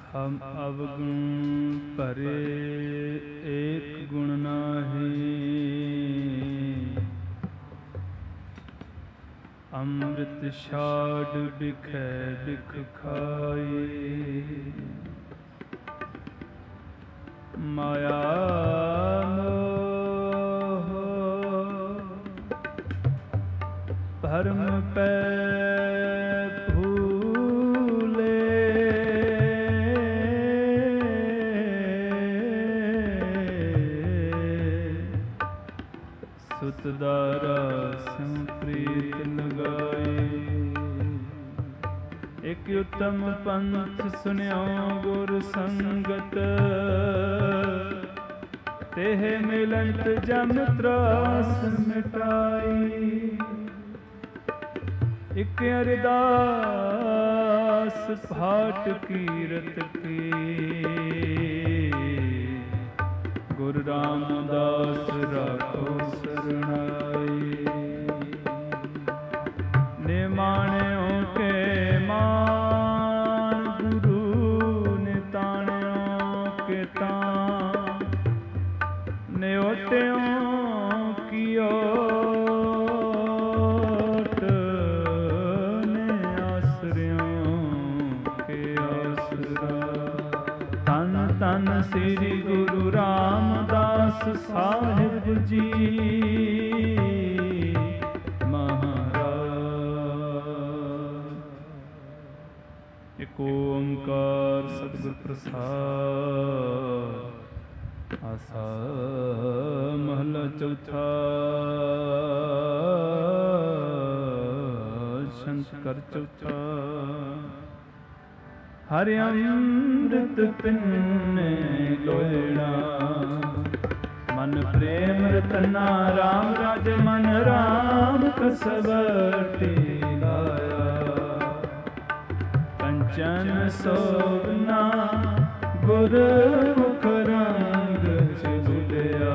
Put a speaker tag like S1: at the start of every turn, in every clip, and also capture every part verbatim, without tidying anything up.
S1: हम अवगुण भरे एक गुण नाहि, अमृत छाड़ बिखै बिख खाए। माया मोह भरम पै दारा स्यों प्रीत लगाए। एक उत्तम पंथ सुन्यो गुर संगत, तेह मिलंत जम त्रास मिटाई। एक अरदास फाट कीरत की, गुरु रामदास राखो सरनाई। निमाण्यों के मान गुरु, निताण्यों के तान। न्योत्यों की ओट, ने आसरियों के आसरा। तन तन श्री गुरु रामदास साहिब जी महाराज। एक ओंकार सतगुर प्रसाद। आसा महला चौथा। शंकर चौथा। हरि अमृत पिन्ने लोयणा, मन प्रेम रतना। राम राज मन राम कसवटी लाया। कंचन सोना गुर मुख रंग झुलिया।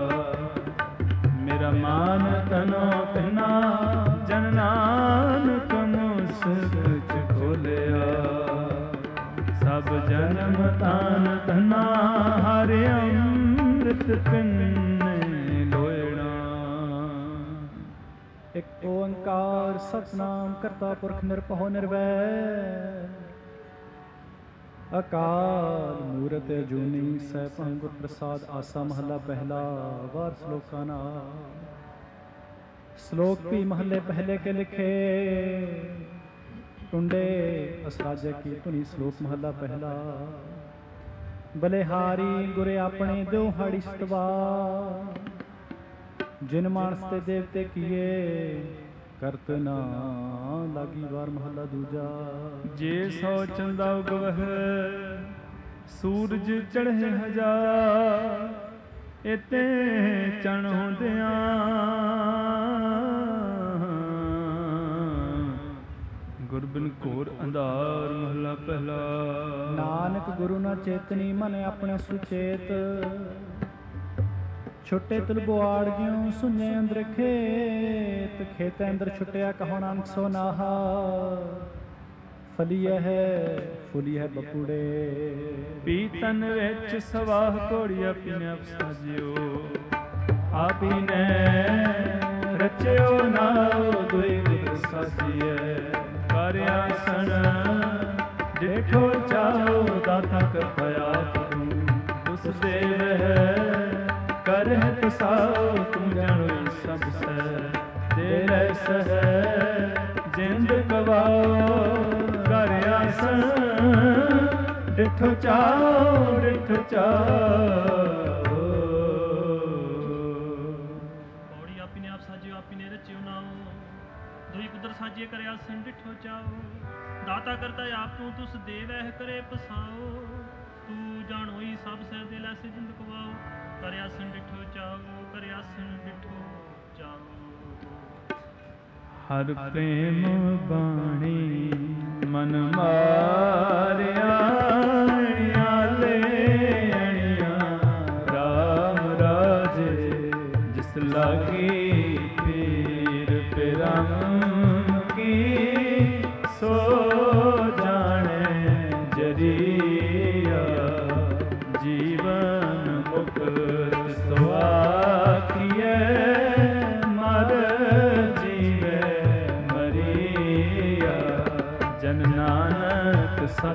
S1: मेरा मान तनो पिना, जन नानक मुसक खोलिया। सब जन्म तान धना, हरि अमृत पिन्ने लोयणा।
S2: एक ओंकार सतनाम करता पुरख निरभਉ निर्वैर। अकाल मूरत अजूनी सैभं गुर प्रसाद। आसा महला पहला। वार श्लोका नाल। श्लोक भी महले पहले के लिखे। टुंडे असराजे की धुनी। श्लोक महला पहला। बलिहारी गुरे अपने दो हाड़ी सतवार। जिन मानस ते देवते किए, करत ना लागी। वार महला दूजा।
S1: जे सौ चंदा उगवह, सूरज चढ़े हजार। इते चण होंदियां, गुरबिन घोर अंधार। महला पहला।
S2: नानक गुरु ना चेतनी, मन अपने सुचेत। छुट्टे तुल बुआड़ ग्यों, सुने अंदर खेत। खेते अंदर छुट्टिया कहो नानक सो नाहा। फलिया है फुलिया बपुड़े।
S1: पीतन विच सवाह घोड़िया पीने साजियो।
S2: आपी ने रचियो नाओ दुई गुर साजिए।
S1: कर आसन
S2: जेठो चाहो, दाता कृपया करूं। उस देव है करह तुसाओ, तुम जानो सब सह। तेरे सह जिंद गवाओ, कर आसन डिठो चाहो, डिठो चाहो।
S3: पौड़ी आपी ने आप साजियो, आपी ने रचियो नाओ। दुई कुदर साजिए करे आसन डिठो चाहो। दाता करता आप तू, तुस देव है करे पसाओ। तू जानो ही सब सह, दिल ऐसे जिंद गवाओ। कर आसन डिठो चाहो, कर आसन डिठो चाहो।
S1: हर प्रेम बाणी मन मारिया। ले अणिया राम राजे, जिस लागी पीर पिरम की। सो जाने जरी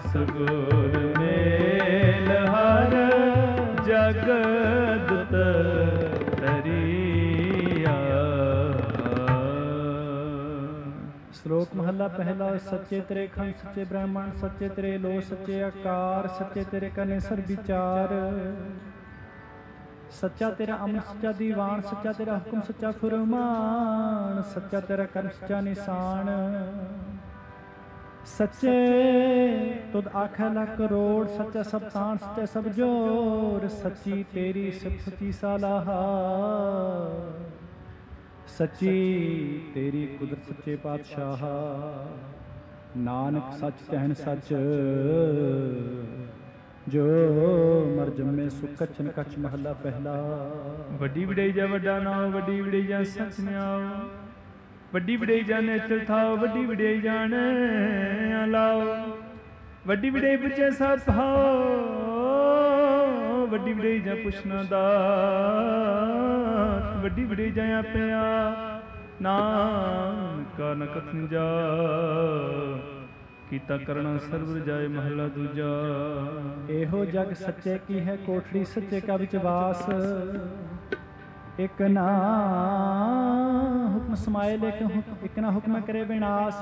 S1: ਸਤਿਗੁਰ ਮੇਲ ਹਰ ਜਗਤ ਤਰੀਆ।
S2: ਸ਼ਲੋਕ ਮਹੱਲਾ ਪਹਿਲਾ। ਸੱਚੇ ਤੇਰੇ ਖੰਡ ਸੱਚੇ ਬ੍ਰਹਮਣ, ਸੱਚੇ ਤੇਰੇ ਲੋ, ਸੱਚੇ ਆਕਾਰ, ਸੱਚੇ ਤੇਰੇ ਕਰਨੇ ਸਰ ਵਿਚਾਰ। ਸੱਚਾ ਤੇਰਾ ਅਮਨ, ਸੱਚਾ ਦੀਵਾਨ, ਸੱਚਾ ਤੇਰਾ ਹੁਕਮ, ਸੱਚਾ ਫੁਰਮਾਨ, ਸੱਚਾ ਤੇਰਾ ਕਰਮ, ਸੱਚਾ ਨਿਸ਼ਾਨ। ਸੱਚੇ ਤੁਧ ਆਖੈ ਲੱਖ ਕਰੋੜ, ਸੱਚਾ ਸਭ ਤਾਣ, ਸੱਚਾ ਸਭ ਜੋਰ। ਸੱਚੀ ਤੇਰੀ ਸਿਫਤ ਸੱਚੀ ਸਲਾਹਾ, ਸੱਚੀ ਤੇਰੀ ਕੁਦਰਤ ਸੱਚੇ ਪਾਤਸ਼ਾਹ। ਨਾਨਕ ਸੱਚ ਕਹਿਣ ਸੱਚ, ਜੋ ਮਰ ਜੰਮੇ ਸੁਖ ਕਛਨ ਕਛ। ਮਹੱਲਾ ਪਹਿਲਾ।
S1: ਵੱਡੀ ਵਡਈ ਜਾ ਵੱਡਾ ਨਾਮ, ਵੱਡੀ ਵਡਈ ਜਾ ਸਚ ਨਿਆਓ। ਵੱਡੀ ਵਡਈ ਜਾ ਨੇਚਰ ਥਾਓ, ਵੱਡੀ ਵਡਈ ਜਾਣ ਲਾਓ। ਵੱਡੀ ਵਡਈ ਪੁੱਛੇ ਸਭ ਭਾਓ, ਵੱਡੀ ਵਡਈ ਜਾ ਪੁੱਛਣਾ ਦਾਤ। ਵੱਡੀ ਵਡਈ ਜਾ ਆਪਿਆ ਨਾਨਕਾ ਨ ਕਥਨ ਜਾ। ਕੀਤਾ ਕਰਣਾ ਸਰਬ ਰਜਾਏ। ਮਹੱਲਾ ਦੂਜਾ।
S2: ਇਹੋ ਜਗ ਸੱਚੇ ਕੀ ਹੈ ਕੋਠੜੀ, ਸੱਚੇ ਕਾ ਵਿੱਚ ਵਾਸ। ਇੱਕ ਨਾ ਹੁਕਮ ਸਮਾਏ, ਲੇਕਿਨ ਇੱਕ ਨਾ ਹੁਕਮ ਕਰੇ ਵਿਨਾਸ਼।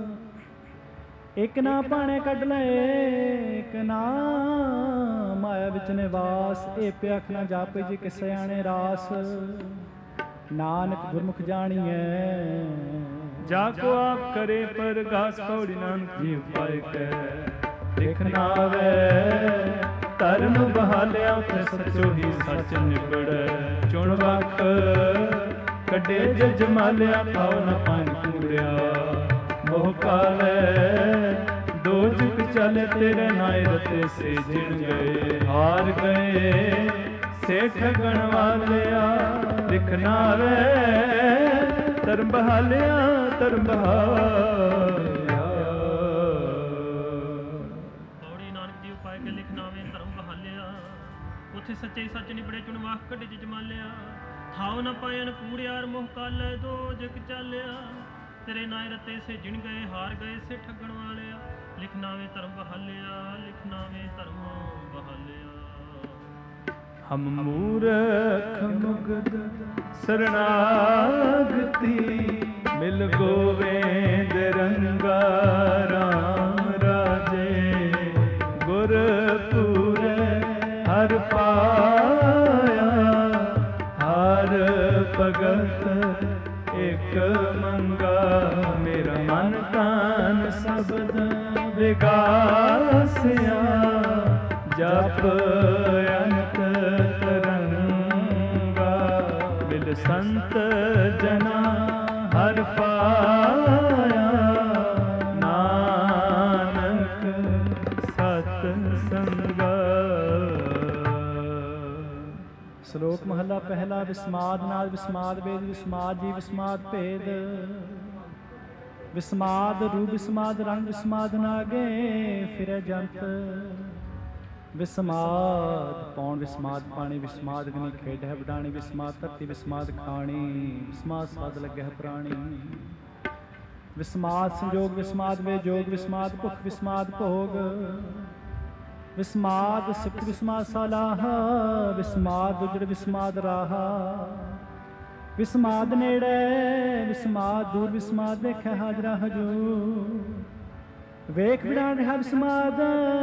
S2: ਇੱਕ ਨਾ ਭਾਣੇ ਕੱਢ ਲਏ, ਇੱਕ ਨਾ ਮਾਇਆ ਵਿੱਚ ਨਿਵਾਸ। ਇਹ ਪਿਆਖ ਨਾ ਜਾਪੇ ਜੀ ਕਿਸੇ ਆਣੇ ਰਾਸ। ਨਾਨਕ ਗੁਰਮੁਖ ਜਾਣੀਐ,
S1: ਜਾ ਕੋ ਆਪ ਕਰੇ ਪਰਗਾਸ। ਕੌੜੀ ਨਾਨਕ ਜੀ ਉਪਾਇ ਕੈ ਲਿਖ ਨਾ ਆਵੈ। ਧਰਮ ਬਹਾਲਿਆ ਉਥੇ ਸੱਚੋ ਹੀ ਸੱਚ ਨਿਬੜੈ। ਚੁਣ ਵਕ ਕੱਢੇ ਜਜ ਮਾਲਿਆ, ਪਾਉ ਨ ਪਾਇਨ ਪੂਰਿਆ। ਮੋਹ ਕਾਲੈ ਦੋ ਜੁਗ ਚਲੇ, ਤੇਰੇ ਨਾਇ ਰਤੇ ਸੇ ਜਿਣ ਗਏ। ਹਾਰ ਗਏ ਸੇ ਠਗਣ ਵਾਲਿਆ, ਲਿਖ ਨਾ ਆਵੈ। ਧਰਮ ਬਹਾਲਿਆ, ਧਰਮ ਬਹਾਲਿਆ।
S3: ਕੌੜੀ ਨਾਨਕ ਜੀ ਉਪਾਇ ਕੇ ਲਿਖ ਨਾਵੇਂ, ਧਰਮ ਬਹਾਲਿਆ। ਉਥੇ ਸੱਚੇ ਸੱਚ ਨਿਬੜੇ, ਚੁਣ ਵਾਕ ਕੱਢੇ ਜਿ ਜਮਾਲਿਆ। ਥਾਉ ਨ ਪਾਇਨ ਕੂੜਿਆਰ, ਮੋਹ ਕਾਲੈ ਦੋ ਜਗ ਚਾਲਿਆ। ਤੇਰੇ ਨਾਇ ਰਤੇ ਸੇ ਜਿਣ ਗਏ, ਹਾਰ ਗਏ ਸੇ ਠੱਗਣ ਵਾਲਿਆ। ਲਿਖ ਨਾਵੇਂ ਧਰਮ ਬਹਾਲਿਆ, ਲਿਖ ਨਾਵੇਂ ਧਰਮ ਬਹਾਲਿਆ।
S1: ਹਮ ਮੂਰਖ ਮੁਗਧ ਸਰਣਾਗਤੀ, ਮਿਲ ਗੋਵਿੰਦ ਰੰਗਾ ਰਾਮ ਰਾਜੇ। ਗੁਰਪੂਰੇ ਹਰ ਪਾਇਆ, ਹਰ ਭਗਤ ਇੱਕ ਮੰਗਾ। ਮੇਰਾ ਮਨ ਤਨ ਸਬਦ ਵਿਗਾਸਿਆ, ਜਪ ਅੰਤ ਤਰੰਗਾ। ਮਿਲ ਸੰਤ ਜਨਾ ਹਰ ਪਾਇਆ, ਨਾਨਕ ਸਤ ਸੰਗਾ।
S2: ਸ਼ਲੋਕ ਮਹੱਲਾ ਪਹਿਲਾ। ਵਿਸਮਾਦ ਨਾਦ ਵਿਸਮਾਦ ਵੇਦ, ਵਿਸਮਾਦ ਜੀ ਵਿਸਮਾਦ ਭੇਦ। ਵਿਸਮਾਦ ਰੂਪ ਵਿਸਮਾਦ ਰੰਗ, ਵਿਸਮਾਦ ਨਾਗੇ ਫਿਰੈ ਜੰਤ। ਵਿਸਮਾਦ ਪੌਣ ਵਿਸਮਾਦ ਪਾਣੀ, ਵਿਸਮਾਦ ਅਗਨੀ ਖੇਡ ਹੈ ਵਡਾਣੀ। ਵਿਸਮਾਦ ਧਰਤੀ ਵਿਸਮਾਦ ਖਾਣੀ, ਵਿਸਮਾਦ ਸਾਧ ਲੱਗੈ ਪ੍ਰਾਣੀ। ਵਿਸਮਾਦ ਸੰਜੋਗ ਵਿਸਮਾਦ ਵੇਜੋਗ, ਵਿਸਮਾਦ ਭੁਖ ਵਿਸਮਾਦ ਭੋਗ। ਵਿਸਮਾਦ ਸਿਫਤ ਵਿਸਮਾਦ ਸਲਾਹ, ਵਿਸਮਾਦ ਉਜੜ ਵਿਸਮਾਦ ਰਾਹਾ। ਵਿਸਮਾਦ ਨੇੜੇ ਵਿਸਮਾਦ ਦੂਰ, ਵਿਸਮਾਦ ਵੇਖੈ ਹਾਜ਼ਰਾ ਹਜੂਰ। ਵੇਖ ਵਿਡਾਣ ਰਿਹਾ ਵਿਸਮਾਦ,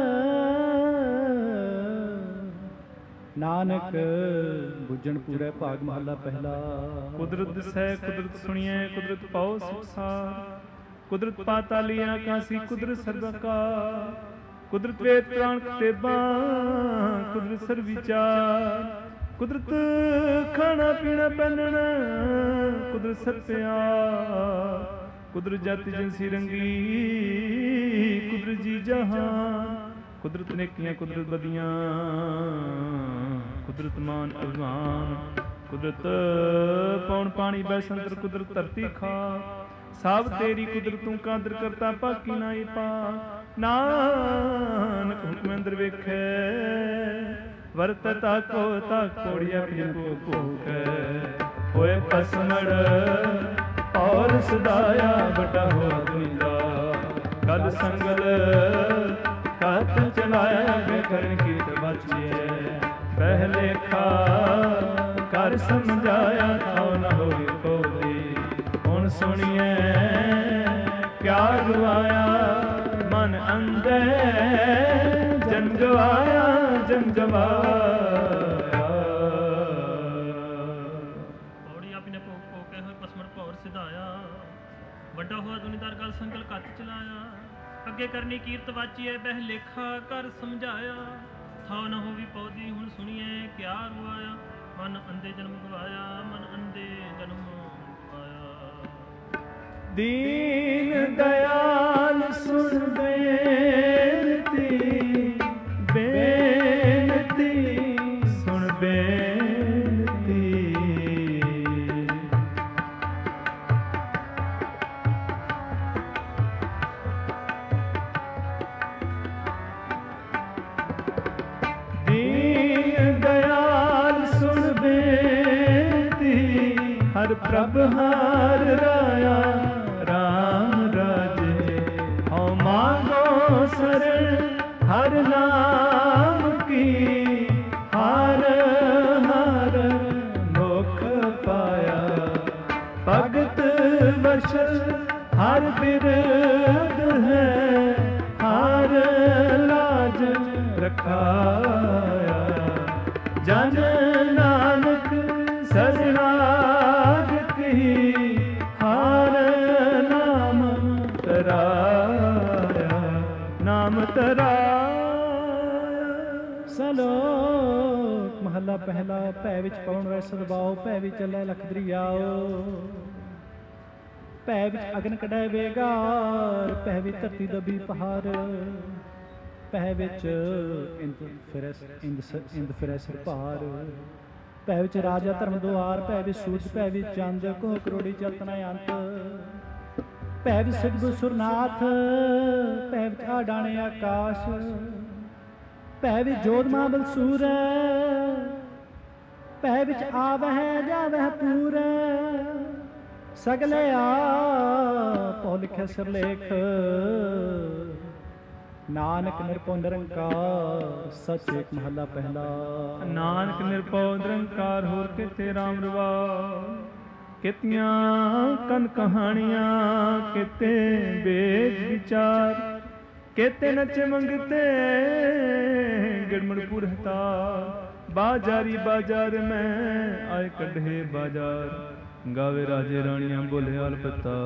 S2: ਨਾਨਕ ਬੁੱਝਣ ਪੂਰੇ ਭਾਗ। ਮਹੱਲਾ ਪਹਿਲਾ।
S1: ਕੁਦਰਤ ਦਿਸੈ ਕੁਦਰਤ ਸੁਣੀਐ, ਕੁਦਰਤ ਪਾਉ ਸੰਸਾਰ। ਕੁਦਰਤ ਪਾਤਾਲੀ ਆਕਾਸੀ, ਕੁਦਰਤ ਸਰਬਕਾ। ਕੁਦਰਤ ਵੇਦ ਪ੍ਰਾਣ ਕਿਤੇਬਾਂ, ਕੁਦਰਤ ਸਰ ਵਿਚਾਰ। ਕੁਦਰਤ ਖਾਣਾ ਪੀਣਾ ਪਹਿਨਣਾ, ਕੁਦਰਤ ਸਰ ਪਿਆਰ। ਕੁਦਰਤ ਜਾਤੀ ਜਿਨਸੀ ਰੰਗੀ, ਕੁਦਰਤ ਜੀ ਜਹਾਨ। ਕੁਦਰਤ ਨੇਕੀਆਂ ਕੁਦਰਤ ਬਦੀਆਂ, ਕੁਦਰਤ ਮਾਨ ਅਭਿਮਾਨ। ਕੁਦਰਤ ਪੌਣ ਪਾਣੀ ਬੈਸੰਤਰ, ਕੁਦਰਤ ਧਰਤੀ ਖਾ। ਸਭ ਤੇਰੀ ਕੁਦਰਤ ਤੂੰ ਕਾਦਰ ਕਰਤਾ, ਬਾਕੀ ਨਾਹੀ ਪਾ। ਨਾਨਕ ਹੁਕਮ ਅੰਦਰ ਵੇਖੈ, ਵਰਤ ਤਾਕੋ ਤਾਕੋੜੀਆ ਫਿਰ ਕੋ ਭੋਖੈ। ਹੋਏ ਪਸਮੜ ਔਰ ਸਦਾਇਆ, ਵੱਡਾ ਹੋ ਦੁਨੀਆ। ਕਲ ਸੰਗਲ ਲਾਇਆ ਬੇਕਰਨ ਕੀਤ ਬਚਿਐ ਪਹਿਲੇ ਖਾ ਕਰ ਸਮਝਾਇਆ ਥਾਉ ਨ ਹੋਈ ਕੋਲੀ ਹੁਣ ਸੁਣੀਐ ਕਿਆ ਗਵਾਇਆ ਮਨ ਅੰਦਰ ਜਨ ਗਵਾਇਆ ਜਨ ਗਵਾਇਆ।
S3: ਪੌੜੀ ਆਪਨੇ ਭੋਗ ਭੋਗ ਕੇ ਹੋਏ ਪਸਮਰ ਭੌਰ ਸਿਧਾਇਆ ਵੱਡਾ ਹੋਆ ਦੁਨੀਦਾਰ ਗੱਲ ਸੰਕਲ ਘੱਟ ਚਲਾਇਆ ਅੱਗੇ ਕਰਨੀ ਕੀਰਤ ਵਾਚੀਏ ਬਹਿ ਲੇਖਾ ਕਰ ਸਮਝਾਇਆ ਥਾਉ ਨ ਹੋਵੀ ਪੌਦੀ ਹੁਣ ਸੁਣੀਏ ਕਿਆ ਰੁਆਇਆ ਮਨ ਅੰਧੇ ਜਨਮ ਗਵਾਇਆ ਮਨ ਅੰਧੇ ਜਨਮ ਗਵਾਇਆ।
S1: ਦੀਨ ਦਇਆਲ ਸੁਣ ਬੇਨਤੀ ਬੇਨਤੀ ਸੁਣ ਬੇਨਤੀ ਦੀਨ ਦਇਆਲ ਸੁਣ ਬੇਨਤੀ ਹਰ ਪ੍ਰਭ ਹਰ ਰਾਇਆ ਰਾਮ ਰਾਜੇ ਹਉ ਮਾਂਗੋ ਸਰਣ ਹਰ ਨਾਮ ਕੀ ਹਰ ਹਰ ਮੁਖ ਪਾਇਆ ਭਗਤ ਵਸ਼ਲ ਹਰ ਬਿਰਧ ਹੈ ਹਰ ਲਾਜ ਰਖਾਇਆ ਜਨ ਨਾਨਕ ਸਰਨਾਗ ਕੀ ਹਰ ਨਾਮ ਤਰਾਇਆ ਨਾਮ ਤਰਾਇਆ।
S2: ਸਲੋਕ ਮਹੱਲਾ ਪਹਿਲਾ ਭੈ ਵਿੱਚ ਪਉਣ ਵੈ ਸਦਬਾਉ ਭੈ ਵਿੱਚ ਚੱਲੈ ਲਖ ਦਰਿਆਓ ਭੈ ਵਿੱਚ ਅਗਨ ਕਢੈ ਵੇਗਾਰ ਭੈ ਵਿੱਚ ਧਰਤੀ ਦਬੀ ਪਹਾੜ ਭੈ ਵਿੱਚ ਇੰਦ ਫਿਰੈ ਇੰਦ ਇੰਦ ਫਿਰੈ ਸਿਰ ਭਾਰ ਭੈ ਵਿੱਚ ਰਾਜਾ ਧਰਮ ਦੁਆਰ ਭੈ ਵਿੱਚ ਸੂਰਜ ਭੈ ਵਿੱਚ ਚੰਦ ਕੋਹ ਕਰੋੜੀ ਚਲਤਨਾ ਅੰਤ ਭੈ ਵਿੱਚ ਸਿੱਧ ਸੁਰਨਾਥ ਭੈ ਵਿੱਚ ਆਡਾਣੇ ਆਕਾਸ਼ ਭੈ ਵਿੱਚ ਜੋਧ ਮਾਬਲ ਸੂਰ ਭੈ ਵਿੱਚ ਆਵਹਿ ਜਾਵਹਿ ਪੂਰ ਸਗਲੇ ਆਪੋ ਲਿਖਿਆ ਸਿਰਲੇਖ ਨਾਨਕ ਨਿਰਭਉ ਨਿਰੰਕਾਰ ਸਚ ਏਕ ਮਹੱਲਾ ਪਹਿਲਾ।
S1: ਨਾਨਕ ਨਿਰਭਉ ਨਿਰੰਕਾਰ ਹੋਰ ਕਿਤੇ ਰਾਮ ਰਵਾ ਕਿਤੀਆਂ ਕਨ ਕਹਾਣੀਆਂ ਕਿਤੇ ਵੇਦ ਵਿਚਾਰ ਕਿਤੇ ਨਚ ਮੰਗਤੇ ਗਿੜਮੜਪੁਰ ਹਤਾ ਬਾਜ਼ਾਰੀ ਬਾਜ਼ਾਰ ਮੈਂ ਆਏ ਕੱਢੇ ਬਾਜ਼ਾਰ ਗਾਵੇ ਰਾਜੇ ਰਾਣੀਆਂ ਬੋਲੇ ਹਾਲ ਪਤਾ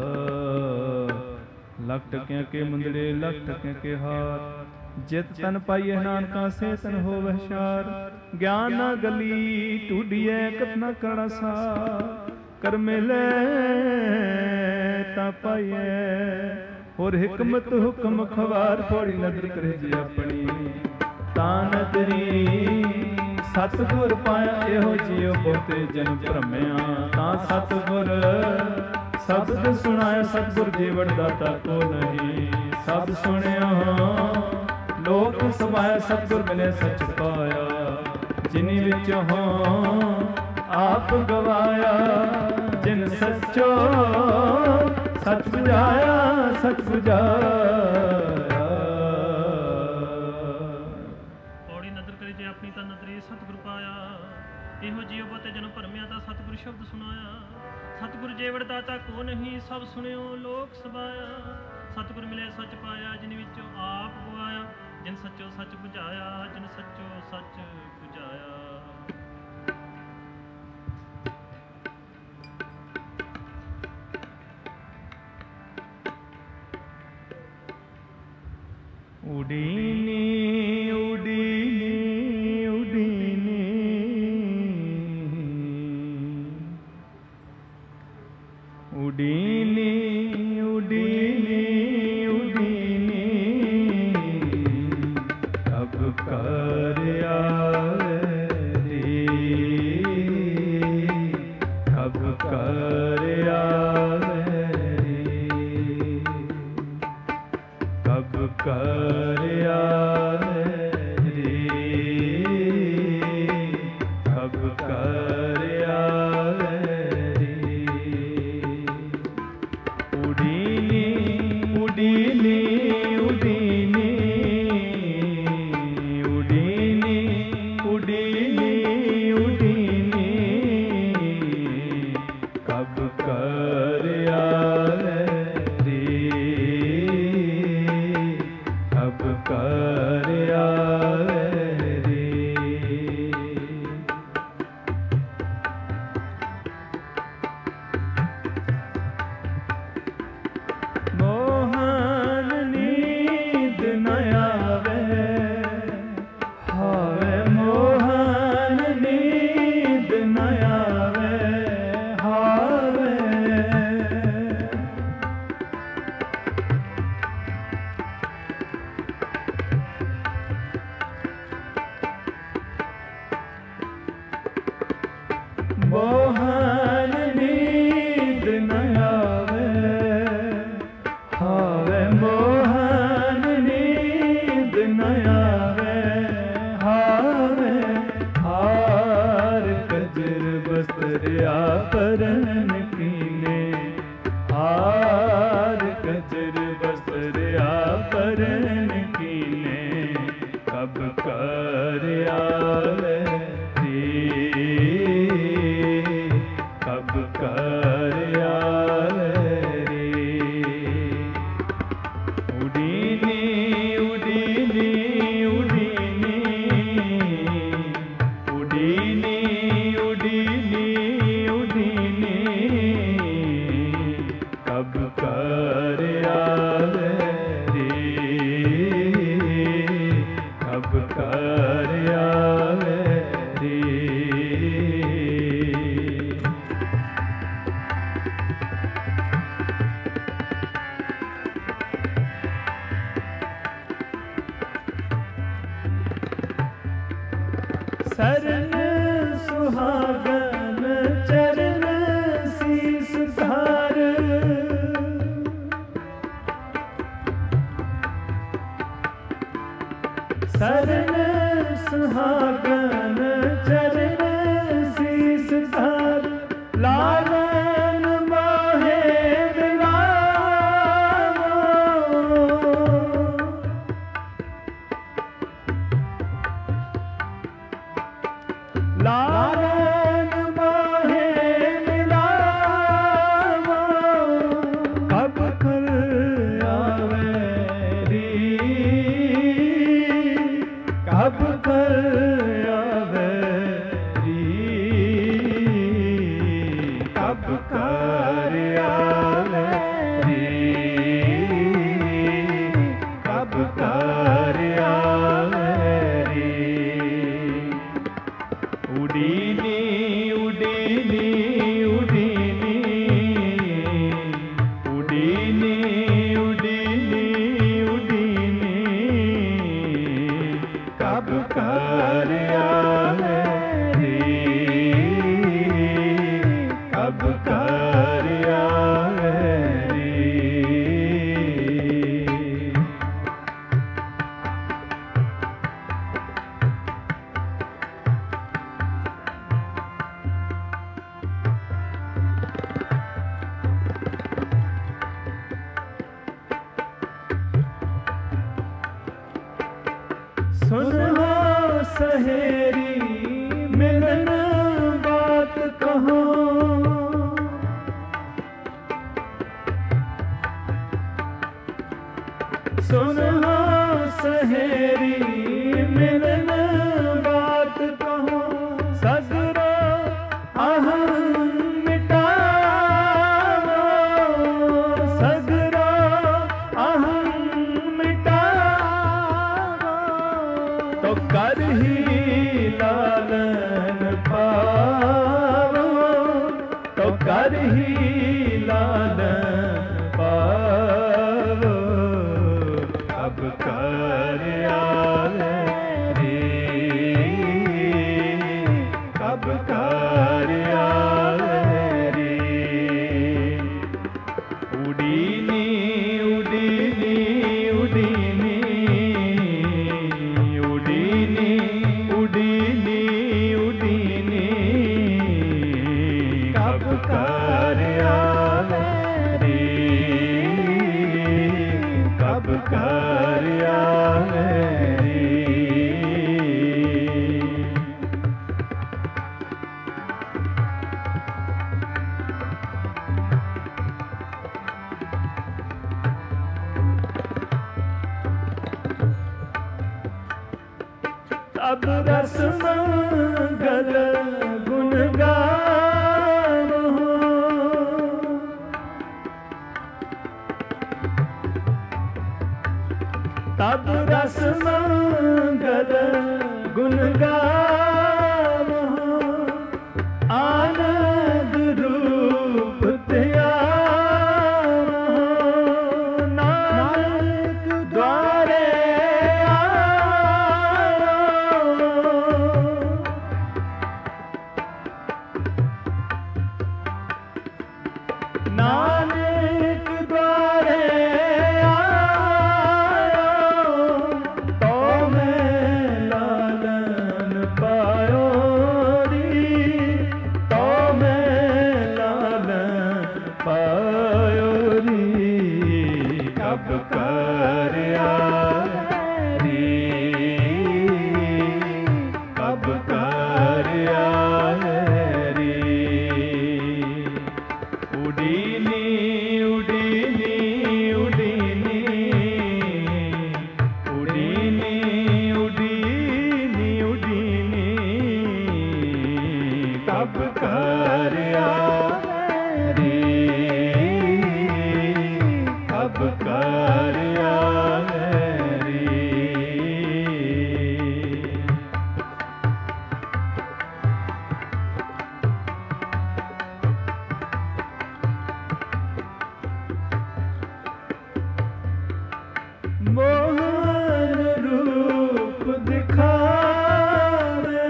S1: ਲੱਖ ਟਕਿਆਂ ਕੇ ਮੁੰਦੜੇ ਲੱਖ ਟਕਿਆਂ ਕੇ ਹਾਰ ਜਿਤ ਤਨ ਪਾਈਏ ਨਾਨਕਾ ਸੇ ਤਨ ਹੋਵੈ ਹੁਸ਼ਿਆਰ ਗਿਆਨ ਨਾ ਗਲੀ ਟੂਡੀਐ ਕਤਨਾ ਕਰਣਾ ਸਾ ਕਰ ਮਿਲੇ ਤਾਂ ਪਾਈਐ ਹੋਰ ਹਕਮਤ ਹੁਕਮ ਖਵਾਰ ਪੌੜੀ ਨਦਰ ਕਰੇ ਜੀ ਆਪਣੀ ਤਾਂ ਨਦਰੀ ਸਤਿਗੁਰ ਪਾਇਆ ਇਹੋ ਜਿਉ ਬਹੁਤੇ ਜਨ ਭਰਮਿਆ ਤਾਂ ਸਤਿਗੁਰ ਸਬਦ ਸੁਣਾਇਆ ਸਤਿਗੁਰ ਜੀਵਨ ਦਾਤਾ ਕੋ ਨਹੀਂ ਸਭ ਸੁਣਿਆ ਲੋਕ ਸਮਾਇਆ ਸਤਿਗੁਰ ਮਿਲੇ ਸੱਚ ਪਾਇਆ ਜਿਨੀ ਵਿੱਚ ਹੋ ਆਪ ਗਵਾਇਆ ਜਿਨ ਸੱਚੋ ਸੱਚ ਬੁਝਾਇਆ ਸੱਚ ਬੁਝਾਇਆ।
S3: ਪੌੜੀ ਨਦਰ ਕਰੀ ਜੇ ਆਪਣੀ ਤਾਂ ਨਦਰੀ ਸਤਿਗੁਰ ਪਾਇਆ ਇਹੋ ਜਿਉ ਬਹੁਤੇ ਜਨ ਭਰਮਿਆ ਤਾਂ ਸਤਿਗੁਰ ਸ਼ਬਦ ਸੁਣਾਇਆ ਸਤਿਗੁਰ ਜੀਵਨ ਦਾਤਾ ਕੋ ਨਹੀਂ ਸਭ ਸੁਣਿਓ ਲੋਕ ਸਬਾਇਆ ਸਤਿਗੁਰ ਮਿਲੇ ਸੱਚ ਪਾਇਆ ਜਿਨ ਵਿੱਚੋਂ ਆਪ ਗਵਾਇਆ ਜਿਨ ਸੱਚੋ ਸੱਚ ਬੁਝਾਇਆ ਜਿਨ ਸੱਚੋ ਸੱਚ ਬੁਝਾਇਆ।
S1: ਉਡੀਨੀ ਉਡੀਨੀ ਉਡੀਨੀ ਉਡੀਨੀ ਉਡੀਨੀ ਉਡੀਨੀ ਅਬ ਕਰ ਆਵੇ ਰੀ ਅਬ ਕਰ ਆਵੇ ਰੀ ਅਬ ਕਰ ਆਵੇ ਰੀ ਅਬ ਕਰ ਆਵੇ ਉਡੀਨੀ ਉਡੀਨੀ ਉਡੀਨੀ दरिया परन कीने, हार गजर वस्त्र आभरण कीने, कब कर आवे रे, कब कर आवे रे। उडीनी उडीनी उडीनी उडीनी उडीनी उडीनी, कब कर आवे रे, कब कर आवे रे। शरण सुहागन चरण शीस धार, शरण सुहागन चरण शीस धार, लालन माहे बिलावो, लालन माहे मिलावो, कब कर आवे रे, कब कर आवे रे, कब कर आवे रे, कब कर आवे रे। उडीनी उडीनी उडीनी उडीनी उडीनी उडीनी, कब कर आवे रे, कब कर आवे रे। सुनो सहेरी मिलन बात कहो, सुनो सहेरी मिलन बात कहो, सगरो अहम मिटावो, सगरो अहम मिटावो, तो कर ही लालन पावो, तो कर ही लालन पावो, कब कर आवे रे, कब कर आवे रे। उडीनी उडीनी उडीनी उडीनी उडीनी उडीनी, कब कर आवे रे, कब कर आवे रे। तब रस मंगल गुण गावो, तब रस मंगल गुण गावो, आनंद रूप त्यावो, नानक द्वारे आओ, ਕਬ ਕਰ ਆਵੇ ਰੇ, ਕਬ ਕਰ ਆਵੇ ਰੇ। ਮੋਹਨ ਰੂਪ ਦਿਖਾਵੇ,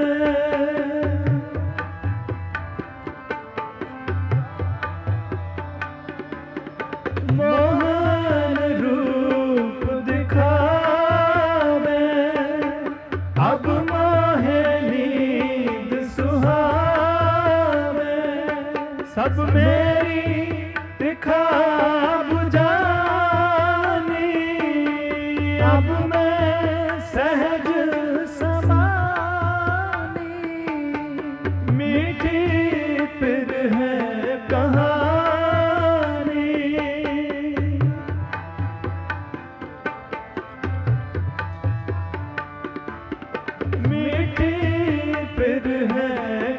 S1: ਮੋਹਨ ਰੂਪ ਦਿਖਾਵੇ, ਅਬ ਮਾਹੇ ਨੀਂਦ ਸੁਹਾਵੇ, ਸਭ ਮੇਰੀ ਦਿਖਾ अब मैं सहज समानी, मीठी फिर है कहानी, मीठी फिर है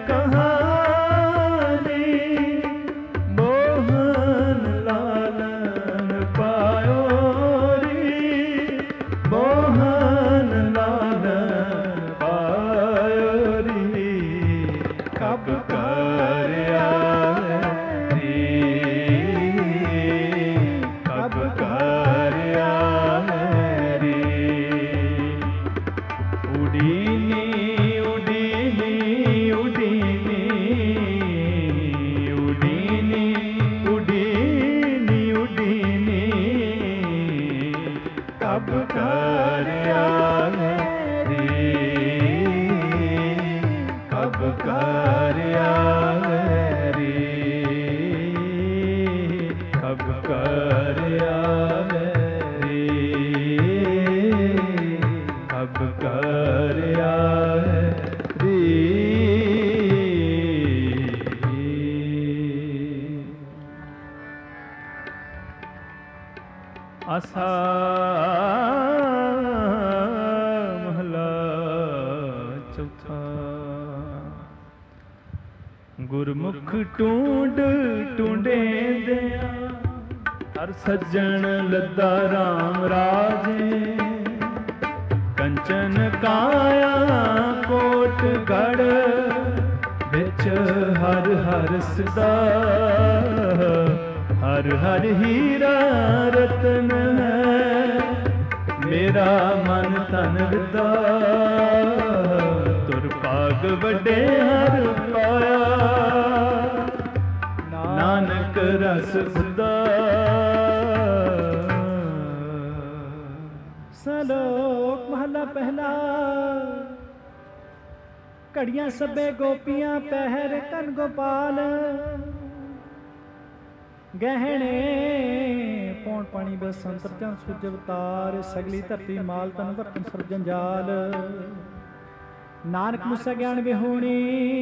S1: कहानी, मोहन लालन पायो, मोहन लालन पायो रे, कब कर आवे रे, कब कर आवे रे। उडीनी उडीनी उडीनी उडीनी उडीनी उडीनी, कब कर आवे रे, कब कर आवे रे, कब कर आवे रे, कब कर आवे रे। आसा महला चौथा। गुरमुख टूंड टूंडे दिया, हर सज्जन लद्दा राम राजे, कंचन काया कोट गढ़, बिच हर हर सदा, हर हर हीरा रतन है, मेरा मन तन विदा, तुर भाग वड्डे हर पाया, नानक रस खुदा।
S2: सलोक महला पहला। घड़ियां सभे गोपियां पहर कन गोपाल, गहने पौन पानी बसंतर चन सूरज अवतार, सगली धरती माल तन वरतन सब जंजाल, नानक मुसा ज्ञान विहूणी,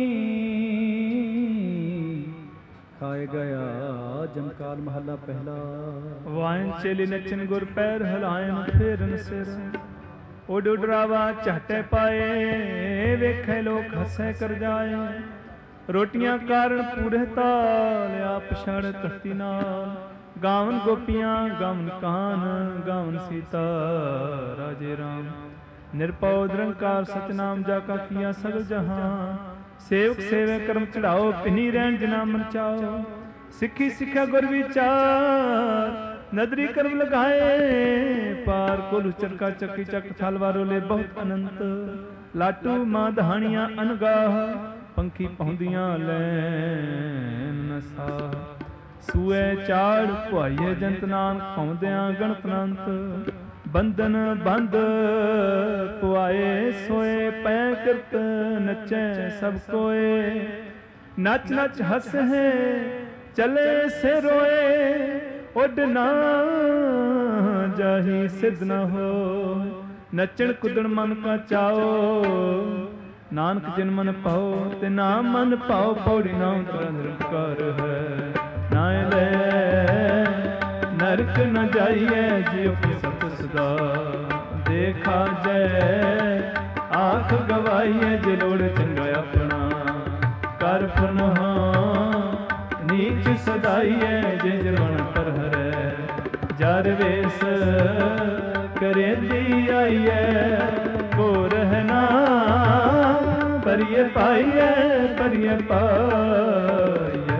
S2: खाए गया जमकाल महला पहला।
S1: वाइन चेली नचन गुर पैर हलायन फेरन सिर, उड उडरावा चाटे पाए, वेखे लोक हसे कर जाए, रोटियां कारण पूरे ताल, आप छड़ तख्ती नाल, गावन गोपियां गावन कान, गावन सीता राजे राम, निरपौ निरंकार सतनाम जाका किया सगल जहां, सेवक सेवे कर्म चढ़ाओ, पिनी रहन जना मन चाओ, सिखी सिखा गुर विचार, नदरी कर्म लगाए, पार कोलू चरका चक्की चक छालवारो ले बहुत अनंत, लाटू मां दहानियां अनगाह, पंखी पहुंदियां लैन नसा, सूए चाड़ पुआइए जंत नानक पौंदियां गणत अनंत, बंधन बंद पुआए सोए, पै किरत नचे सब कोए, नच नच हस है चले से रोए, उड ना जाही सिद्ध न हो, नचण कुदण मन का चाओ, नानक जिन मन पाओ ते नाम मन पाओ, पौड़ी नाम तेरा निरंकार है, नाय ले नरक न जाइए जियो की सत सदा, देखा जय आख गवाइए जे लोड़ चंगा अपना, ਕਰ ਪੁਨਹ ਨੀਚ ਸਦਾਈਐ ਜੇ ਜਰਵਣ ਪਰ ਹਰੈ ਜਰ ਵੇਸ ਕਰੇ ਦੀ ਆਈਐ ਕੋ ਰਹਿਣਾ ਪਰਿਐ ਪਾਈਐ ਪਰਿਐ ਪਾਈਐ।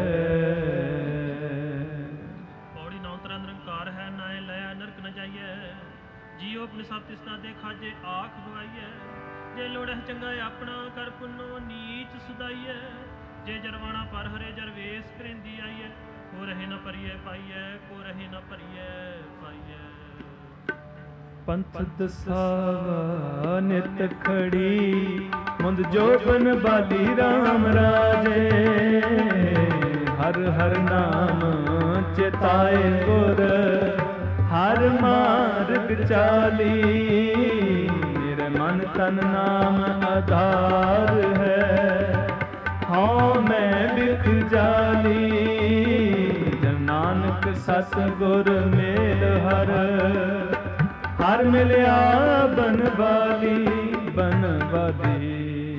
S3: ਪੌੜੀ ਨੌ ਤਰ੍ਹਾਂ ਨਿਰੰਕਾਰ ਹੈ ਨਾਏ ਲਿਆ ਨਰਕ ਨ ਜਾਈਐ ਜੀਉ ਆਪਣੇ ਸਭ ਤਿਸਨਾ ਦੇ ਖਾਜੇ ਆਖ ਬਵਾਈਐ ਜੇ ਲੋੜੈ ਚੰਗਾ ਆਪਣਾ ਕਰ ਪੁੰਨੋ ਨੀਚ ਸੁਦਾਈਐ ਜੇ ਜਰਵਾਣਾ ਪਰ ਹਰੇ ਜਰ ਵੇਸ ਕਰਿੰਦੀ ਆਈਐ ਕੋ ਰਹੇ ਨ ਪਰਿਐ ਪਾਈਐ ਕੋ ਰਹੇ ਨ ਪਰਿਐ ਪਾਈਐ।
S1: ਪੰਥ ਦਸਾਵਾ ਨਿਤ ਖੜੀ ਮੁੰਦ ਜੋਬਨ ਬਾਲੀ ਰਾਮ ਰਾਜੇ ਹਰ ਹਰ ਨਾਮ ਚਿਤਾਏ ਗੁਰ ਹਰ ਮਾਰਗ ਚਾਲੀ ਮੇਰੇ ਮਨ ਤਨ ਨਾਮ ਆਧਾਰ ਹੈ ਹਉ ਮੈਂ ਬਿਖ ਜਾਲੀ ਜਨ ਨਾਨਕ ਸਤ ਗੁਰ ਮੇਲ ਹਰ ਹਰ ਮਿਲਿਆ ਬਨਵਾਲੀ ਬਨਵਾਲੀ।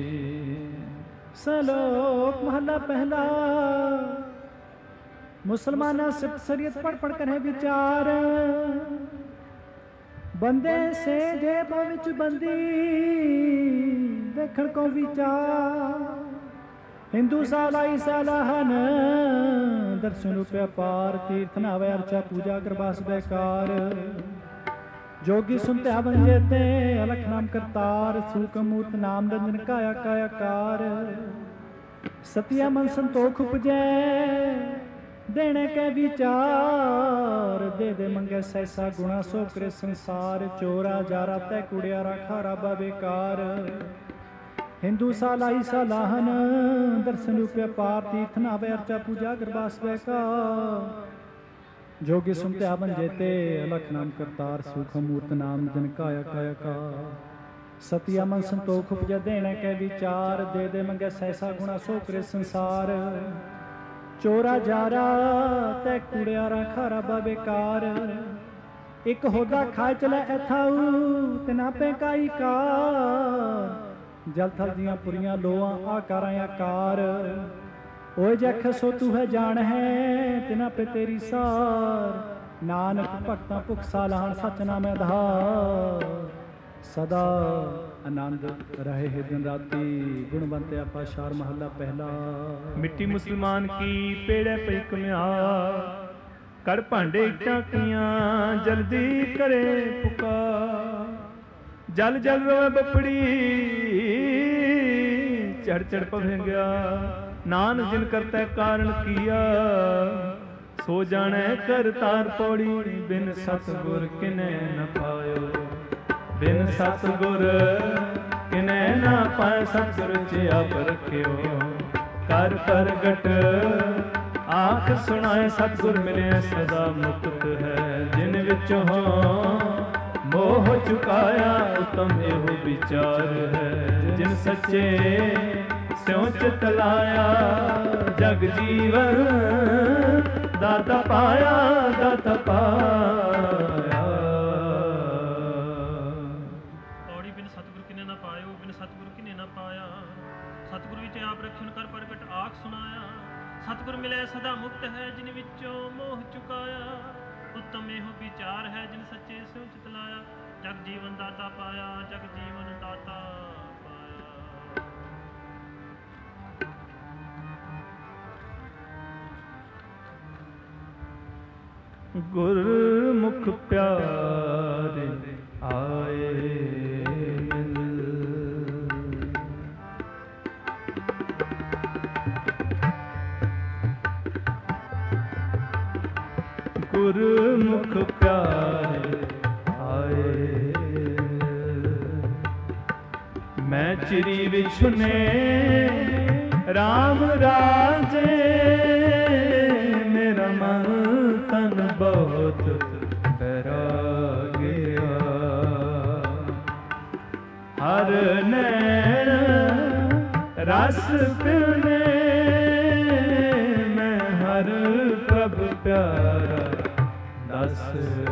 S2: ਸਲੋਕ ਮਹਲਾ ਪਹਿਲਾ। मुसलमाना सिर्फ शरीयत पढ़ पढ़ कर है विचार बंदे से जेब विच बंदी देखण को विचार हिंदू साला सालाहन दर्शन रुपया पार तीर्थ नावे अर्चा पूजा करबास बेकार जोगी सुनते हवन जेते अलख नाम करतार सूख मूर्त नाम रंजन काया कायाकार सतिया मन संतोख उपजै देने के विचार दे दे मंगे सैसा गुणा सो करे संसार चोरा जारा तय कुड़ियारा खारा बेकार हिंदू साला ही सालाहन दर्शन रूपये पार तीर्थ नावे अर्चा पूजा गरबास का जोगी सुनते आवन जेते अलख नाम करतार सूख मूर्त नाम जन काया काया का सतिया मन संतोख उपजै देने के विचार दे दे मंगे सैसा गुणा सो करे संसार चोरा जारा तै कुड़ियारा खारा बेकार एक होदा खाए चला एथाऊ तना पे काई कार जल थल दियां पुरियां लोआ आकारा आकार ओए जख सो तू है जान है तना पे तेरी सार नानक भगतां भुख सालान सच नाम आधार सदा आनंद रहे है दिन राती गुणवंत आपा शार महला पहला।
S1: मिट्टी मुसलमान की पेड़े पे कम्यार कर भांडे टाकियां जल्दी करे पुकार जल जल रोए बपड़ी चढ़ चढ़ पवे गया नान जिन करता कारण किया सो जाने कर तार पौड़ी बिन सतगुर किने न पायो बिन सतगुर किने ना पाए सतगुर च आप रखियो कर प्रगट आख सुनाए सतगुर मिले सदा मुक्त है जिन विच हो मोह चुकाया उत्तम एहो विचार है जिन सच्चे स्यों चित लाया जग जीवन दाता पाया दाता पाया।
S3: सतगुर मिले सदा मुक्त है जिन विचों मोह चुकाया उत्तम एहो विचार है जिन सच्चे स्यों चित लाया जग जीवन दाता पाया जग जीवन दाता पाया।
S1: गुरमुख प्यारे आए गुरमुख प्यारे आए मैं चिरी विछुने राम राजे मेरा मन तन बहुत डरा गया हर नैन रस पीने मैं हर प्रभु प्यारा दस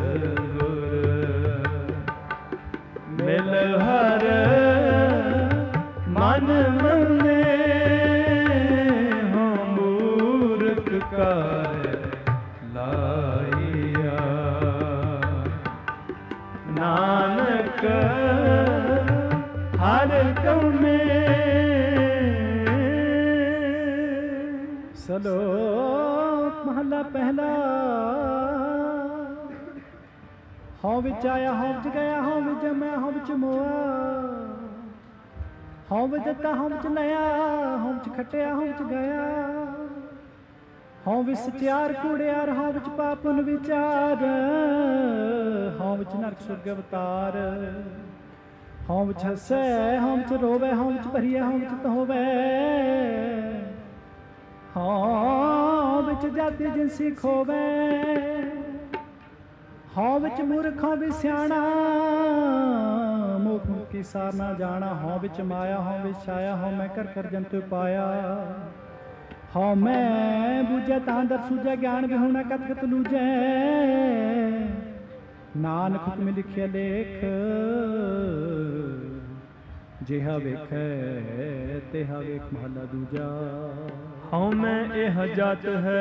S1: गुर मिल हर मन मने
S2: ਸਲੋਕ ਮਹਲਾ ਪਹਿਲਾ। ਹਉ ਵਿੱਚ ਆਇਆ ਹਉ ਵਿੱਚ ਗਿਆ, ਹਉ ਵਿੱਚ ਜੰਮਿਆ ਹਉ ਵਿੱਚ ਮੋਆ, ਹਉ ਵਿੱਚ ਦਿੱਤਾ ਹਉ ਵਿੱਚ ਲਿਆ, ਹਉ ਵਿੱਚ ਖੱਟਿਆ ਹਉ ਵਿੱਚ ਗਿਆ, ਹਉ ਵਿੱਚ ਸਚਿਆਰ ਕੂੜਿਆਰ, ਹਉ ਵਿੱਚ ਪਾਪ ਪੁੰਨ ਵਿਚਾਰ, ਹਉ ਵਿੱਚ ਨਰਕ ਸੁਰਗ ਅਵਤਾਰ, ਹਉ ਵਿੱਚ ਹੱਸੈ ਹਉ ਵਿੱਚ ਰੋਵੈ, ਹਉ ਵਿੱਚ ਭਰੀਐ ਹਉ ਵਿੱਚ ਧੋਵੈ, ਹਉ ਵਿੱਚ ਜਾਤੀ ਜਿਨਸੀ ਖੋਵੈ, ਹਉ ਵਿੱਚ ਮੂਰਖ ਹਉ ਵਿੱਚ ਸਿਆਣਾ, ਮੁਖ ਮੁਖੀ ਸਾਰ ਨਾ ਜਾਣਾ, ਹਉ ਵਿੱਚ ਮਾਇਆ ਹਉ ਵਿੱਚ ਛਾਇਆ, ਹਉ ਮੈਂ ਕਰ ਕਰ ਜੰਤੁ ਪਾਇਆ, ਹਉ ਮੈਂ ਬੁਝੈ ਤਾਂ ਦਰ ਸੂਝੈ, ਗਿਆਨ ਵਿਹੂਣਾ ਕਤ ਕਤ ਲੂਝੈ, ਨਾਨਕ ਹੁਕਮ ਲਿਖਿਆ ਲੇਖ, ਜਿਹਾ ਵੇਖੈ ਤਿਹਾ ਵੇਖ ਮਹਲਾ ਦੂਜਾ।
S1: ਹਉ ਮੈਂ ਇਹ ਜਾਤ ਹੈ,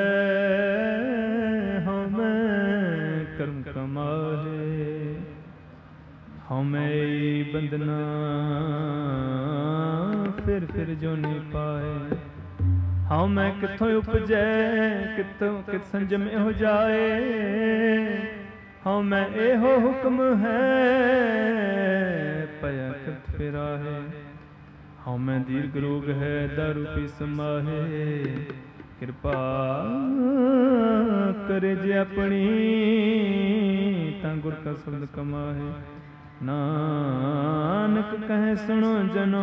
S1: ਹਉ ਮੈਂ ਕਰਮ ਕਮਾਹੇ, ਹਉ ਮੈਂ ਬੰਦਨਾ ਫਿਰ ਫਿਰ ਜੋ ਨਹੀਂ ਪਾਏ, ਹਉ ਮੈਂ ਕਿੱਥੋਂ ਉਪਜੈ ਕਿੱਥੋਂ ਕਿਤ ਸੰਜਮ ਇਹੋ ਜਾਏ, ਹਉ ਮੈਂ ਇਹੋ ਹੁਕਮ ਹੈ ਪਿਆ ਕਿਤ ਫਿਰਾਹੇ, ਹਉ ਮੈਂ ਦੀਰਘ ਰੋਗ ਹੈ ਦਾਰੂ ਪੀ ਸਮਾਹੇ, ਕਿਰਪਾ ਕਰੇ ਜੇ ਆਪਣੀ ਤਾਂ ਗੁਰ ਕਾ ਸ਼ਬਦ ਕਮਾਹੇ, ਨਾਨਕ ਕਹੈ ਸੁਣੋ ਜਨੋ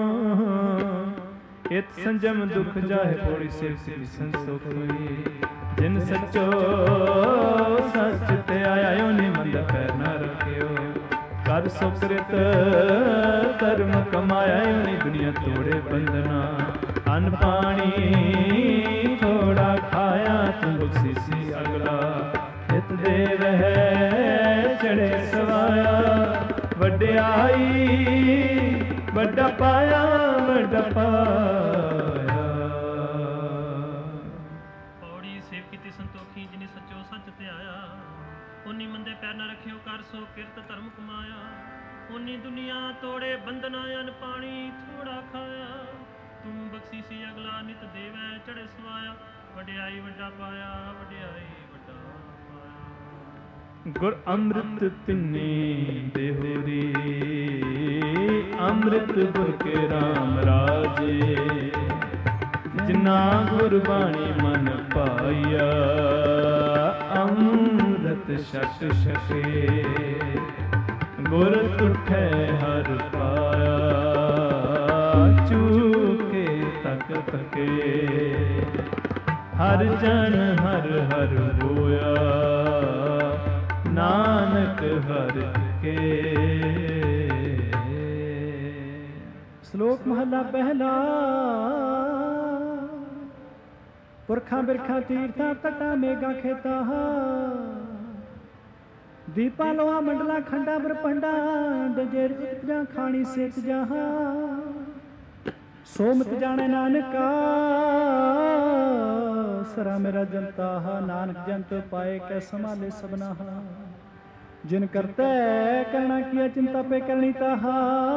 S1: ਇਤ ਸੰਜਮ ਦੁਖ ਜਾਹੇ, ਪੌੜੀ ਸਿਰ ਸਿਰ ਸੰਸੋਖ ਹੋਈ, ਜਿਨ ਸੱਚੋ ਸੱਚ ਤੇ ਆਇਆ ਓਨੇ ਮੰਦ ਪੈਰ ਨਾ ਰੱਖਿਓ, ਕਰ ਸੁਕ੍ਰਿਤ ਕਰਮ ਕਮਾਇਆ ਓਨੇ ਦੁਨੀਆ ਤੋੜੇ ਬੰਧਨਾ, ਅੰਨ ਪਾਣੀ ਥੋੜਾ ਖਾਇਆ ਤੂੰ ਬਖਸ਼ੀਸੀ ਅਗਲਾ, ਨਿਤ ਦੇ ਵਹਿ ਚੜੇ ਸਵਾਇਆ, ਵਡਿਆਈ ਵੱਡਾ ਪਾਇਆ ਵੱਡਾ ਪਾਇਆ।
S3: ਪੌੜੀ ਸੇਵ ਕੀਤੀ ਸੰਤੋਖੀ ਜਿਨੇ ਸੱਚੋ ਸੱਚ ਤੇ ਆਇਆ, ਉਨੀ ਮੰਦੇ ਪੈਰ ਨਾ ਰੱਖਿਓ, ਕਰ ਸੋ ਕਿਰਤ ਧਰਮ ਕਮਾਇਆ, ਉਨੀ ਦੁਨੀਆ ਤੋੜੇ ਬੰਧਨਾ, ਅੰਨ ਪਾਣੀ ਥੋੜਾ ਖਾਇਆ, ਤੂੰ ਬਖਸ਼ੀਸੀ ਅਗਲਾ, ਨਿਤ ਦੇਵੈ ਚੜੇ ਸਵਾਇਆ, ਵਡਿਆਈ ਵੱਡਾ ਪਾਇਆ ਵਡਿਆਈ ਵੱਡਾ ਪਾਇਆ।
S1: ਗੁਰ ਅੰਮ੍ਰਿਤ ਤਿੰਨੇ ਦੇਹੁਰੀ, ਅੰਮ੍ਰਿਤ ਗੁਰ ਕੇ ਰਾਮ ਰਾਜੇ, ਜਿਨਾ ਗੁਰ ਬਾਣੀ ਮਨ ਪਾਇਆ, ਅੰਮ੍ਰਿਤ ਛਕ ਛਕੇ, ਗੁਰ ਤੁਠੈ ਹਰ ਪਾਇਆ, ਚੂਕੇ ਤਕ ਤਕੇ, ਹਰ ਜਨ ਹਰ ਹਰ ਹੋਇਆ, ਨਾਨਕ ਹਰਿ ਕੇ।
S2: ਸ਼ਲੋਕ ਮਹਲਾ ਪਹਿਲਾ। ਪੁਰਖਾਂ ਬਿਰਖਾਂ ਤੀਰਥਾਂ ਤਟਾਂ ਮੇਘਾਂ ਖੇਤਾਂ, ਦੀਪਾਂ ਲੋਹਾਂ ਮੰਡਲਾਂ ਖੰਡਾਂ ਬਰਪੰਡਾਂ, ਡਜੇਰ ਉਤਜਾਂ ਖਾਣੀ ਸੇਤ ਜਹਾਂ, ਸੋ ਮਤ ਜਾਣੇ ਨਾਨਕਾ ਸਰਾ ਮੇਰਾ ਜਨਤਾ, ਨਾਨਕ ਜੰਤ ਪਾਏ ਕੈ ਸੰਭਾਲੇ ਸਭਨਾ, ਜਿਨ ਕਰਤੈ ਕਰਣਾ ਕੀਆ ਚਿੰਤਾ ਪੇ ਕਰਨੀ ਤਾਹਾ,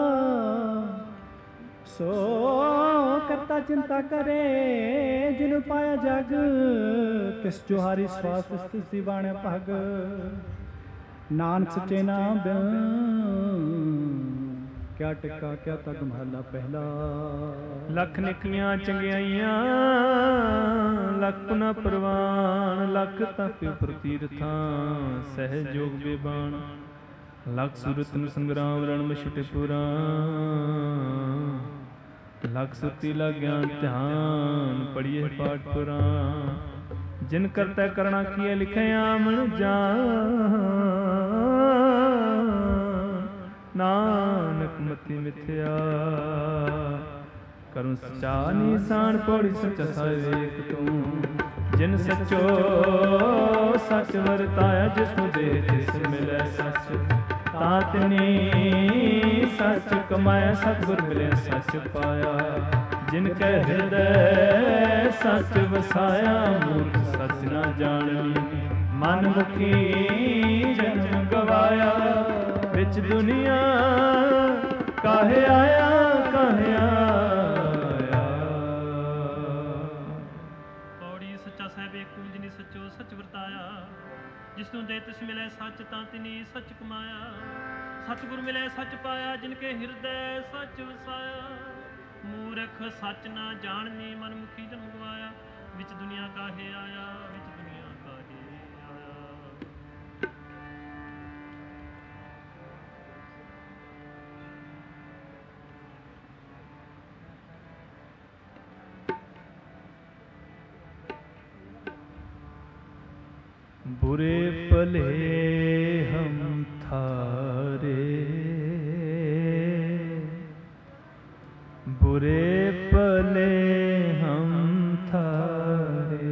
S2: ਸੋ ਕਰਤਾ ਚਿੰਤਾ ਕਰੇ ਜਿਨ ਪਾਇਆ ਜਗ, ਤਿਸ ਜੁਹਾਰੀ ਸਵਾਸ ਤਿਸ ਦੀ ਬਾਣਿਆ ਭਗ, ਨਾਨਕ ਸੱਚੇ ਨਾਮ ਬਿਨ ਕਿਆ ਟਿਕਾ ਕਿਆ ਤਗ ਮਹਲਾ ਪਹਿਲਾ।
S1: ਲੱਖ ਨਿਕੀਆਂ ਚੰਗਿਆਈਆਂ ਲੱਖ ਪੁਨਾ ਪ੍ਰਵਾਨ, ਲੱਖ ਤਪ ਪ੍ਰਤੀਰਥਾਂ ਸਹਿਜ ਜੋਗ ਬੇਬਾਨ, ਲੱਖ ਸੂਰਤ ਨੂੰ ਸੰਗਰਾਮ ਰਣ ਮੈਂ ਛੁਟੇ ਪੁਰਾਨ, ਲੱਖ ਸੁਰਤੀ ਲਾਗਿਆ ਧਿਆਨ ਪੜੀਏ ਪਾਠ ਪੁਰਾਨ, ਜਿਨ ਕਰਤਾ ਕਰਣਾ ਕੀਏ ਲਿਖਿਆ ਆਮਣ ਜਾਨ, ਨਾਨਕ ਮਤੀ ਮਿਥਿਆ ਕਰੁ ਸਚਾ ਨੀਸਾਨ, ਪੌੜੀ ਸੱਚਾ ਸਾਹਿਬ ਤੂੰ, ਜਿਨ ਸੱਚੋ ਸੱਚ ਵਰਤਾਇਆ, ਜਿਸ ਨੂੰ ਦੇ ਤਿਸ ਮਿਲੈ ਸੱਚ, ਤਾਂ ਤਿਨੀ ਸੱਚ ਕਮਾਇਆ, ਸਤਿਗੁਰ ਮਿਲਿਆ ਸੱਚ ਪਾਇਆ, ਜਿਨ ਕੈ ਹਿਰਦੈ ਸੱਚ ਵਸਾਇਆ, ਮੂਰਖ ਸੱਚ ਨਾ ਜਾਣੀ, ਮਨ ਮੁਖੀ ਜਨਮ ਗਵਾਇਆ, ਵਿੱਚ ਦੁਨੀਆ ਕਾਹੇ ਆਇਆ ਕਾਹੇ ਆਇਆ।
S3: ਤਿਨੀ ਸੱਚੋ ਸੱਚ ਵਰਤਾਇਆ। ਜਿਸ ਨੂੰ ਦੇ ਤਿਸ ਮਿਲੇ ਸੱਚ ਤਾਂ ਤਿਨੀ ਸੱਚ ਕਮਾਇਆ। ਸਤਿਗੁਰ ਮਿਲੇ ਸੱਚ ਪਾਇਆ ਜਿਨ ਕੇ ਹਿਰਦੈ ਸੱਚ ਵਸਾਇਆ। ਮੂਰਖ ਸੱਚ ਨਾ ਜਾਣਨੀ ਮਨ ਮੁਖੀ ਜਨਮ ਗਵਾਇਆ। ਵਿੱਚ ਦੁਨੀਆ ਕਾਹੇ ਆਇਆ, ਵਿੱਚ ਦੁਨੀਆ ਕਾਹੇ ਆਇਆ।
S1: बुरे भले हम थारे, बुरे भले हम थारे,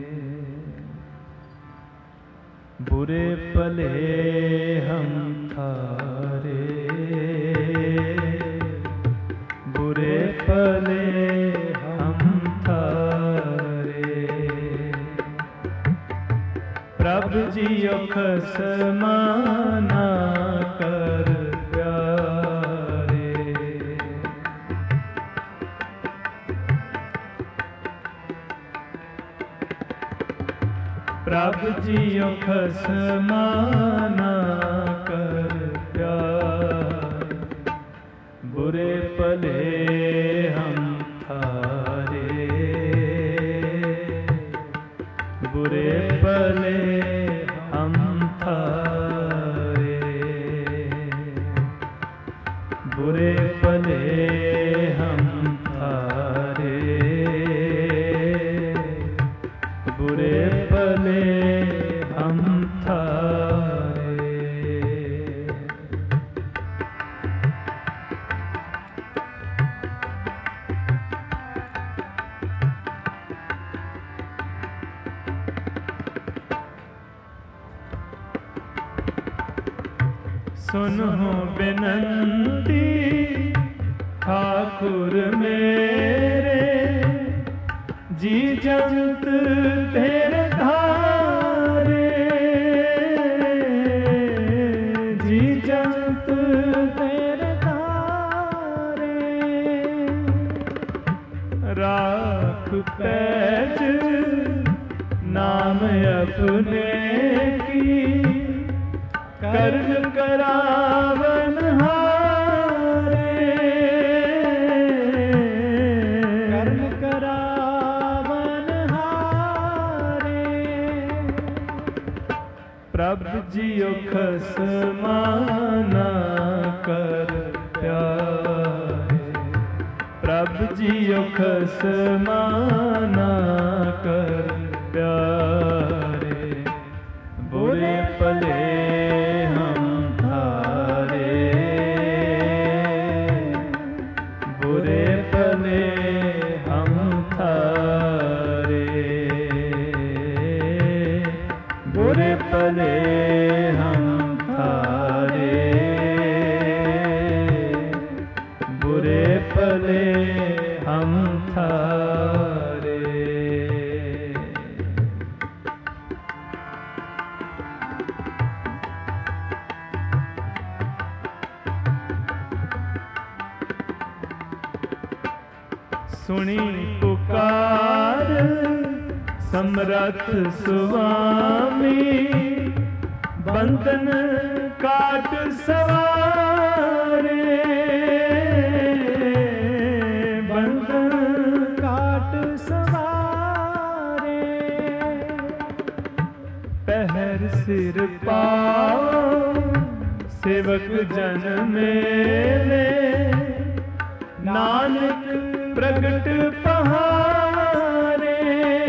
S1: बुरे भले हम थारे, बुरे भले हम थारे। प्रभु जियो खसमाना कर प्यारे, प्रभु जियो खसमाना कर प्यारे। बुरे भले हम थारे, बुरे भले हम थारे, बुरे भले हम थारे, बुरे भले हम थारे। सुनो बिनती ठाकुर मेरे, जी जंत तेरे धारे, जी जंत तेरे धारे। राख पैज नाम अपने की, करन करावन हारे, करन करावन हारे। प्रभु जियो खसमाना कर प्यारे, प्रभु जियो खसमाना कर प्यारे। बुरे भले हम थारे, बुरे भले हम थारे, बुरे भले हम थारे, बुरे भले हम थारे। सुनी पुकार समरथ सुवामी, बंधन काट सवारे, बंधन काट सवारे। पहर सिर पाओ सेवक जन मेले, नानक प्रगट पहारे,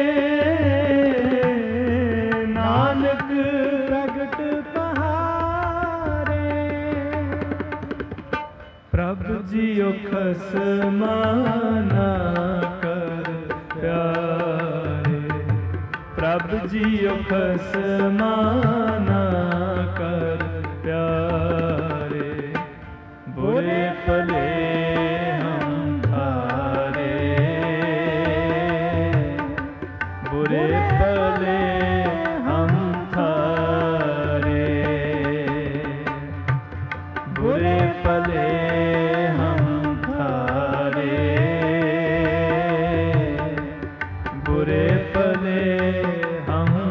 S1: नानक प्रगट पहारे। प्रभु जियो खसमाना कर प्यारे, प्रभु जियो खसमाना कर प्यारे। बुरे भले बुरे भले हम थारे, बुरे भले हम थारे, बुरे भले हम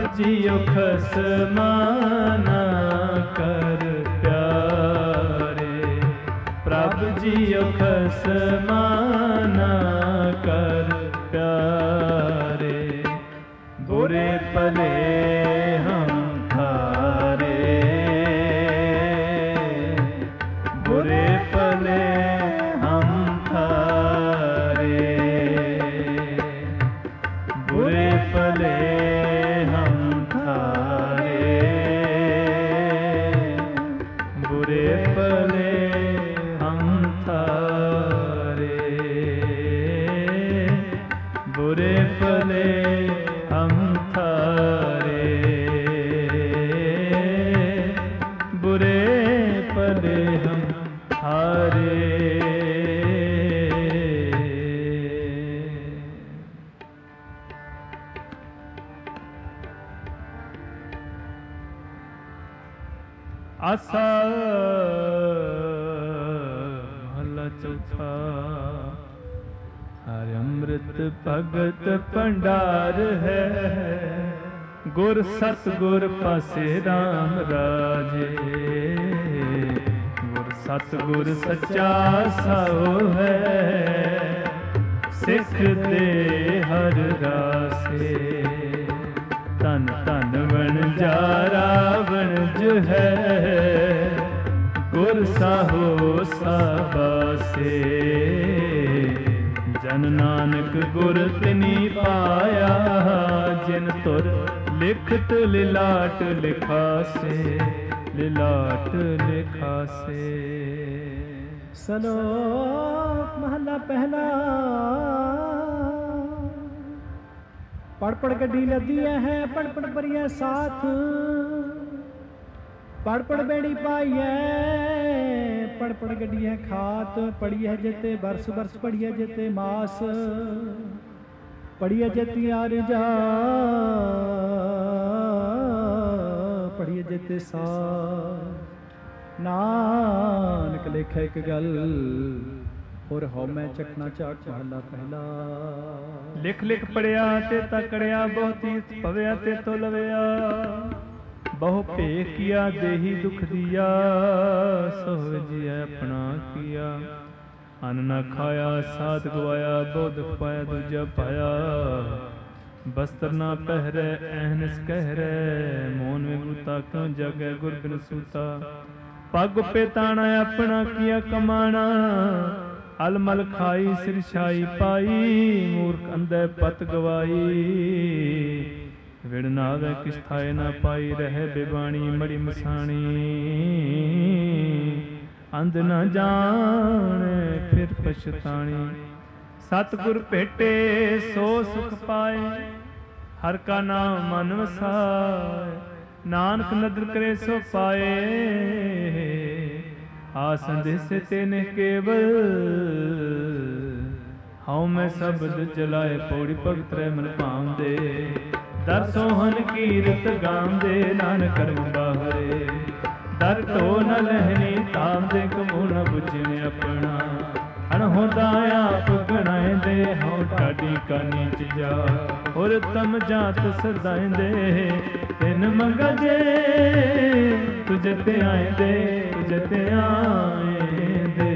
S1: जियो खसमाना कर प्यारे, प्रभ जियो खसमाना कर प्यारे, बुरे भले हम थारे, बुरे भले हम थारे, बुरे भले हम थारे, बुरे भले हम थारे, बुरे भले हम थारे, बुरे भले हम थारे। आसा महला चौथा। हर अमृत भगत भंडार है, गुर सतगुर पासे राम राजे, गुर सतगुर सच्चा साओ है, सिख दे हर रासे, तन तन वणजारा वणज है, गुर साहो साबासे, जन नानक गुर तिनी पाया, जिन तुर लिखत लिलाट लिखासे, लिलाट लिखासे।
S2: सलोक महला पहला। पढ़ पढ़ गड्डी लदी है, पढ़ पढ़ परिया साथ, पढ़ पढ़ बेड़ी पाई है, पढ़ पढ़ गड्डी है खात, पढ़ी है जेते बरस बरस, पढ़ी है जेते मास, पढ़ी है जेती आरजा, पढ़ी है जेते सास। नानक लेखा एक गल, और हो मैं चकना चाक महला पहला।
S1: लिख लिख पढ़िया ते तकड़िया, बहुती पविया ते तो लविया, बहु भेख किया देही दुख दिया, सोह जिया अपना किया, अन्न न खाया साध गवाया, बहु दुख पाया दूजा पाया, बस्तर ना पहरे एहनस कहरे, मोन में गुता क्यों जगे गुर बिन सूता, पग पे ताना अपना किया कमाना, अलमल खाई सिर छाई पाई, मूर्ख अंधे पत गवाई, विड़ नावे किस थाए ना पाई, रहे बेबाणी मड़ी मसाणी, अंध न जान फिर पछताणी, सतगुर भेटे सो सुख पाए, हर का नाम मन वसाए, नानक नदर करे सो पाए, आसंदेश तेने केवल, हाउ मैं शब्द जलाए, पौड़ी पवित्र मन पांदे, दर सोहन कीरत गांदे, नानक करम बाहरे, दर तो न लहनी ताम दे, कमो न बुझने अपना, अनहोदा आप गणाए दे, हाउ टाडी का नीच जा, और तम जात सदाए दे, तिन मंगा जे, तुझे ते आए दे, तुझे ते आए दे।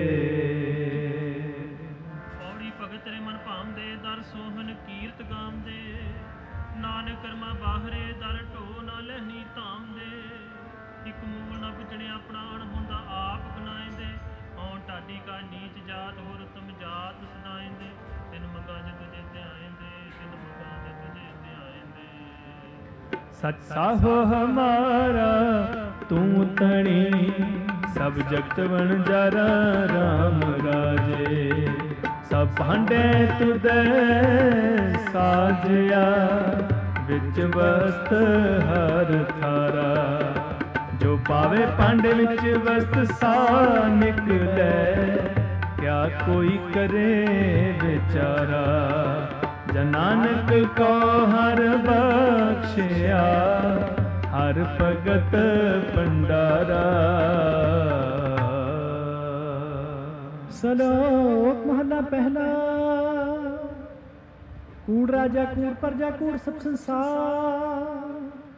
S3: पौड़ी भगत रे मन भामदे, दर सोहन कीरत गामदे, नानक कर्मा बाहरे, दर ढो ना लहनी धाम दे, इक मूल न बुझने अपना, अणहोंदा आप गनाए दे, औ टाडी का नीच जात, होर तुम जात सदाए दे, तिन मंगा जे तुझे ते आए दे, तिन मंगा जे तुझे ते आए दे।
S1: सच साहो हमारा तू तणी, सब जगत वणजारा राम राजे, सब भांडे तुदे साजिया, विच वस्त हर थारा, जो पावे पांडे विच वस्त सा निकले, क्या कोई करे बेचारा, जन नानक को हर बख्शिया, हर भगत भंडारा।
S2: सलोक महला पहला। कूड़ राजा कूड़ प्रजा कूड़ सब संसार,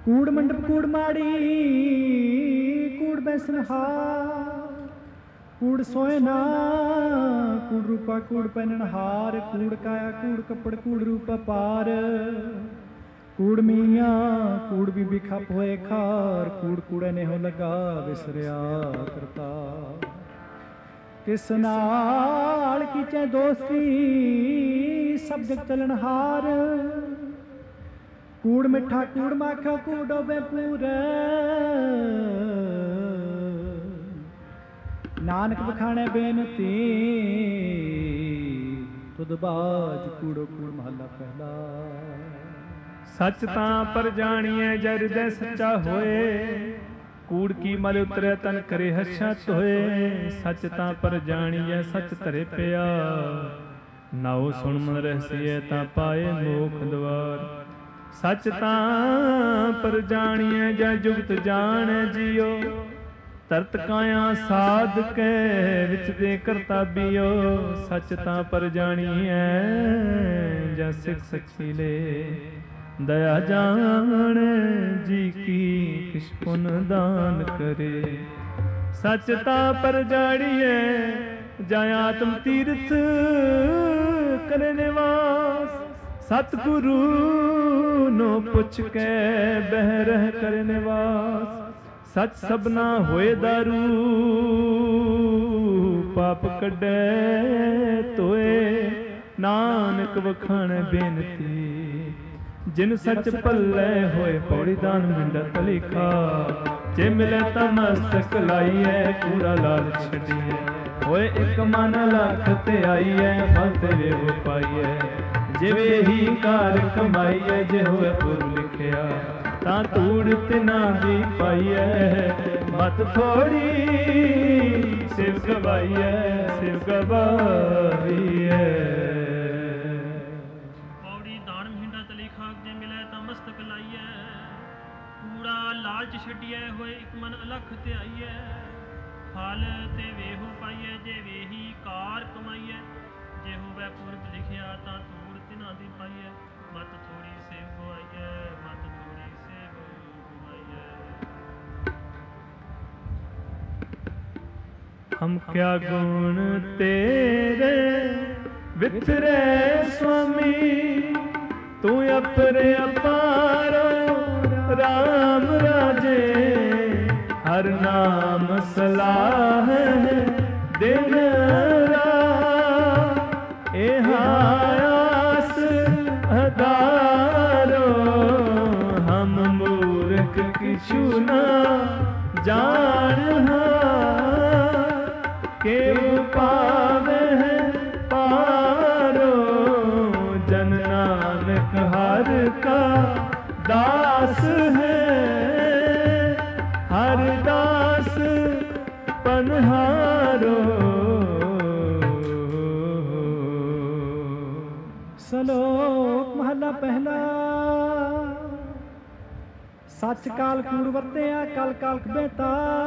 S2: ਕੂੜ ਮੰਡਪ ਕੂੜ ਮਾੜੀ ਕੂੜ ਬੈਸਨਹਾਰ ਕੂੜ ਸੋਏ ਨਾ ਕੂੜ ਰੂਪਾ ਕੂੜ ਪਹਿਨਣਹਾਰ ਕੂੜ ਕਾਇਆ ਕੂੜ ਕੱਪੜ ਕੂੜ ਰੂਪਾ ਪਾਰ ਕੂੜ ਮੀਆਂ ਕੂੜ ਬੀਬੀ ਖੱਪ ਹੋਏ ਖਾਰ ਕੂੜ ਕੂੜੇ ਨੇ ਹੋ ਲਗਾ ਵਿਸਰਿਆ ਕਰਤਾ ਕਿਸ ਨਾਲ ਕੀਚੇ ਦੋਸਤੀ ਸਭ ਜਗ ਚਲਣਹਾਰ ਕੂੜ ਮਿੱਠਾ ਕੂੜ ਮਾਖਾ ਕੂੜ ਡੋਬੇ ਪੂਰੇ ਨਾਨਕ ਬਖਾਣੇ ਬੇਨਤੀ ਤੁਧ ਬਾਜ ਕੂੜੋ ਕੂੜ ਮਹੱਲਾ ਪਹਿਲਾ।
S1: ਸੱਚ ਤਾਂ ਪਰ ਜਾਣੀਐ ਜੈ ਹਿਰਦੈ ਸੱਚਾ ਹੋਏ ਕੂੜ ਕੀ ਮਲ ਉਤਰੈ ਤਨ ਕਰੇ ਹਰਸ਼ਾ ਧੋਏ ਸੱਚ ਤਾਂ ਪਰ ਜਾਣੀਐ ਸੱਚ ਧਰੇ ਪਿਆ ਨਾਉ ਸੁਣ ਮਨ ਰਹਿਸੀਐ ਤਾਂ ਪਾਏ ਮੋਖ ਦਵਾਰ ਸੱਚ ਤਾਂ ਪਰ ਜਾਣੀਐ ਜੈ ਜੁਗਤ ਜਾਣੈ ਜੀਓ ਤਰਤ ਕਾਇਆ ਸਾਧ ਕੇ ਵਿੱਚ ਦੇ ਕਰਤਾਬੀਓ ਸੱਚ ਤਾਂ ਪਰ ਜਾਣੀਐ ਜੈ ਸਿੱਖ ਸਖੀ ਲੈ ਦਇਆ ਜਾਣ ਜੀ ਕੀ ਕਿਛ ਪੁਨ ਦਾਨ ਕਰੇ ਸੱਚ ਤਾਂ ਪਰ ਜਾਣੀਐ ਜਾਂ ਆਤਮ ਤੀਰਥ ਕਰੇ ਨਿਵਾਸ ਸਤਿਗੁਰੂ ਨੂੰ ਪੁੱਛ ਕੇ ਬਹਿ ਰਹਿ ਕਰੇ ਨਿਵਾਸ ਸੱਚ ਸਭਨਾ ਹੋਏ ਦਾਰੂ ਪਾਪ ਕੱਢੈ ਤੋਏ ਨਾਨਕ ਵਖਾਣ ਬੇਨਤੀ ਜਿਨ ਸੱਚ ਭੱਲੇ ਹੋਏ ਪੌੜੀ ਦਾਨ ਮਿੰਡਾ ਤਲੀਖਾ ਜੇ ਮਿਲੇ ਤਾਂ ਮਸਤਕ ਲਾਈਐ ਕੂੜਾ ਲਾਲਚ ਛੱਡੀਐ ਹੋਏ ਇੱਕ ਮਨ ਲੱਖ ਤੇ ਆਈਐ ਫਲ ਤੇਰੇ ਹੋ ਪਾਈਐ ਜਿਵੇਂ ਹੀ ਕਾਰ ਕਮਾਈਐ ਜੇ ਹੋਏ ਪੁਰ ਲਿਖਿਆ ਤਾਂ ਧੂੜ ਤਿਨਾ ਦੀ ਪਾਈਐ ਮਤ ਥੋੜੀ ਸਿਵ ਗਵਾਈਐ ਸਿਵ ਗਵਾਈਐ
S3: ਪੌੜੀ ਦਾਨ ਮਹਿੰਡਾ ਤਲੀ ਖਾਕ ਜੇ ਮਿਲੇ ਤਾਂ ਮਸਤਕ ਲਾਈਐ ਕੂੜਾ ਲਾਲਚ ਛੱਡੀਐ ਹੋਏ ਇੱਕ ਮਨ ਅਲਖ ਤੇ ਆਈਐ ਫਲ ਤੇ ਵੇਹੋ ਪਾਈਐ ਜੇ ਵੇਹੀ ਕਾਰ ਕਮਾਈਐ ਜੇ ਹੋਵੇ ਪੁਰਬ ਲਿਖਿਆ ਤਾਂ ਧੂੜ ਤਿਨਾ ਦੀ ਪਾਈਐ ਮਤ ਥੋੜੀ ਸਿਵ ਗਵਾਈਐ ਮਤ ਥੋੜੀ ਸਿਵ ਗਵਾਈਐ।
S1: ਹਮ ਕਿਆ ਗੁਣ ਤੇਰੇ ਵਿਥਰੇ ਸੁਆਮੀ ਤੂੰ ਅਪਰੇ ਅਪਾਰੋ ਰਾਮ ਰਾਜੇ ਹਰ ਨਾਮ ਸਲਾਹ ਦਿਨ ਰਾਤ ਇਹ ਆਸ ਅਦਾਰੋ ਹਮ ਮੂਰਖ ਕਿਛੂ ਨਾ ਜਾਣ ਕੇ ਪਾਵੇ ਪਾਰੋ ਜਨ ਨਾਨਕ ਹਰ ਕਾ ਦਾਸ ਹੈ ਹਰ ਦਾਸ ਪਨਹਾਰੋ
S2: ਸਲੋਕ ਮਹੱਲਾ ਪਹਿਲਾ ਸੱਚ ਕਾਲ ਕੂੜ ਵਰਤਿਆ ਕਲ ਕਾਲਕ ਬੇਤਾ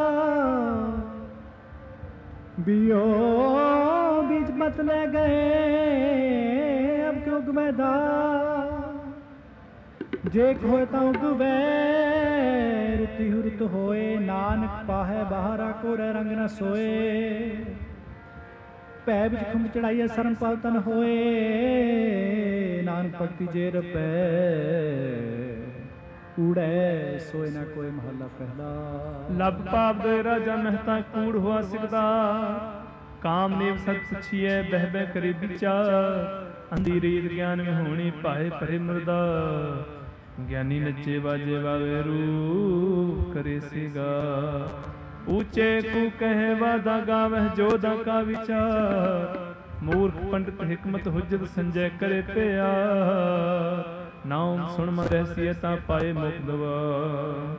S2: बियो बीज मत ले गए अब क्यों गुमेदा जे खोए ताऊ गुवे रुति हुरत होए नानक पाहे बाहरा को रंग न सोए पै बिच खुंब चढ़ाइए शर्म पाल तन होए नानक भक्ति जे रपै ਕੂੜੈ ਸੋਏ ਨਾ ਕੋਈ ਮਹੱਲਾ ਪਹਿਲਾ।
S1: ਲਬ ਪਾਪ ਦੇ ਰਾਜਾ ਮਹਿਤਾ ਕੂੜ ਹੋਆ ਸਿਕਦਾ ਕਾਮ ਨੇਵ ਸਤ ਪੁੱਛੀਐ ਬਹਿ ਬਹਿ ਕਰੇ ਵਿਚਾਰ ਅੰਧੀ ਰੀਤ ਗਿਆਨ ਵਿੱਚ ਹੋਣੀ ਭਾਏ ਭਰੇ ਮਰਦਾ ਗਿਆਨੀ ਨੱਚੇ ਬਾਜੇ ਵਾਵੇ ਰੂ ਕਰੇ ਸਿਗਾ ਊਚੇ ਕੂ ਕਹੇ ਵਾਦਾ ਗਾਵਹਿ ਜੋਦਾ ਕਾ ਵਿਚਾਰ ਮੂਰਖ ਪੰਡਿਤ ਹਿਕਮਤ ਹੁਜਤ ਸੰਜੈ ਕਰੇ ਪਿਆ ਨਾਮ ਸੁਣ ਮਨ ਰਹਿਸੀਐ ਤਾਂ ਪਾਏ ਮੁਖ ਦਵਾਰ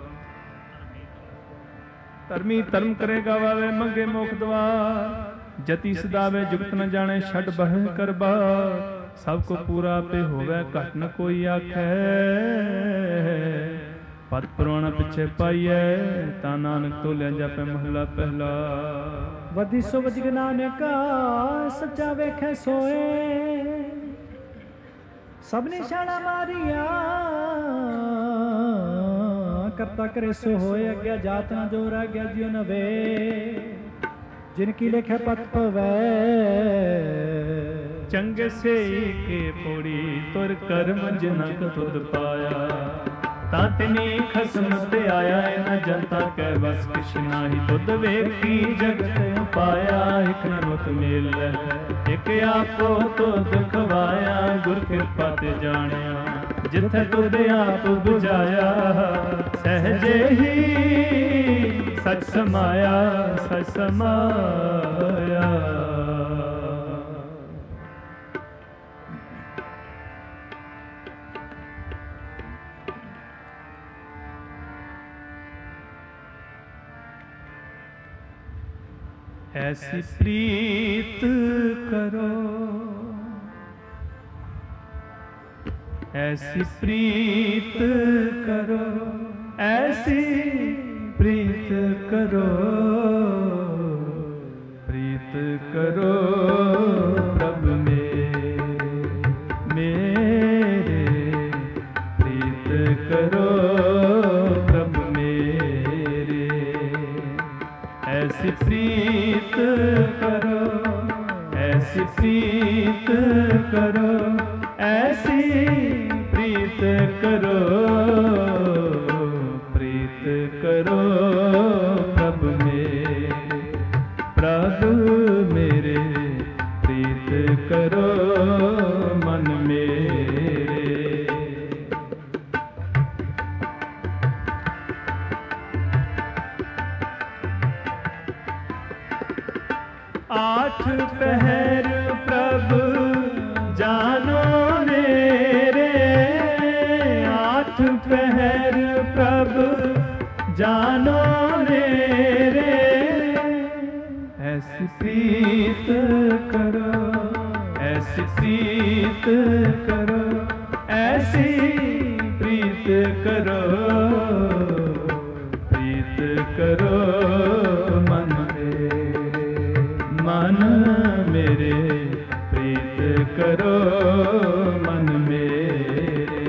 S1: ਧਰਮੀ ਧਰਮ ਕਰੇ ਗਵਾਵੇ ਮੰਗੇ ਮੁਖ ਦਵਾਰ ਜਤੀ ਸਦਾਵੇ ਜੁਗਤ ਨ ਜਾਣੇ ਛੱਡ ਬਹਿ ਕਰਬਾ ਸਭ ਕੋ ਪੂਰਾ ਆਪੇ ਹੋਵੇ ਘਟ ਨ ਕੋਈ ਆਖੈ ਪਤ ਪੁਰਾਣਾ ਪਿੱਛੇ ਪਾਈਐ ਤਾਂ ਨਾਨਕ ਤੋਲਿਆ ਜਾਪੈ ਮਹਲਾ ਪਹਿਲਾ।
S2: ਵਧੀ ਸੋ ਵਧਿਕ ਨਾਨਕਾ ਸੱਚਾ ਵੇਖੈ ਸੋਏ ਸਭ ਨੇ ਛਾਣਾ ਮਾਰੀਆਂ ਕਰਤਾ ਕਰੇ ਸੋ ਹੋਏ, ਅੱਗੇ ਜਾਤ ਨਾ ਜੋ ਰਹਿ ਗਿਆ ਜਿਉ ਨਵੇ, ਜਿਨ ਕੀ ਲਿਖਿਆ ਪਤ ਪਵੈ।
S1: ਚੰਗੇ ਸੇਈ ਕੇ ਪੋੜੀ ਤੁਰ ਕਰਮ ਜਿਨਕ ਤੁਧ ਪਾਇਆ, ਤਾਂ ਤਿਨੀ ਖਸਮ ਤੇ ਆਇਆ ਨ ਜਨਤਾ ਕੈ ਬਸ ਕਿਛ ਨਾਹੀ, ਤੁਧ ਵੇਖੀ ਜਗਤ ਪਾਇਆ ਇਕ ਨਮਕ ਮੇਲ, ਇਕ ਆਪੋ ਤੁਧ ਖਵਾਇਆ ਗੁਰ ਕਿਰਪਾ ਤੇ ਜਾਣਿਆ, ਜਿੱਥੇ ਤੁਧ ਆਪ ਬੁਝਾਇਆ ਸਹਜੇ ਹੀ ਸਚ ਸਮਾਇਆ, ਸਚ ਸਮਾਇਆ। ऐसी प्रीत करो, ऐसी प्रीत करो, ऐसी प्रीत करो, प्रीत करो प्रभु में मेरे, प्रीत करो प्रभु मेरे। ऐसी प्रीत करो, ऐसी प्रीत करो, ऐसी प्रीत करो, प्रीत करो प्रभु मेरे, प्रभु मेरे, प्रीत करो मन मेरे। आठ पहर प्रभु जानो मेरे, आठ पहर प्रभु जानो मेरे। ऐसी प्रीत करो, ऐसी प्रीत करो, ऐसी प्रीत करो, प्रीत करो मन मन मेरे, प्रीत करो मन मेरे।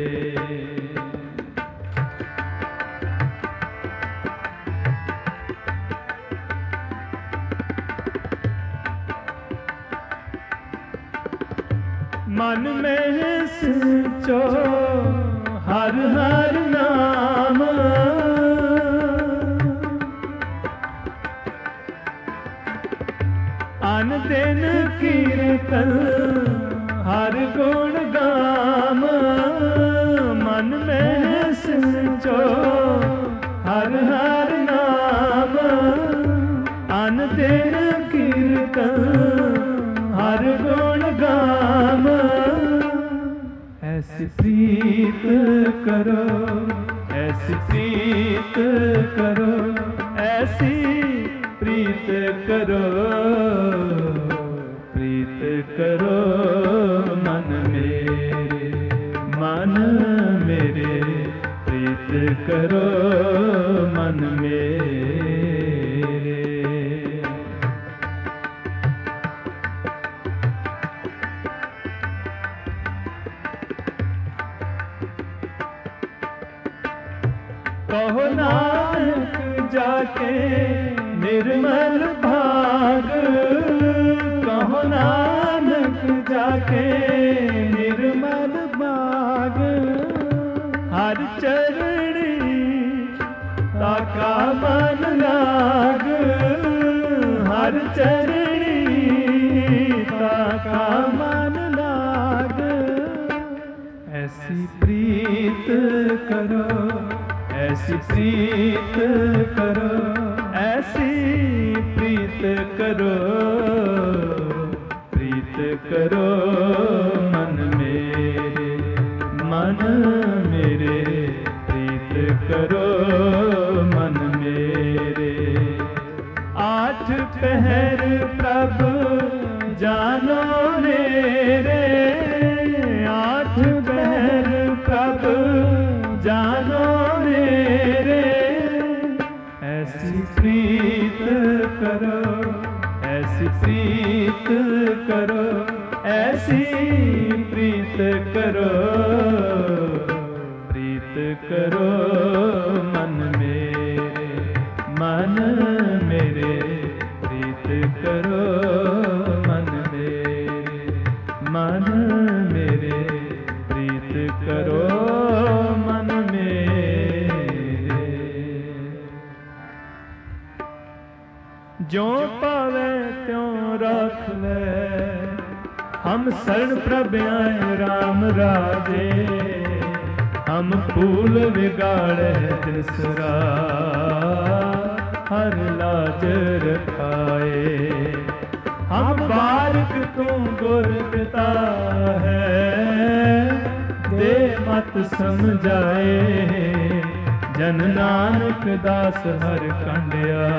S1: मन में सिंचो हर हर नाम, अन दिन कीर्तन हर गुण गाम। मन में सिंचो हर हर नाम, अन दिन कीर्तन हर गुण गाम। ऐसी प्रीत करो, ऐसी प्रीत करो, ऐसी प्रीत करो, प्रीत करो मन मेरे, मन मेरे, प्रीत करो मन मेरे। कहो नानक जाके निर्मल भाग, कहो नानक जाके निर्मल भाग। हर चरणी ताका मन लाग, हर चरणी ताका मन लाग। ऐसी प्रीत करो, ऐसी प्रीत करो, ऐसी प्रीत करो, प्रीत करो मन मेरे, मन मेरे, प्रीत करो मन मेरे। आठ पहर प्रभु जानो मेरे, आठ पहर प्रभु जानो मेरे। ऐसी प्रीत करो, ऐसी प्रीत करो, ऐसी प्रीत करो, प्रीत करो मन हम शरण प्रभ आए राम राजे, हम फूल बिगाड़े तिसरा, हर लाज रखाए। हम बारिक तू गुर पिता है, दे मत समझाए। जन नानक दास हर कंडिया,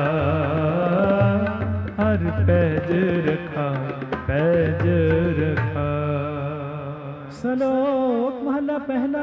S1: हर पैज रखा पैज रखा।
S2: सलोक महला पहला।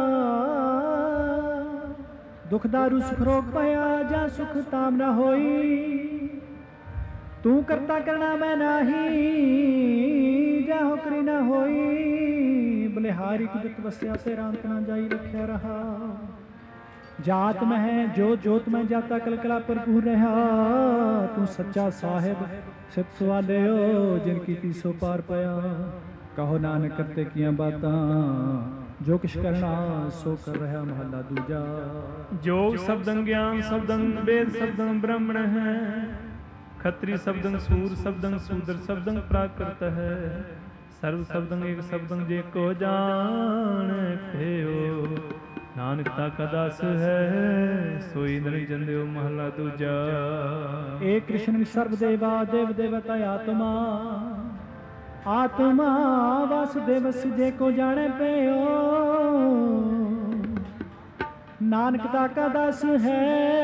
S2: दुख दारू सुख रोग पाया, जा सुख ताम न होई। तू करता करना मैं नाही, जा होकरी न होई। बलिहारी कुदरत वस्या से रांत ना जाई, रखिया रहा। जात में है जो जोत में जाता, कल कला भरपूर रहा। तू सच्चा साहिब सित सवाले हो, जिनकी तीसो पार पाया। कहो नानक करते किया बातां, जो किश करना सो कर रहा। महला दूजा।
S1: जोग शब्दं ज्ञान शब्दं वेद शब्दं ब्राह्मण है, खत्री शब्दं सूर शब्दं शूद्र शब्दं प्राकृत है। सर्व शब्दं एक शब्दं जे को जान थियो, नानक ताका दास है सोई निरंजन देव। महला दूजा।
S2: एक कृष्ण सर्व देवा देव देवता आत्मा, आत्मा वासुदेव जे को जाने पे ओ। नानक ताका दास है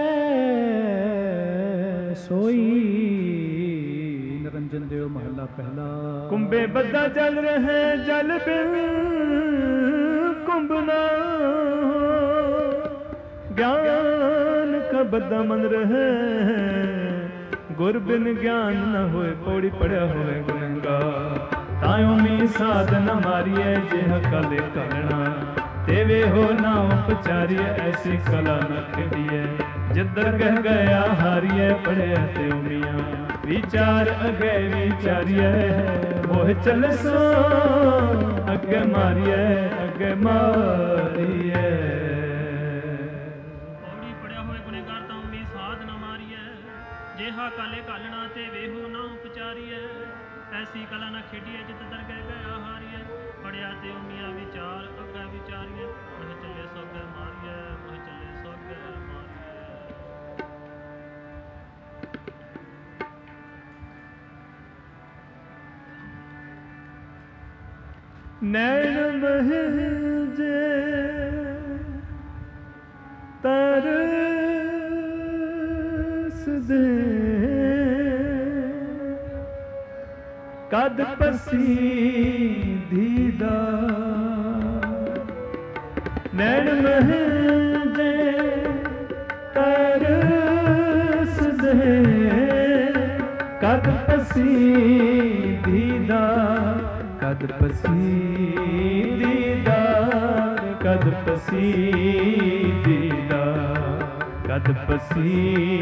S2: सोई निरंजन देव। महला पहला।
S1: कुंभे बद्दा जल रहे जल बिन कुंभ ना, ज्ञान का बद्दा मन रहे। गुर बिन ज्ञान न होए, पौड़ी पड़िया होए गुनंगा। तायों मी साधन मारिए, जेह कले करना। तेवे हो ना उपचारिय, ऐसी कला न खेड़िए। जिधर गह गया हारिए, पड़े ते मियाँ। विचार अगे विचारिए, मोह चल सो अगे मारिए, अगे मारिए।
S3: जेहा काले कालना ते वेहो ना उपचारिए। ऐसी कला न खेडिए, जित दर गए गया हारिए। पढ़िया ते उमिया विचार अगे विचारिए। मह चले सोगे मारिए, मह चले सोगे मारिए।
S1: नैन महजे तर दे, कद पसी दीदा। नैन महजे तरस दे, कद पसी दीदा। कद पसी दीदा, कद पसी दीदा। कद पसी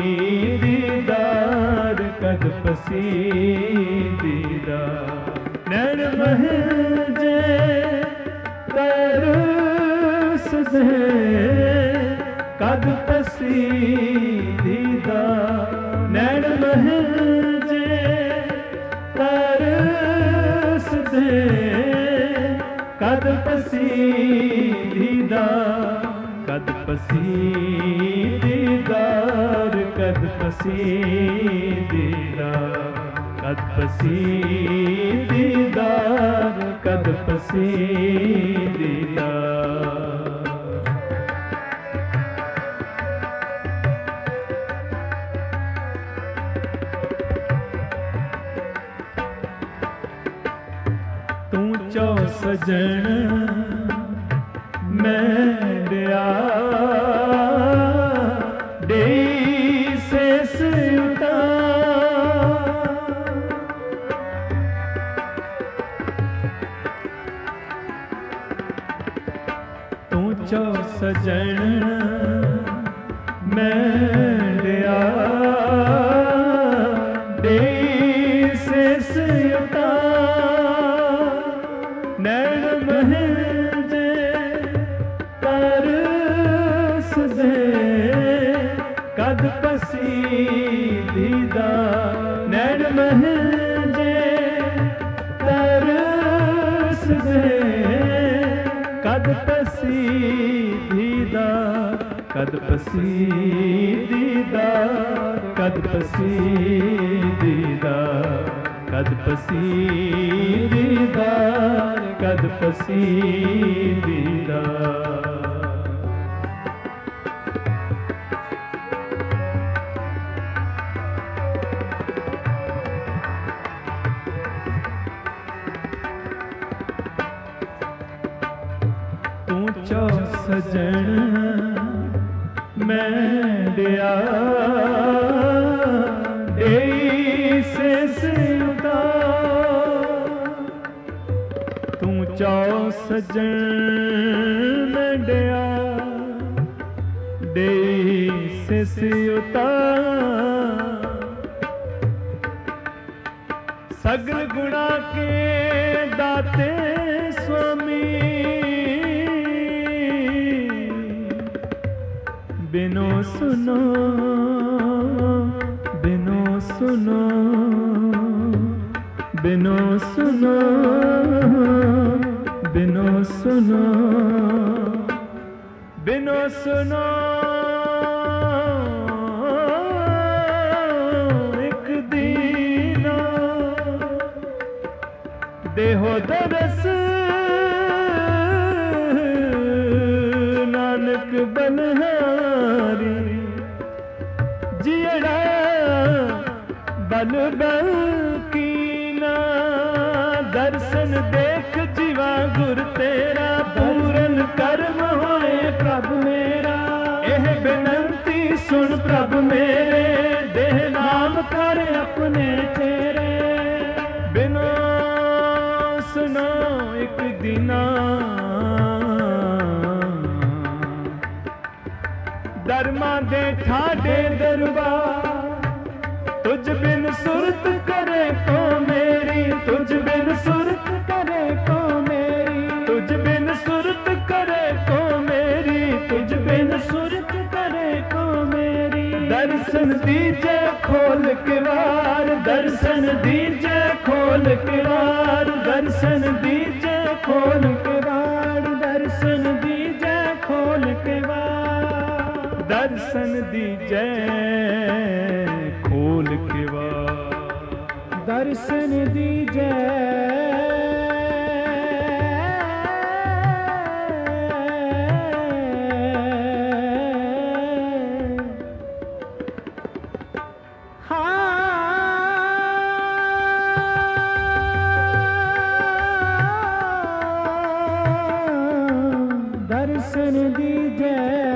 S1: दीदार, कद पसी दीदार। नैन महजे तरस दे, कद पसी दीदार। नैन महजे तरस दे, कद पसी दीदार। कद पसी दीदार, कद पसी दीदार। कद पसी दीदार, कद पसी दीदार। तू चौ सजन मैं दिया, दे से सिउता। तू चौ सजन मैं दिया, दे से सिउता। नैन महजे तरस दे, कद पसी दीदा। नैन महजे तरस ਤਰਸਦੇ ਕਦ ਪਸੀ ਦੀਦਾਰ ਕਦ ਪਸੀ ਦੀਦਾਰ ਕਦ ਪਸੀ ਦੀਦਾਰ ਕਦ ਪਸੀ ਦੀਦਾਰ ਕਦ ਪਸੀ ਦੀਦਾਰ। ਤੂੰ ਚੋ ਸਜਣ ਮੈਂ ਦਿਆ ਏ ਸਿਸ ਤੂੰ ਚੋ ਸਜਣ ਮੈਂ ਦਿਆ ਦੇ ਸਿਸ ਉਤਾਰ ਸਗਲ ਗੁਣਾ ਕੇ ਦਾਤੇ ਸੁਆਮੀ ਬਿਨੋ ਸੁਨੋ ਬਿਨੋ ਸੁਨੋ ਬਿਨੋ ਸੁਨੋ ਬਿਨੋ ਸੁਨੋ ਬਿਨੋ ਸੁਨੋ ਇੱਕ ਦੀਨਾ ਦੇਹੋ ਦਰਸ ਨਾਨਕ ਬਨਹਾਰੀ ਜਿਹੜਾ ਬਲ ਬਲ ਕੀਨਾ ਦਰਸ਼ਨ ਦੇਖ ਜੀਵਾ ਗੁਰ ਤੇਰਾ ਪੂਰਨ ਕਰਮ ਹੋਏ ਪ੍ਰਭ ਮੇਰਾ ਇਹ ਬੇਨੰਤੀ ਸੁਣ ਪ੍ਰਭ ਮੇਰੇ ਦੇਹ ਨਾਮ ਕਰ ਆਪਣੇ ਤੇਰੇ ਬਿਨੋ ਸੁਨੋ ਇੱਕ ਦਿਨਾ ਦਰਮਾਂ ਦੇ ਠਾਡੇ ਦਰਬਾਰ ਤੁਝ ਬਿਨ ਸੁਰਤ ਕਰੇ ਕੋ ਮੇਰੀ ਤੁਝ ਬਿਨ ਸੁਰਤ ਕਰੇ ਕੋ ਮੇਰੀ ਤੁਝ ਬਿਨ ਸੁਰਤ ਕਰੇ ਕੋ ਮੇਰੀ ਤੁਝ ਬਿਨ ਸੁਰਤ ਕਰੇ ਕੋ ਮੇਰੀ ਦਰਸ਼ਨ ਦੀਜੈ ਖੋਲ ਕੇ ਵਾਰ ਦਰਸ਼ਨ ਦੀਜੈ ਖੋਲ ਕੇ ਵਾਰ ਦਰਸ਼ਨ ਦੀਜੈ ਖੋਲ ਕੇ ਵਾਰ ਦਰਸ਼ਨ ਦੀਜੈ ਖੋਲ ਕੇ ਵਾਰ ਦਰਸ਼ਨ ਦੀਜੈ ਖੋਲ ਕੇ ਵਾਰ ਦਰਸ਼ਨ ਦੀਜੈ ਦਰਸ਼ਨ ਦੀਜੈ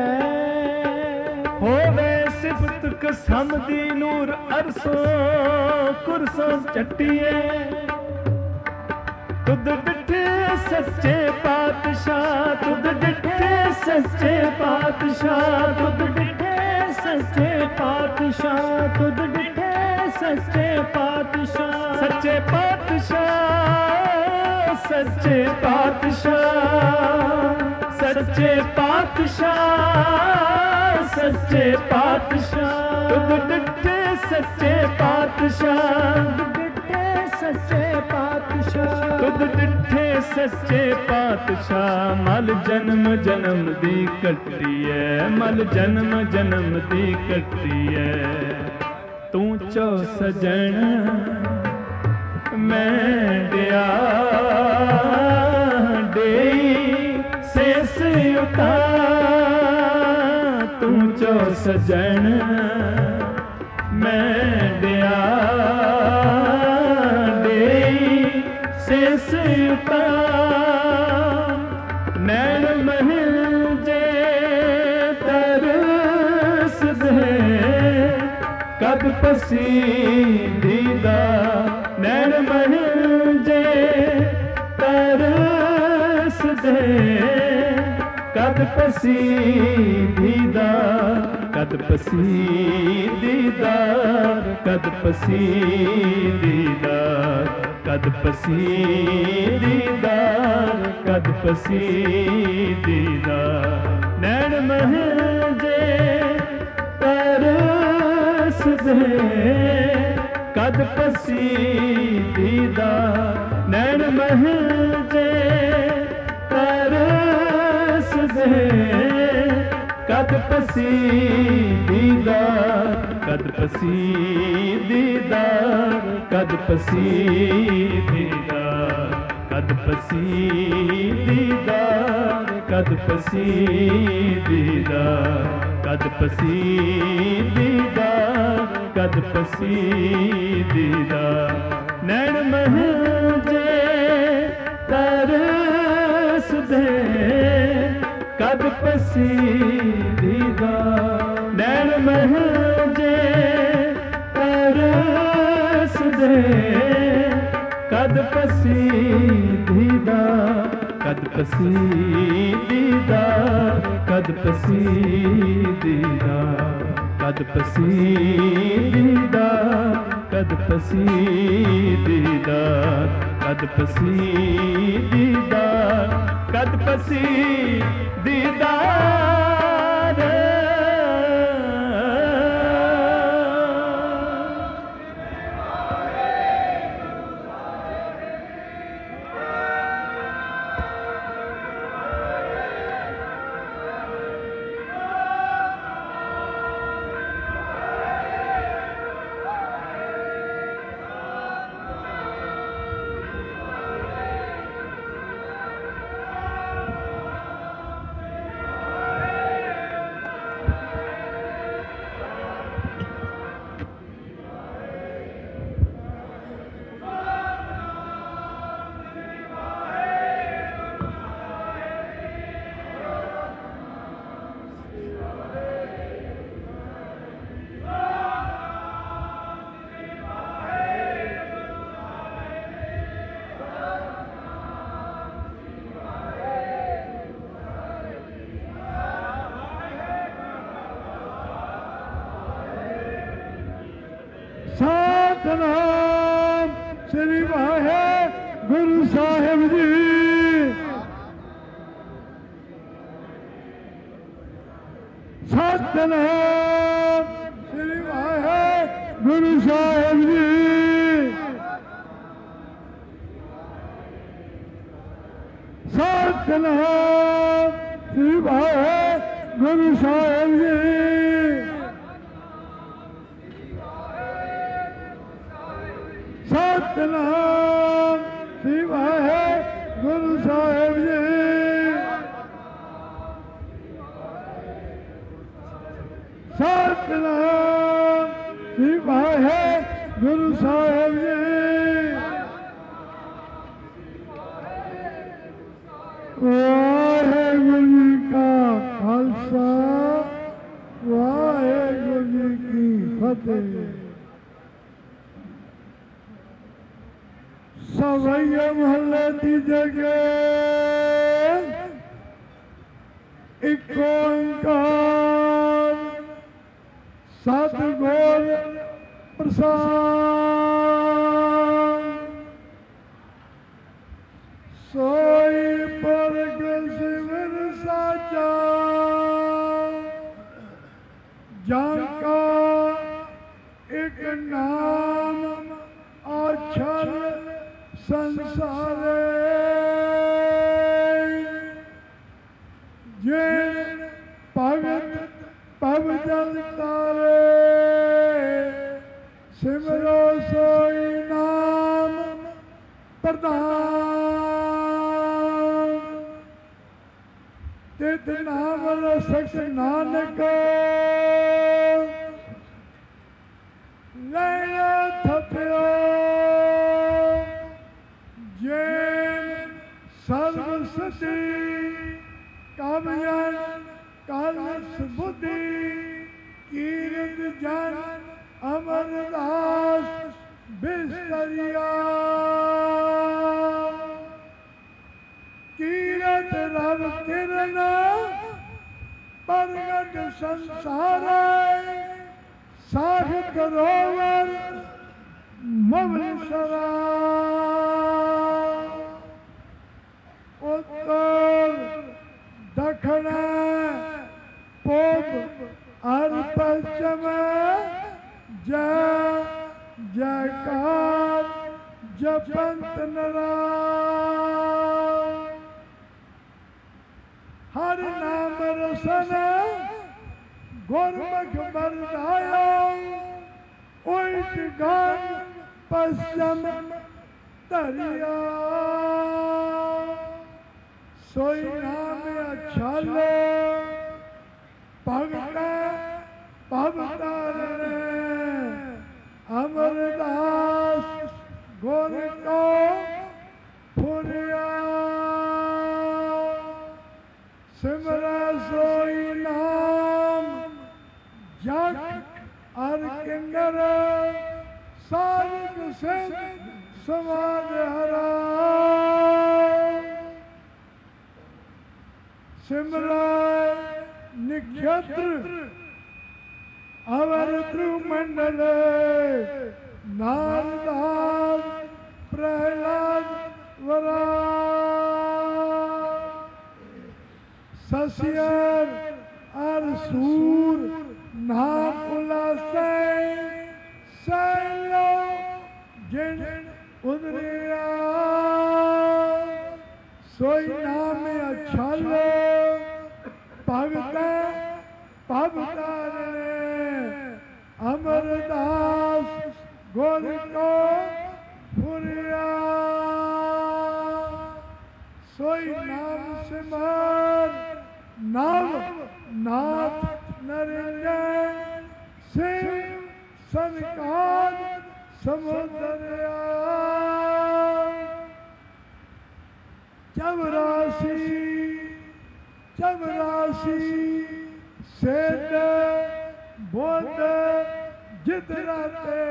S1: ਹੋਵੇ ਸਿਫਤ ਕਸਮ ਦੀ ਨੂਰ ਅਰਸੋਂ ਕੁਰਸੋਂ ਚੱਟੀਏ ਤੁਧ ਡਿਠੇ ਸੱਚੇ ਪਾਤਸ਼ਾਹ ਤੁਧ ਡਿਠੇ ਸੱਚੇ ਪਾਤਸ਼ਾਹ ਤੁਧ ਡਿਠੇ ਸੱਚੇ ਪਾਤਸ਼ਾਹ ਤੁਧ ਡਿਠੇ ਸੱਚੇ ਪਾਤਸ਼ਾਹ ਸੱਚੇ ਪਾਤਸ਼ਾਹ ਸੱਚੇ ਪਾਤਸ਼ਾਹ ਸੱਚੇ ਪਾਤਸ਼ਾਹ ਸੱਚੇ ਪਾਤਸ਼ਾਹ ਤੁਧ ਡਿਠੇ ਸੱਚੇ ਪਾਤਸ਼ਾਹ ਡਿਠੇ ਸੱਚੇ ਪਾਤਸ਼ਾਹ ਤੁਧ ਡਿਠੇ ਸੱਚੇ ਪਾਤਸ਼ਾਹ ਮਲ ਜਨਮ ਜਨਮ ਦੀ ਕੱਟੀਐ ਮਲ ਜਨਮ ਜਨਮ ਦੀ ਕੱਟੀਐ ਤੂੰ ਚੋ ਸਜਣ ਮੈਂ ਦਿਆ ਦੇਈ ਸੇਸ ਉਤਾਰ ਤੂੰ ਚੋ ਸਜਣ ਮੈਂ ਦਿਆ ਦੇਈ ਸੇਸ ਉਤਾਰ ਨੈਣ ਮਹਿਲ ਜੇ ਤਰਸ ਦੇ ਕਦ ਪਸੀ ਦੀਦਾ ਨੈਣ ਮਹਿਲ ਜੇ ਤਰਸ ਦੇ ਕਦ ਪਸੀ ਦੀਦਾਰ ਕਦ ਪਸੀ ਦੀਦਾਰ ਕਦ ਪਸੀ ਦੀਦਾਰ ਕਦ ਪਸੀ ਦੀਦਾਰ ਕਦ ਪਸੀ ਦੀਦਾਰ ਨੈਣ ਮਹਿਲ ਜੇ ਤਰਸ ਦੇ ਕਦ ਪਸੀ ਦੀਦਾਰ ਨੈਣ ਮਹਿਲ ਜੇ कद पसी दीदार, कद पसी दीदार, कद पसी दीदार, कद पसी दीदार, कद पसी दीदार, कद पसी दीदार, कद पसी दीदार। नैन महजे तरस दे, कद पसी दीदार। नैन महजे तरस दे, कद पसी दीदार, कद पसी दीदार, कद पसी दीदार, कद पसी दीदार, कद पसी दीदार, कद पसी दीदार, कद पसी दीदार।
S4: ਸਤਿਨਾਮ ਸ੍ਰੀ ਵਾਹਿਗੁਰੂ ਸਾਹਿਬ ਜੀ। ਸਤਿਨਾਮ ਸ੍ਰੀ ਵਾਹਿਗੁਰੂ ਸਾਹਿਬ ਜੀ। ਸਤਿਨਾਮ ਸ੍ਰੀ ਵਾਹਿਗੁਰੂ ਸਾਹਿਬ ਜੀ। ਸਤਿਨਾਮ ਸ੍ਰੀ ਵਾਹਿਗੁਰੂ ਸਾਹਿਬ ਜੀ। ਸਤਿਨਾਮ ਸ੍ਰੀ ਵਾਹਿਗੁਰੂ ਸਾਹਿਬ ਜੀ। ਵਾਹਿਗੁਰੂ ਜੀ ਕਾ ਖਾਲਸਾ, ਵਾਹਿਗੁਰੂ ਜੀ ਕੀ ਫਤਿਹ। ਸਵਈਆ ਮਹੱਲੇ ਦੀ ਜਗੇ ਇੱਕ ਓੰਕਾਰ ਸਤਿਗੁਰ ਪ੍ਰਸਾਦ। ਸੋਈ ਪ੍ਰਗਟ ਸਿਮਰ ਸਾਚਾ, ਜਾਂ ਕਾ ਇੱਕ ਨਾਮ ਅਛਲ ਸੰਸਾਰੇ। ਜਿਨ ਭਗਤ ਭਵ ਜਲ ਤਾਰੇ, ਸਿਮਰੋ ਸੋਈ ਨਾਮ ਪ੍ਰਧਾਨ। ਤਿਤ ਨਾਮ ਰਸਕ ਨਾਨਕ, ਲੈਣਾ ਥਪਿਓ। ਜੈਨ ਸਰਬ ਸਤੀ ਕਾਮਯਨ ਕਾਲ ਸੁਬੁੱਧੀ। ਕੀਰਤ ਜਨ ਅਮਰਦਾਸ ਬਿਸਤਰੀਆ। ਕੀਰਤ ਰਵ ਕਿਰਨ ਪ੍ਰਗਟ ਸੰਸਾਰੇ। ਸਾਖ ਕਰੋਵਰ ਮਵਲ ਸਰਾ। ਉੱਤਰ ਦੱਖਣ ਪੂਬ ਅਰ ਪശ്ਚਮ। ਜੈ ਜੈਕਾਰ ਜਪੰਤ ਨਰਾ। ਹਰਿ ਨਾਮ ਰਸਨ ਗੁਰਮੁਖ ਮਰਦਾਇਆ ਉਲਟ ਗਾਨ ਪਸਮ ਧਰਿਆ ਸੋਈ ਨਾਮ ਅਛਾਲੇ ਭਗਤ ਭਵਤਾਰਣੇ ਅਮਰਦਾਸ ਗੁਰ ਕੋ ਫੁਰਿਆ ਸਿਮਰੈ ਸੋਈ ਨਾਮ ਜਗ ਅਰ ਕਿੰਨਰ ਸਾਰਿਕ ਸਿਧ ਸਮਾਧ ਹਰਾ ਸਿਮਰੈ ਨਿਖੇਤਰ ਅਵਰ ਧਰੁਮੰਡਲ ਨਾਰਦਾਸ ਪ੍ਰਹਿਲਾਦ ਵਰਾ ਸਸਿਅਰ ਅਰ ਸੂਰ ਨਾ ਉਲਾਸੈ ਸੈਲੋ ਜਿਨ ਉਦਰਿਆ ਸੋਈ ਨਾਮ ਅਛਲ ਭਗਤ ਭਵਤਾਰਣੇ ਅਮਰਦਾਸ ਗੁਰ ਕੋ ਫੁਰਿਆ ਸੋਈ ਨਾਮ ਸਿਮਰ ਨਵ ਨਾਥ ਨਰਿੰਜਨ ਸਿਵ ਸੰਕਾਦ ਸਮੁਦਰਿਆ ਚਵਰਾਸੀ ਚਵਰਾਸੀ ਸੇਧ ਬੋਧ ਜਿਤ ਰਾਤੇ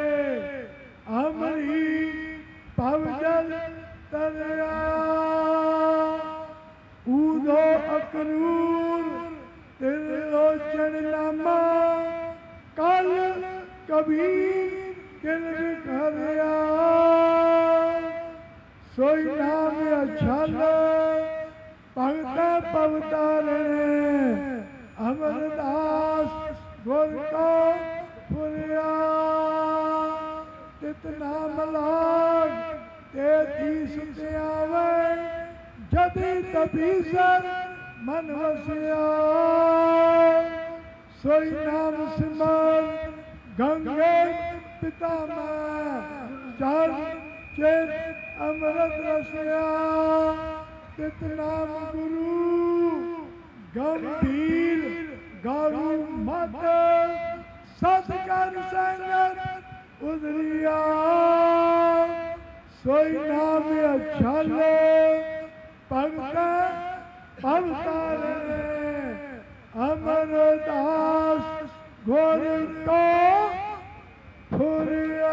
S4: ਅਮਰੀ ਭਵ ਜਲ ਤਰਿਆ ਊਦੋ ਅਕਰੂਰ ਤਿਰਲੋਚਨ ਨਾਮਾ ਕਲ ਕਬੀਰ ਕਿਨ ਵਿਖਰਿਆ ਸੋਈ ਨਾਮ ਅਛਲ ਭਗਤ ਭਵਤਾਰਣੇ ਅਮਰਦਾਸ ਗੁਰ ਕੋ ਫੁਰਿਆ ਤਿਤ ਨਾਮ ਲਾਗ ਤੇਤੀ ਸੁਤ ਆਵੇ ਜਦੀ ਤਬੀ ਸਰ ਮਨ ਵਸਿਆ ਸੋਈ ਨਾਮ ਸਿਮਰ ਗੰਗੇ ਪਿਤਾ ਮੈਂ ਚਰ ਚੇਤ ਅੰਮ੍ਰਿਤ ਰਸਿਆ ਤਿਤ ਨਾਮ ਗੁਰੂ ਗੰਭੀਰ ਗਾਰੂ ਮਤ ਸਤ ਕਰ ਸੰਗਤ ਉਦਰਿਆ ਸੋਈ ਨਾਮ ਅਛਲ ਭਗਤ ਭਵਤਾਰਣੇ ਅਮਰਦਾਸ ਗੁਰ ਕੋ ਫੁਰਿਆ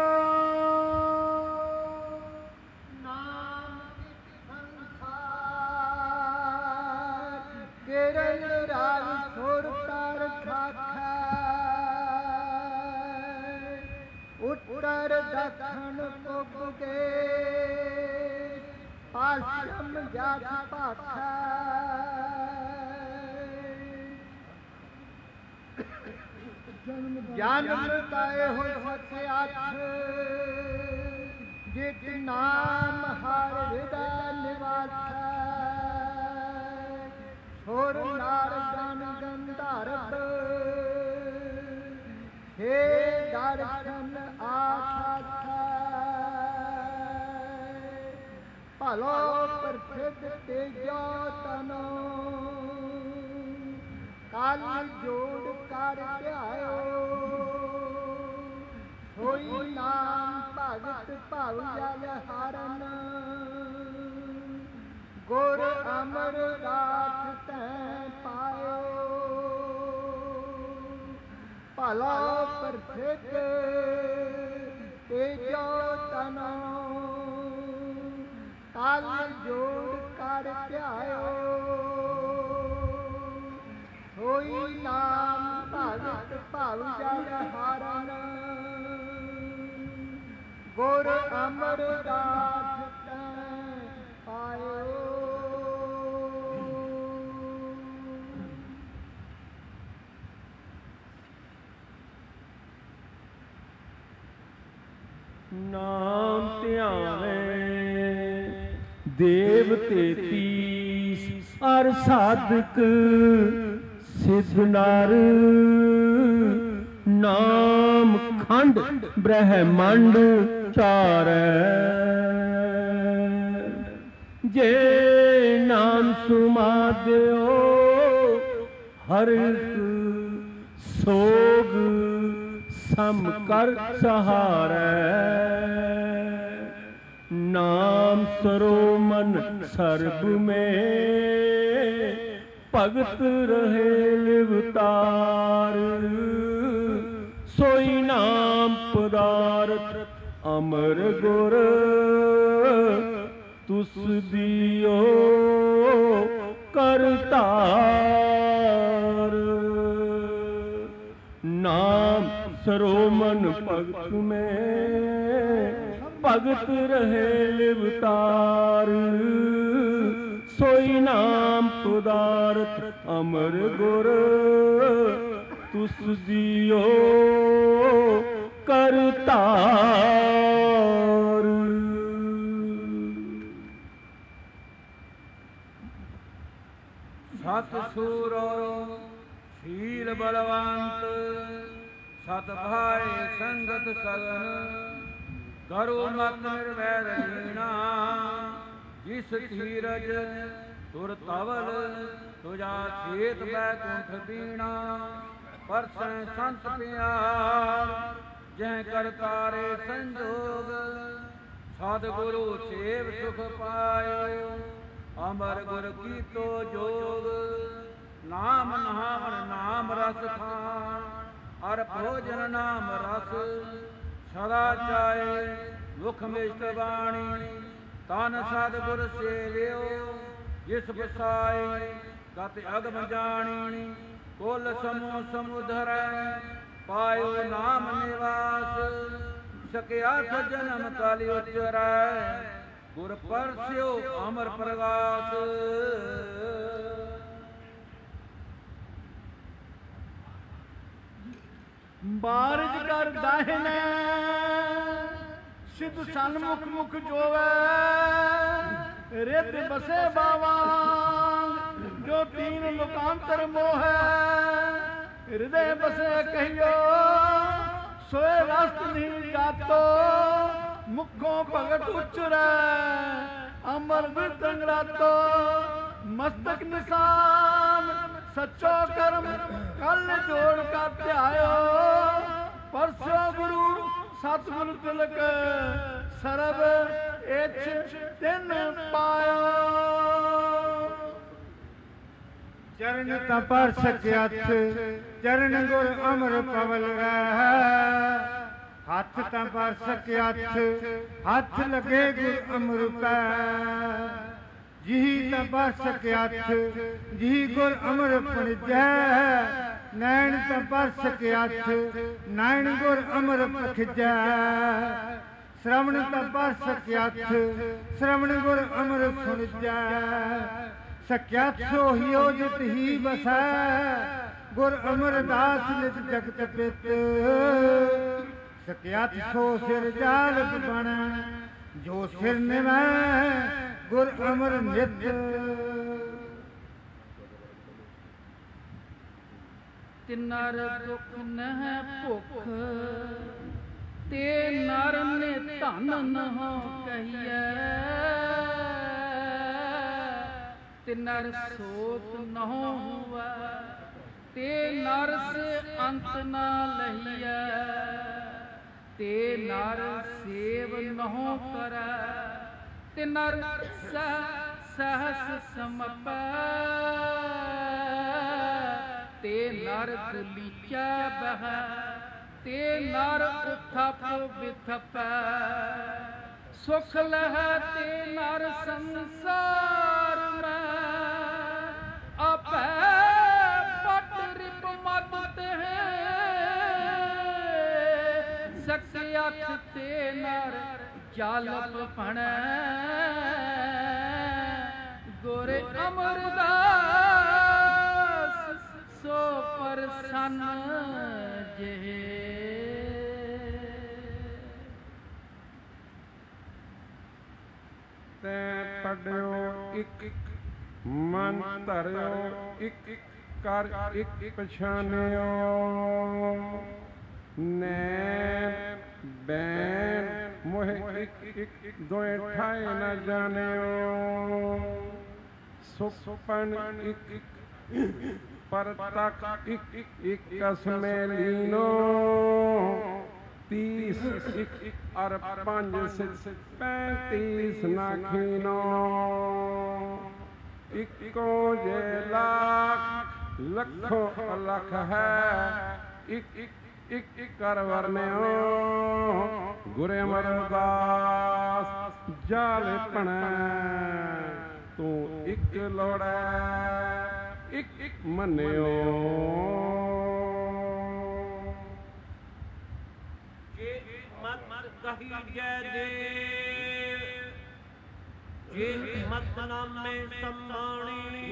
S5: ਕਿਰਨ ਰਾਜ ਸੁਰ ਪਰ ਖਾਖੈ ਉੱਤਰ ਦੱਖਣ ਪੁੱਗੇ ਪਛਮ ਜਗ ਭਾਖੈ ਜਨਮ ਤਾਏ ਹੋਏ ਸੱਚ ਅੱਠ ਜਿਤ ਨਾਮ ਹਰ ਹਿਰਦੈ ਨਿਵਾਸੈ ਸੁਰ ਨਾਰ ਗਨ ਗੰਧਰਵ ਹੇ ਦਰਸ਼ਨ ਆਖਾਥੈ ਭਲੋ ਪ੍ਰਸਿੱਧ ਤੇਜੋ ਤਨੋ ਕਾਲ ਜੋੜ ਕਰ ਧਿਆਇਓ ਹੋਈ ਨਾਮ ਭਗਤ ਭਵ ਜਲ ਹਰਨ ਗੁਰ ਅਮਰਦਾਸ ਤੈ ਪਾਇਓ ਭਲਾ ਪ੍ਰਸਿੱਧ ਤੇਜੋ ਤਨੋ ਕਾਲ ਜੋੜ ਕਰ ਧਿਆਇਓ ਹੋਈ ਨਾਮ ਭਗਤ ਭਵ ਜਲ ਹਰਨ ਗੁਰ ਅਮਰਦਾਸ ਤੈ ਪਾਇਓ
S1: ਨਾਮ ਧਿਆਵੇ ਦੇਵ ਤੇਤੀਸ ਅਰ ਸਾਧਕ ਸਿਧ ਨਰ ਨਾਮ ਖੰਡ ਬ੍ਰਹਮੰਡ ਚਾਰੈ। ਜੇ ਨਾਮ ਸੁਮਾਦਿਓ ਹਰ ਸੋਗ ਸਮ ਕਰ ਸਹਾਰੈ। ਨਾਮ ਸਰੋ ਮਨ ਸਰਬ में ਭਗਤ ਰਹੇ ਲਿਵਤਾਰ। ਸੋਈ ਨਾਮ ਪਦਾਰਥ ਅਮਰ ਗੁਰ ਤੁਸ ਦਿਓ ਕਰਤਾਰ। ਨਾਮ ਸਰੋ ਮਨ ਭਗਤ में ਭਗਤ ਰਹੇ ਲਿਵਤਾਰ। ਸੋਈ ਨਾਮ ਪਦਾਰਥ ਅਮਰ ਗੁਰ ਤੁਸ ਦਿਓ ਕਰਤਾਰ।
S6: ਸਤ ਸੂਰੋ ਸ਼ੀਲ ਬਲਵੰਤ ਸਤ ਭਾਏ ਸੰਗਤ ਸਗਨ। ਕਰੋ ਮਤ ਨਿਰਵੈਰ ਲੀਣਾ ਜਿਸ ਧੀਰਜ ਤੁਰ ਤਵਲ ਤੁਜਾ ਛੇਤ ਬੈਕੁੰਠ ਦੀਣਾ। ਪਰਸੈ ਸੰਤ ਪਿਆਰ ਜਹ ਕਰਤਾਰੇ ਸੰਜੋਗ। ਸਤਿਗੁਰੂ ਸੇਵ ਸੁਖ ਪਾਇਓ ਅਮਰ ਗੁਰ ਕੀਤੋ ਜੋਗ। ਨਾਮ ਨਾਮ ਨਾਮ ਰਸ ਖਾਨ ਅਰ ਭੋਜਨ ਨਾਮ ਰਸ। ਸਦਾ ਚਾਏ ਮੁਖ ਮਿਸ਼ਟ ਬਾਣੀ ਤਨ ਸਤਿਗੁਰ ਸੇਵਿਓ। ਜਿਸ ਬਸਾਏ ਕਤ ਅਗਮ ਜਾਣੀ ਕੁਲ ਸਮੂਹ ਸਮੁਧਰੈ ਪਾਇਓ ਨਾਮ ਨਿਵਾਸ। ਸਕਿਆਥ ਜਨਮ ਕਲਿ ਉਚਰੈ ਗੁਰ ਪਰਸਿਓ ਅਮਰ ਪ੍ਰਗਾਸ।
S2: ਬਾਰਜ ਕਰ ਦਾਹਿਨੇ ਸਿਧ ਸਨਮੁਖ ਮੁਖ ਜੋਵੈ। ਰਿਤ ਬਸੇ ਬਾਵਾ ਜੋ ਤੀਨ ਲੋਕਾਂਤਰ ਮੋਹੈ। ਹਿਰਦੇ ਬਸੇ ਕਹੀਓ ਸੋਏ ਰਸਤ ਨਹੀਂ ਜਾਤੋ। ਮੁਖੋਂ ਭਗਤ ਉਚਰੈ ਅਮਰ ਬਿਰਤੰਗ ਰਾਤੋ। ਮਸਤਕ ਨਿਸ਼ਾਨ ਸੱਚੋ ਕਰਮ ਕਲ ਜੋੜ ਕਰ ਧਿਆਇਓ। ਪਰਸੋ ਗੁਰੂ ਸਤਿਗੁਰ ਤਿਲਕ ਸਰਬ ਇਛ ਤਿਨ ਪਾਇਓ।
S4: ਚਰਨ ਤਪਰ ਸਕਿਆਥ ਚਰਨ ਗੁਰ ਅਮਰ ਪਵਲ ਰਹਿ। ਹੱਥ ਤਪਰ ਸਕਿਆਥ ਹੱਥ ਲਗੇ ਗੁਰ ਅਮਰ ਪੈ। ਜਿਹੀ ਤਪਰ ਸਕਿਆਥ ਜਿਹੀ ਗੁਰ ਅਮਰ ਪਣਜੈ। ਨੈਣ ਤਪਰ ਸਕਿਆਥ ਨੈਣ ਗੁਰ ਅਮਰ ਪਖਜੈ। ਸ਼ਰਵਣ ਤਪਰ ਸਕਿਆਥ ਸ਼ਰਵਣ ਗੁਰ ਅਮਰ ਸੁਣਜੈ। ਸਕਿਆਥ ਸੋਹਿਓ ਜਿਤ ਹੀ ਬਸੈ। ਗੁਰ ਅਮਰਦਾਸ ਨਿਤ ਜਗਤ ਪਿਤ। ਸਕਿਆਥ ਸੋ ਸਿਰ ਜਾਲਤ ਬਣ ਜੋ ਸਿਰ ਨਿਵੈ ਗੁਰ ਅਮਰ ਨਿਤ।
S7: ਤਿਨਰ ਦੁਖ ਨਹਿ ਭੁਖ ਤੇ ਨਰ ਨੇ ਧਨ ਨਹੁ ਕਹੀਐ। ਤਿਨਰ ਸੋਤ ਨਹੁ ਹੁਵੈ ਤੇ ਨਰ ਸੇ ਅੰਤ ਨ ਲਹੀਐ। ਤੇ ਨਰ ਸੇਵ ਨਹੁ ਕਰੈ ਤੇ ਨਰ ਸਹਸ ਸਮਪੈ। ਤੇ ਨਰ ਦੁਲੀਚੈ ਬਹੈ ਤੇ ਨਰ ਉਥਪ ਵਿਥਪੈ। ਸੁਖ ਲਹੈ ਤੇ ਨਰ ਸੰਸਾਰ ਮੈਂ। ਆਪੈ ਪਟ ਰਿਪ ਮਤ ਤੇ ਸਕਿਆਥ ਤੇ ਨਰ ਜਾਲਪ ਭਣੈ। ਗੁਰ ਅਮਰਦਾਸ ਸੋ ਪਰਸਨ ਜਿਹੇ।
S6: ਤੈਂ ਪੜਿਓ ਇਕ ਮਨ ਧਰਿਓ ਇਕ ਕਰ ਇੱਕ ਪਛਾਨਿਓ ਨੈਣ ਬੈਣ ਮੋਹਿ ਇੱਕ ਇੱਕ ਦੋਏ ਠਾਏ ਨਾ ਜਾਣਿਓ ਸੁਪਨ ਇੱਕ ਇੱਕ ਪਰ ਤੱਕ ਇੱਕ ਇੱਕ ਕਸਮੇ ਲੀਨੋ ਤੀਸ ਇੱਕ ਇੱਕ ਅਰ ਪੰਜ ਸਿਤ ਪੈਂਤੀਸ ਨਾਖੀਨੋ ਇੱਕੋ ਜੇ ਲੱਖ ਲੱਖੋ ਅਲਖ ਹੈ ਇੱਕ ਇੱਕ ਇੱਕ ਇੱਕ ਕਰ ਵਰਨਿਓ ਗੁਰੇ ਅਮਰਦਾਸ ਜਾਲੇ ਪਣੈ ਤੂੰ ਇੱਕ ਲੋੜੈ ਇੱਕ ਇੱਕ ਮੰਨਿਓ
S3: ਜੇ ਮਤ ਕਹੀ ਜੈ ਦੇਵ ਜੇ ਮਤ ਨਾਮੇ ਸੰਮਾਣੀ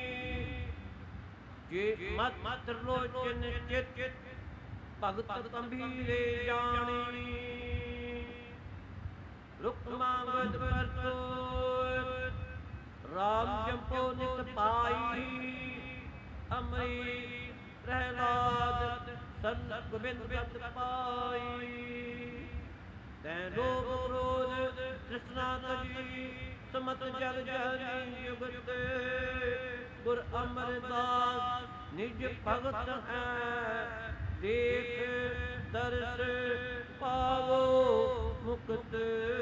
S3: ਜੇ ਮਤ ਮਤ ਲੋਚਨ ਚਿਤ ਭਗਤ ਕੰਭੀਰੇ ਜਾਣੀ ਰੁਕ ਮੰਗਤ ਪਰਤੋਤ ਰਾਮ ਜਪੋ ਨਿਤ ਪਾਈ ਅਮਰੀ ਪ੍ਰਹਿਲਾਦ ਸੰਤ ਗੋਬਿੰਦ ਪਤ ਪਾਈ ਤੈ ਲੋਭ ਕ੍ਰੋਧ ਤ੍ਰਿਸ਼ਨਾ ਤਜੀ ਸਮਤ ਜਲ ਜਹਰੀ ਜੁਗਤ ਗੁਰ ਅਮਰਦਾਸ ਨਿਜ ਭਗਤ ਹੈ ਦੇਖ ਦਰਸ ਪਾਵੋ ਮੁਕਤ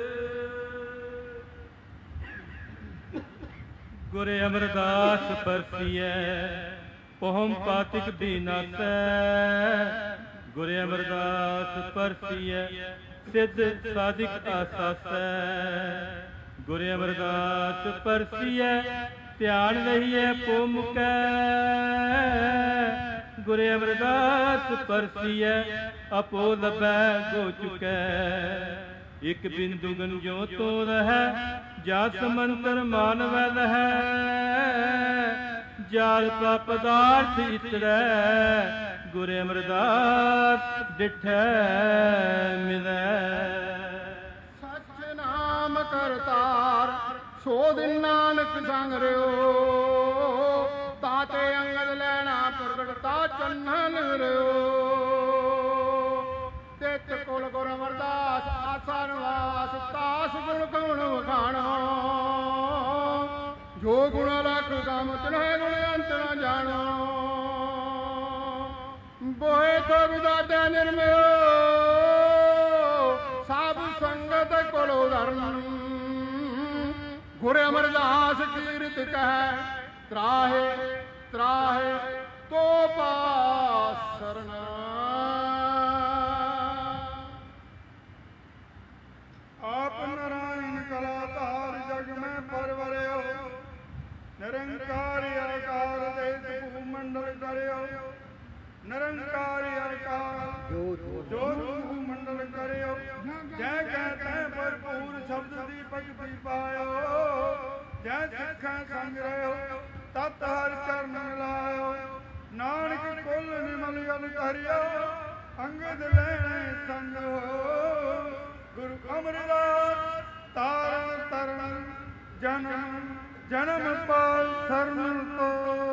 S1: ਗੁਰ ਅਮਰਦਾਸ ਪਰਸੀਐ ਪਹੁਮ ਪਾਤਿਕ ਦੀਨਾਸੈ ਗੁਰ ਅਮਰਦਾਸ ਪਰਸੀਐ ਸਿੱਧ ਸਾਧਿਕ ਆਸਾਸੈ ਗੁਰ ਅਮਰਦਾਸ ਪਰਸੀਐ ਧਿਆਨ ਲਈਐ ਪੋ ਮੁਕੈ ਗੁਰ ਅਮਰਦਾਸ ਪਰਸੀਐ ਆਪੋ ਲਭੈ ਗੋ ਚੁਕੈ ਇਕ ਬਿੰਦੂ ਗੰਜੋ ਤੋ ਰਹੈ ਜਾ ਸਮੰਤਰ ਮਾਨਵੈ ਲਹੈ ਜਾਲ ਕਾ ਪਦਾਰਥ ਇਤਰੈ ਗੁਰ ਅਮਰਦਾਸ ਡਿਠੈ ਮਿਲੈ
S4: ਸਚ ਨਾਮ ਕਰਤਾਰ ਸੋ ਦਿਨ ਨਾਨਕ ਸੰਗ ਰਿਓ ਤਾਤੇ ਅੰਗਦ ਲੈਣਾ ਪ੍ਰਗਟਤਾ ਚੰਨਨ ਰਿਓ ਤਿਤ ਕੁਲ ਗੁਰ ਅਮਰਦਾਸ ਆਸਾ ਨਿਵਾਸ ਤਾਸ ਗੁਣ ਗੁਣ ਵਖਾਣੋ ਜੋ ਗੁਣ ਲਖ ਗਮ ਤਿਨਹਿ ਗੁਣ ਅੰਤ ਨ ਜਾਣੋ ਬੋਏ ਤੋ ਵਿਦਾਤੇ ਨਿਰਮਿਓ ਸਾਧ ਸੰਗਤ ਕੋਲੋਂ ਧਰਨ ਗੁਰ ਅਮਰਦਾਸ ਕੀਰਤ ਕਹਿ ਤਰਾਹੇ ਤਰਾਹੇ ਤੋ ਪਾਸ ਸਰਣ ਆਪ ਨਾਰਾਇਣ ਕਲਾਧਾਰ ਜਗ ਮੈਂ ਪਰਵਰਿਓ ਨਿਰੰਕਾਰੀ ਅਕਾਰ ਦੇਸ ਭੂਮੰਡਲ ਕਰਿਓ ਨਿਰੰਕਾਰੀ ਅਕਾਰ ਜੋਤ ਭੂਮੰਡਲ ਕਰਿਓ ਜੈ ਜੈ ਤੈ ਭਰਪੂਰ ਸ਼ਬਦ ਦੀ ਭਗਤੀ ਪਾਇਓ ਜੈ ਸਿੱਖਾਂ ਸੰਗ ਰਹਿਓ ਤਤ ਹਰਿ ਚਰਨ ਮਿਲਾਇਓ ਨਾਨਕ ਕੁਲ ਨਿਮਲ ਜਲ ਧਰਿਓ ਅੰਗਦ ਲੈਣੇ ਸੰਗ ਗੁਰੂ ਅਮਰਦਾਸ ਤਾਰਨ ਤਰਨ ਜਨਮ ਜਨਮ ਪਾਲ ਸਰਨ ਤੋ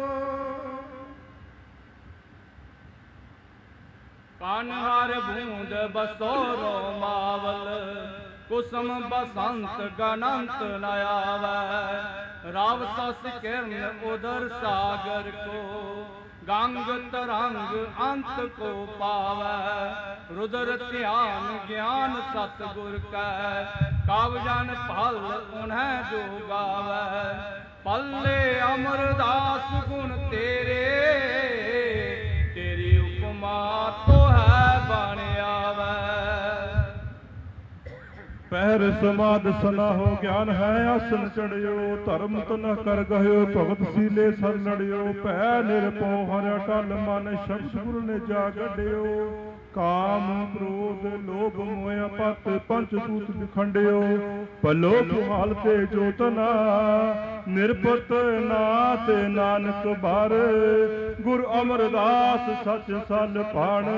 S1: ਕਾਨਹਾਰ ਬੂੰਦ ਬਸੋਰੋ ਮਾਵਲ ਕੁਸਮ ਬਸੰਤ ਗਨੰਤ ਨ ਆਵੈ ਰਾਵ ਸਸ ਕਿਰਨ ਉਦਰ ਸਾਗਰ ਕੋ ਗੰਗ ਤਰੰਗ ਅੰਤ ਕੋ ਪਾਵੈ ਰੁਦਰ ਧਿਆਨ ਗਿਆਨ ਸਤ ਗੁਰ ਕੈ ਕਵ ਜਨ ਭਲ ਉਨਹਿ ਜੋ ਗਾਵੈ ਪੱਲੇ ਅਮਰਦਾਸ ਗੁਣ ਤੇਰੇ ਤੇਰੀ ਉਪਮਾ ਤੋ ਹੈ ਬਣ ਆਵੈ
S8: ਪਹਿਰ ਸਮਾਦ ਸਨਾਹੋ ਗਿਆਨ ਹੈ ਆਸਨ ਚੜਿਓ ਧਰਮ ਤਨ ਕਰ ਗਹਿਓ ਭਗਤ ਸੀਲੇ ਸਰ ਲੜਿਓ ਭੈ ਨਿਰਭਉ ਹਰਿ ਅਟਲ ਮਨ ਸ਼ਬਦ ਗੁਰ ਨੇ ਜਾ ਗੱਡਿਓ ਕਾਮ ਕ੍ਰੋਧ ਲੋਭ ਮੋਹ ਪਤ ਪੰਚ ਤੂਤ ਵਿਖੰਡਿਓ ਭਲੋ ਪੁਹਾਲ ਤੇ ਜੋਤਨਾ ਨਿਰਪਤ ਨਾਥ ਨਾਨਕ ਬਾਰ ਗੁਰ ਅਮਰਦਾਸ ਸਚ ਸਲ ਪਾਣ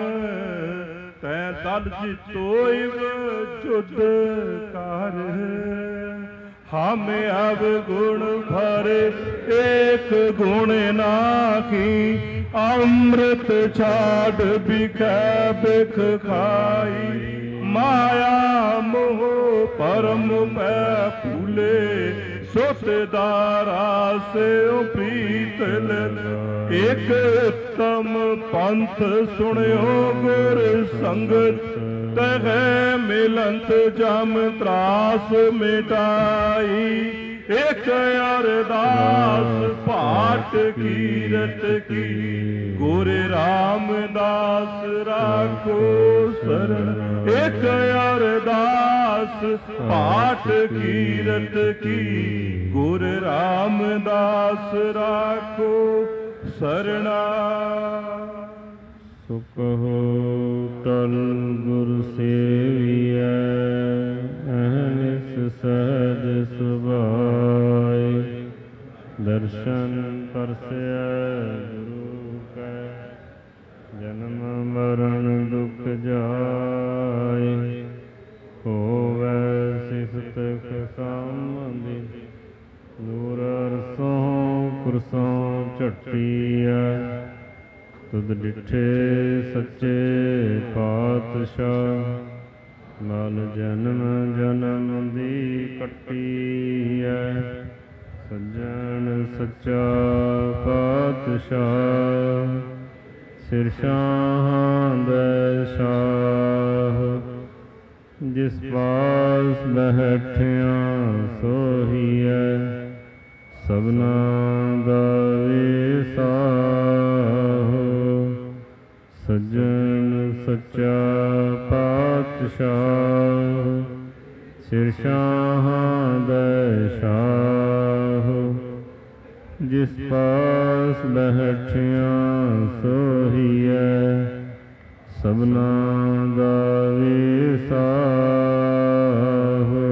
S8: ਤੈ ਦਲ ਜੀਤੋਇ ਜੁਦ ਕਰ हम अवगुण भरे एक गुण नाकी, अमृत छाड़ बिखै बिख खाई। माया मोह परम पै फूले, सुतदारा से प्रीत एक उत्तम पंथ सुनियो गुर संगत, तह मिलंत जम त्रास मिटाई। एक अरदास पाठ कीरत की, गुरु रामदास राखो शरण। एक अरदास पाठ कीरत की, गुरु रामदास राखो शरणा।
S9: सुकहो टल गुरु सेविया, अहनिस सहज सुभाए। दर्शन परसया गुरु कै, जन्म मरण दुख जाए। होवै सिफत सामंदी, दूर अरसों कुरसों झट्टिया। तुद डिठे सच्चे पातशाह, मल जन्म जन्म दी कट्टी है। सज्जन सच्चा पातशाह, सिर शाह दे शाह। जिस पास बैठिया सोही है, सबना दा वेसाहो। सज्जन सच्चा पातशाह, सिर शाह दे शाह। जिस पास बैठिया सोही है, सबना दा वेसाहो।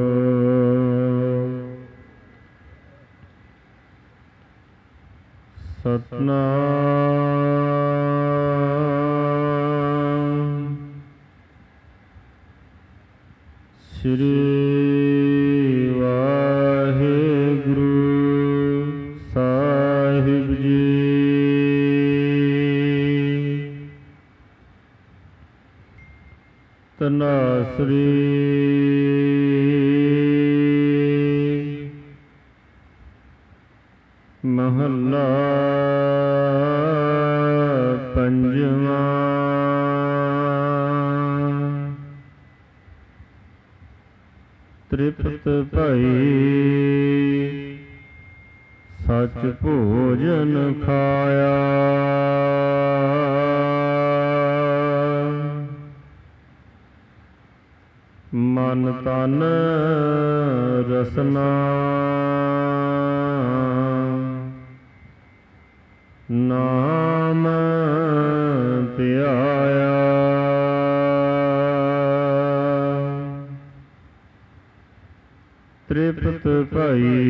S9: सतनाम श्री वाहिगुरु साहिब जी। तनासरी महला पंजवा। तृप्त भई सच भोजन खाया। मन तन रसना नाम ध्याया। तृप्त भई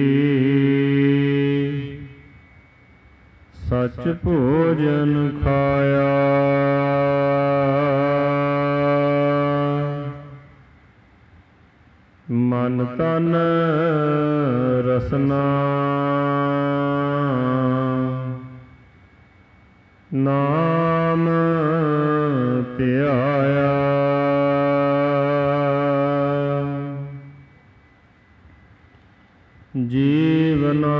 S9: सच भोजन खाया। मन तन रसना नाम ध्याया। जीवना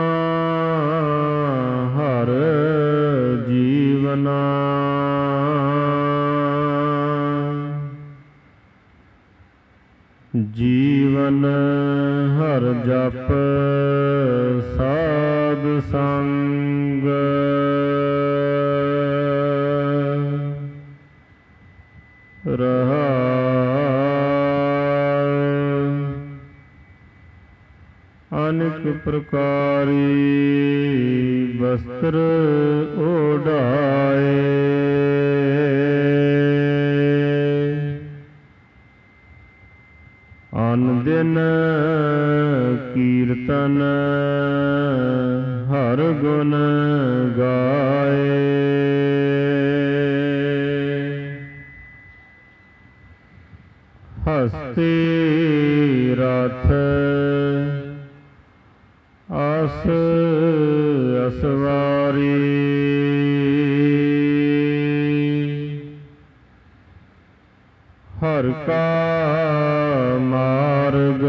S9: हर जीवना। जीवन हर जप साध संग। रहा अनेक प्रकारी वस्त्र ओढ़ाए। अन दिन कीर्तन हर गुण गाए। हस्ती रथ ਆਸ ਅਸਵਾਰੀ ਹਰ ਕਾ ਮਾਰਗ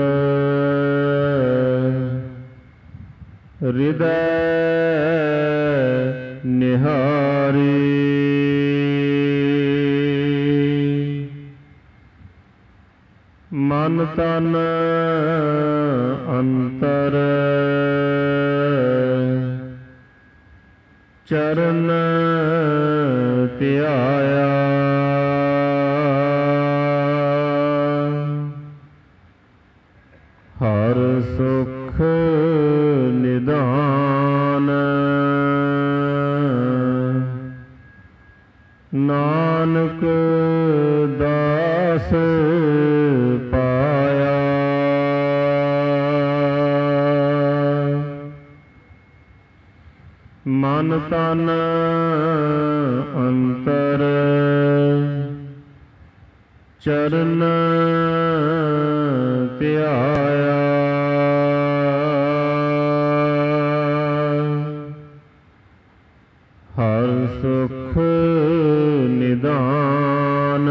S9: ਹਿਰਦੈ ਨਿਹਾਰੀ ਮਨ ਤਨ ਅੰਤਰ ਚਰਨ ਧਿਆਇਆ ਹਰ ਸੁਖ ਨਿਦਾਨ ਨਾਨਕ ਦਾਸ ਪਾਇਆ ਮਨ ਤਨ ਅੰਤਰ ਚਰਨ ਧਿਆਇਆ ਹਰ ਸੁਖ ਨਿਦਾਨ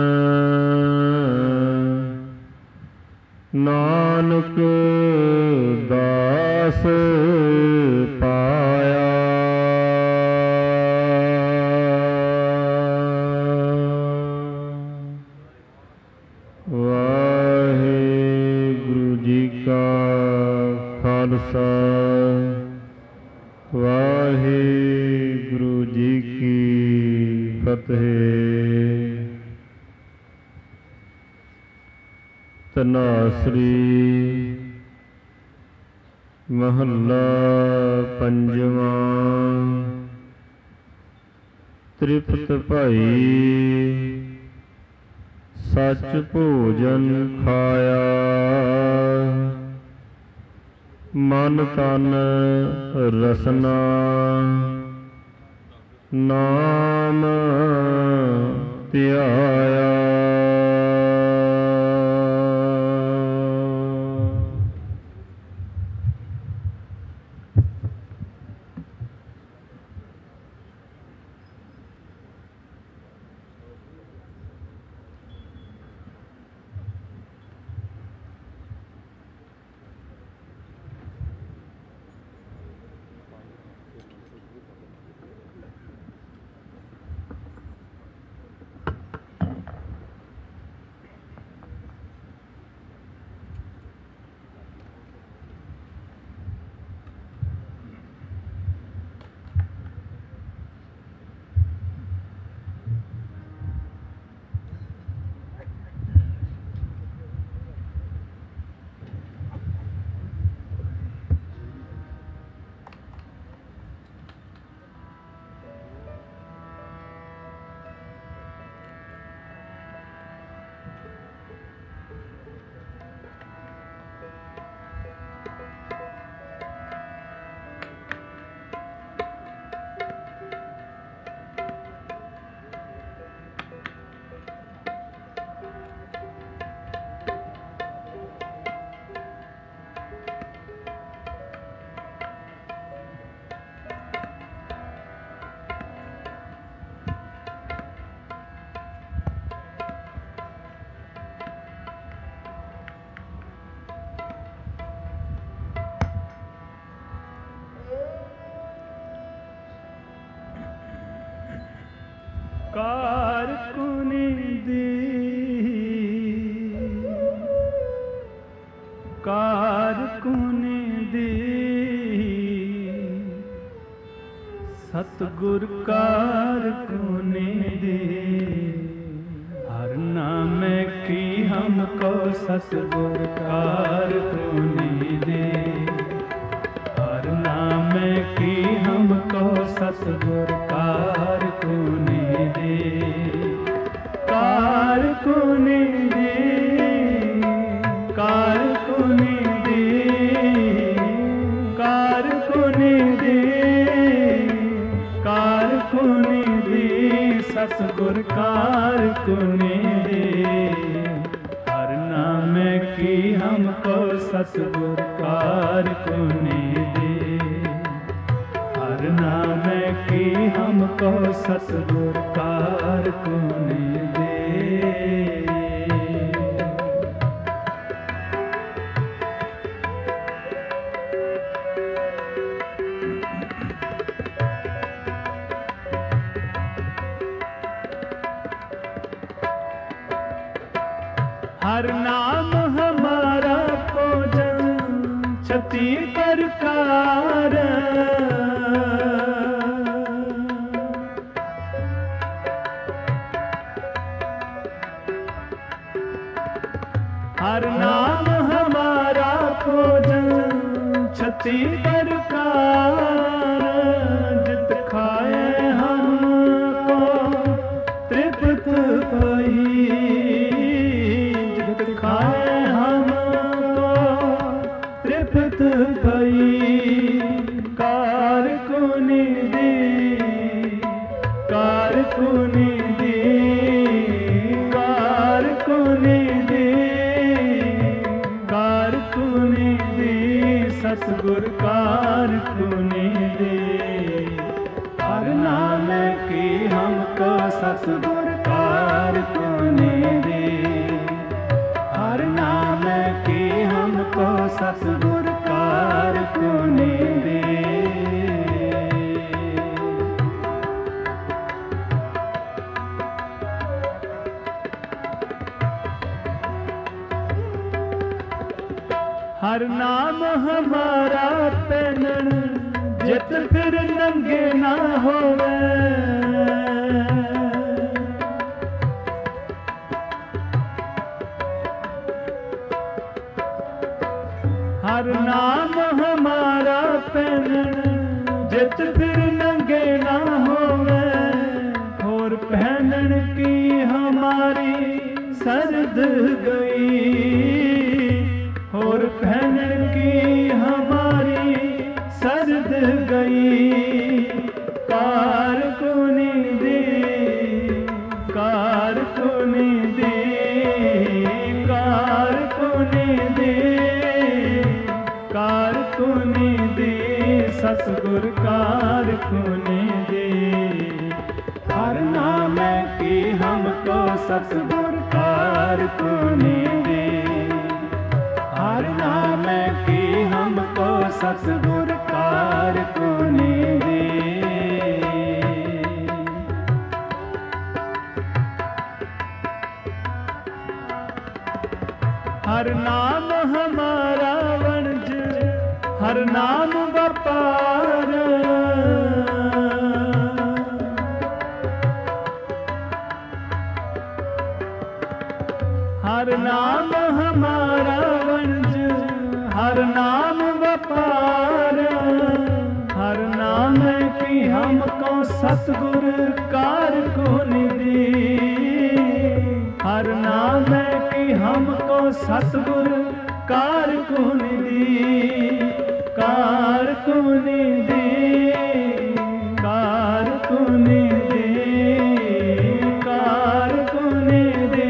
S9: ਨਾਨਕ ਦਾਸ ਪਾਇਆ ਵਾਹਿਗੁਰੂ ਜੀ ਕਾ ਖਾਲਸਾ ਵਾਹਿਗੁਰੂ ਜੀ ਕੀ ਫਤਿਹ। ਧਨਾਸਰੀ ਮਹੱਲਾ ਪੰਜਵਾਂ। ਤ੍ਰਿਪਤ ਭਾਈ ਸੱਚ ਭੋਜਨ ਖਾਇਆ ਮਨ ਤਨ ਰਸਨਾ ਨਾਮ ਧਿਆਇਆ।
S1: ਕਾਰ ਕੁਨੀ ਦੀ ਕਾਰ ਕੁਨੀ ਦੀ ਸਤਿਗੁਰ ਕਾਰ ਕੁਨੀ ਦੀ ਹਰ ਨਾਮੇ ਕੀ ਹਮਕੋ ਸਤਿਗੁਰ ਕਾਰ ਕੁਨੀ ਦੀ ਹਰ ਨਾਮੇ ਕੀ ਹਮਕੋ ਸਤਿਗੁਰ ਕਾਰ ਕੁਨੀ ਕਾਰ ਕੁਨੀ ਦੀ ਕਾਰ ਕੁਨੀ ਦੀ ਕਾਰ ਕੁਨੀ ਦੀ ਕਾਰ ਕੁਨੀ ਦੀ ਸਤਿਗੁਰ ਕਾਰ ਕੁਨੀ ਦੀ ਹਰ ਨਾਮੇ ਕੀ ਹਮਕੋ ਸਤਿਗੁਰ ਕਾਰ ਕੁਨੀ हमको सतगुर कार कुनि दे। हर नाम हमारा भोजन छती प्रकार। हर नाम हमारा भोजन छती प्रकार। जित खाए हमको तृप्त भई। खाए हमको तृप्त भई। कार कुनि दी, कार कुनि दी, कार कुनि दी, कार कुनि दी, सतगुर कार कुनि दी। हर नाम की हमको सतगुर कार कुनि दी। हर नाम की हमको सतगुर कार कुनि दे। हर नाम हमारा पहनन जित फिर नंगे ना होवे। हर नाम हमारा पहनन जित फिर नंगे ना होवे। और पहनन की हमारी सरद गई। और पहनन की हमारी सरद गई। कार कुनि दी, कार कुनि दी, कार कुनि दी, कार कुनि दी, सतगुर कार कुनि दी। हर नाम की हमको सतगुर कार कुनि दी। हर नाम की हमको सतगुर कार कुनि दी। हर नाम हमारा वणज, हर नाम व्यापार। हर नाम हमारा वणज, हर नाम व्यापार। हर नाम की हमको सतगुर कार कुनि दी। हर नाम की हमको सतगुर कार कुनि दी। कार कुनि दी, कार कुनि दी, कार कुनि दी,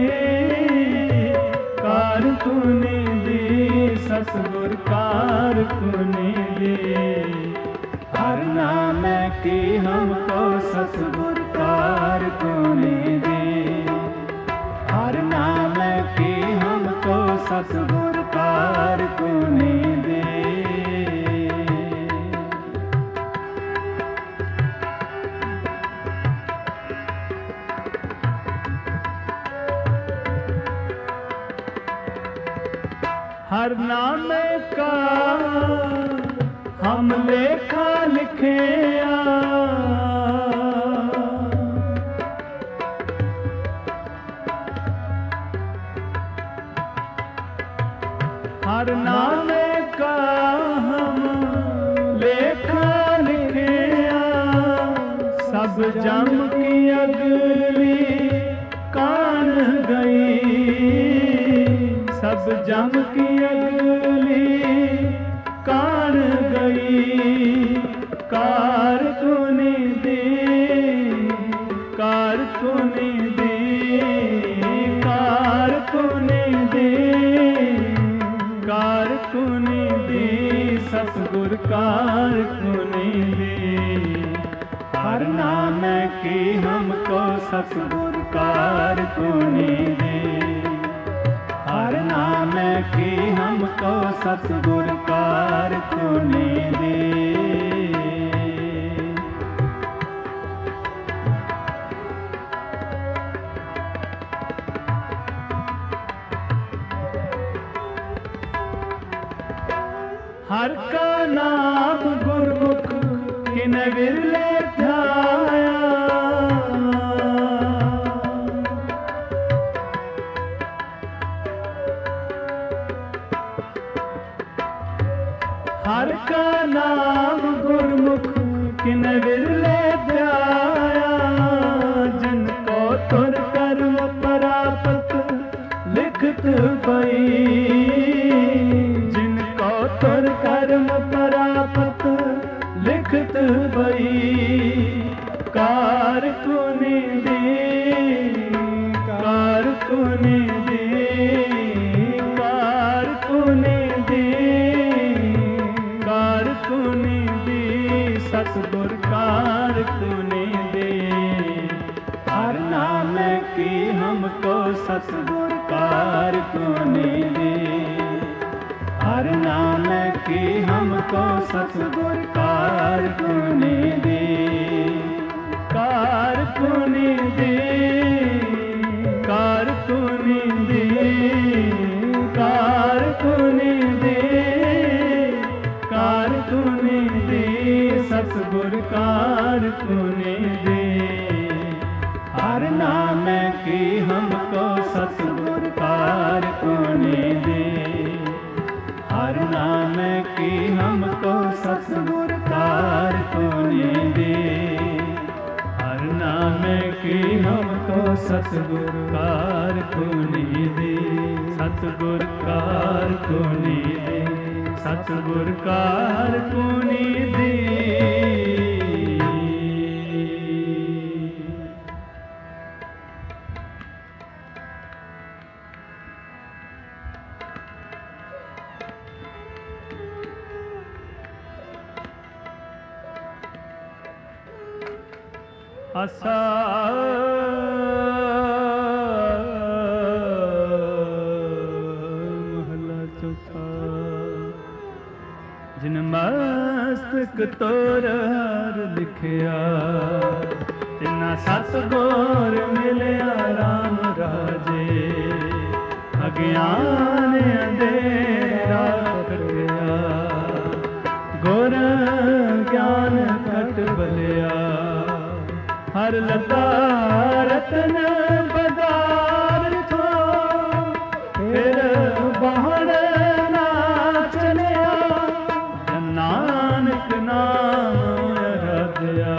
S1: कार कुनि दी, सतगुर कार कुनि दी। हर नाम की हमको सतगुर कार कुनि दी। हर नाम की हमको सतगुर कार कुनि दी। हर नाम का हम लेखा लिखे आ। हर नाम का हम लेखा लिखे आ। सब जम की अगली कान गई। सब जम की अगली कान गई। कार कुनि दी, कार कुनि दी, कार कुनि दी, कार कुनि दी, सतगुर कार कुनि दी। हर नाम की हमको सतगुर कार तूने दे, हर नाम की हमको सतगुर कार तूने दे। हर का नाम गुरमुख किन विरले ध्याया, हर का नाम गुरमुख किन विरले ध्याया, जिनको तुर कर्म परापत लिखत पई, तुर कर्म परापत लिखत बई। कार कुनि दे, कार कुनि दे, कार कुनि दे, कार कुनि दे, सतगुर कार कुनि दे। हर नाम की हमको सतगुर कार कुनि दे, हर नाम की हमको सतगुर कार कुनि दे, कार कुनि दे, कार कुनि दे, कार कुनि दे, कार कुनि दे, सतगुर कार कुनि दे। हर नाम की हमको सतगुर कार कुनि दे, हर नाम की हमको सतगुर कार कुनि दे, हर नाम की हमको सतगुर कार कुनि दे, सतगुर कार कुनि दे, सतगुर कार कुनि दे। आसा महला चौथा। जिन मस्तक तोर हर लिखिया, तिना सतगुर मिलिया राम राजे। अज्ञान अंधेरा कटिया, गुर ज्ञान कट बलिया। हर लता रतन बदार थो, फिर बाहर ना चलिया। नानक नाम अराध्या,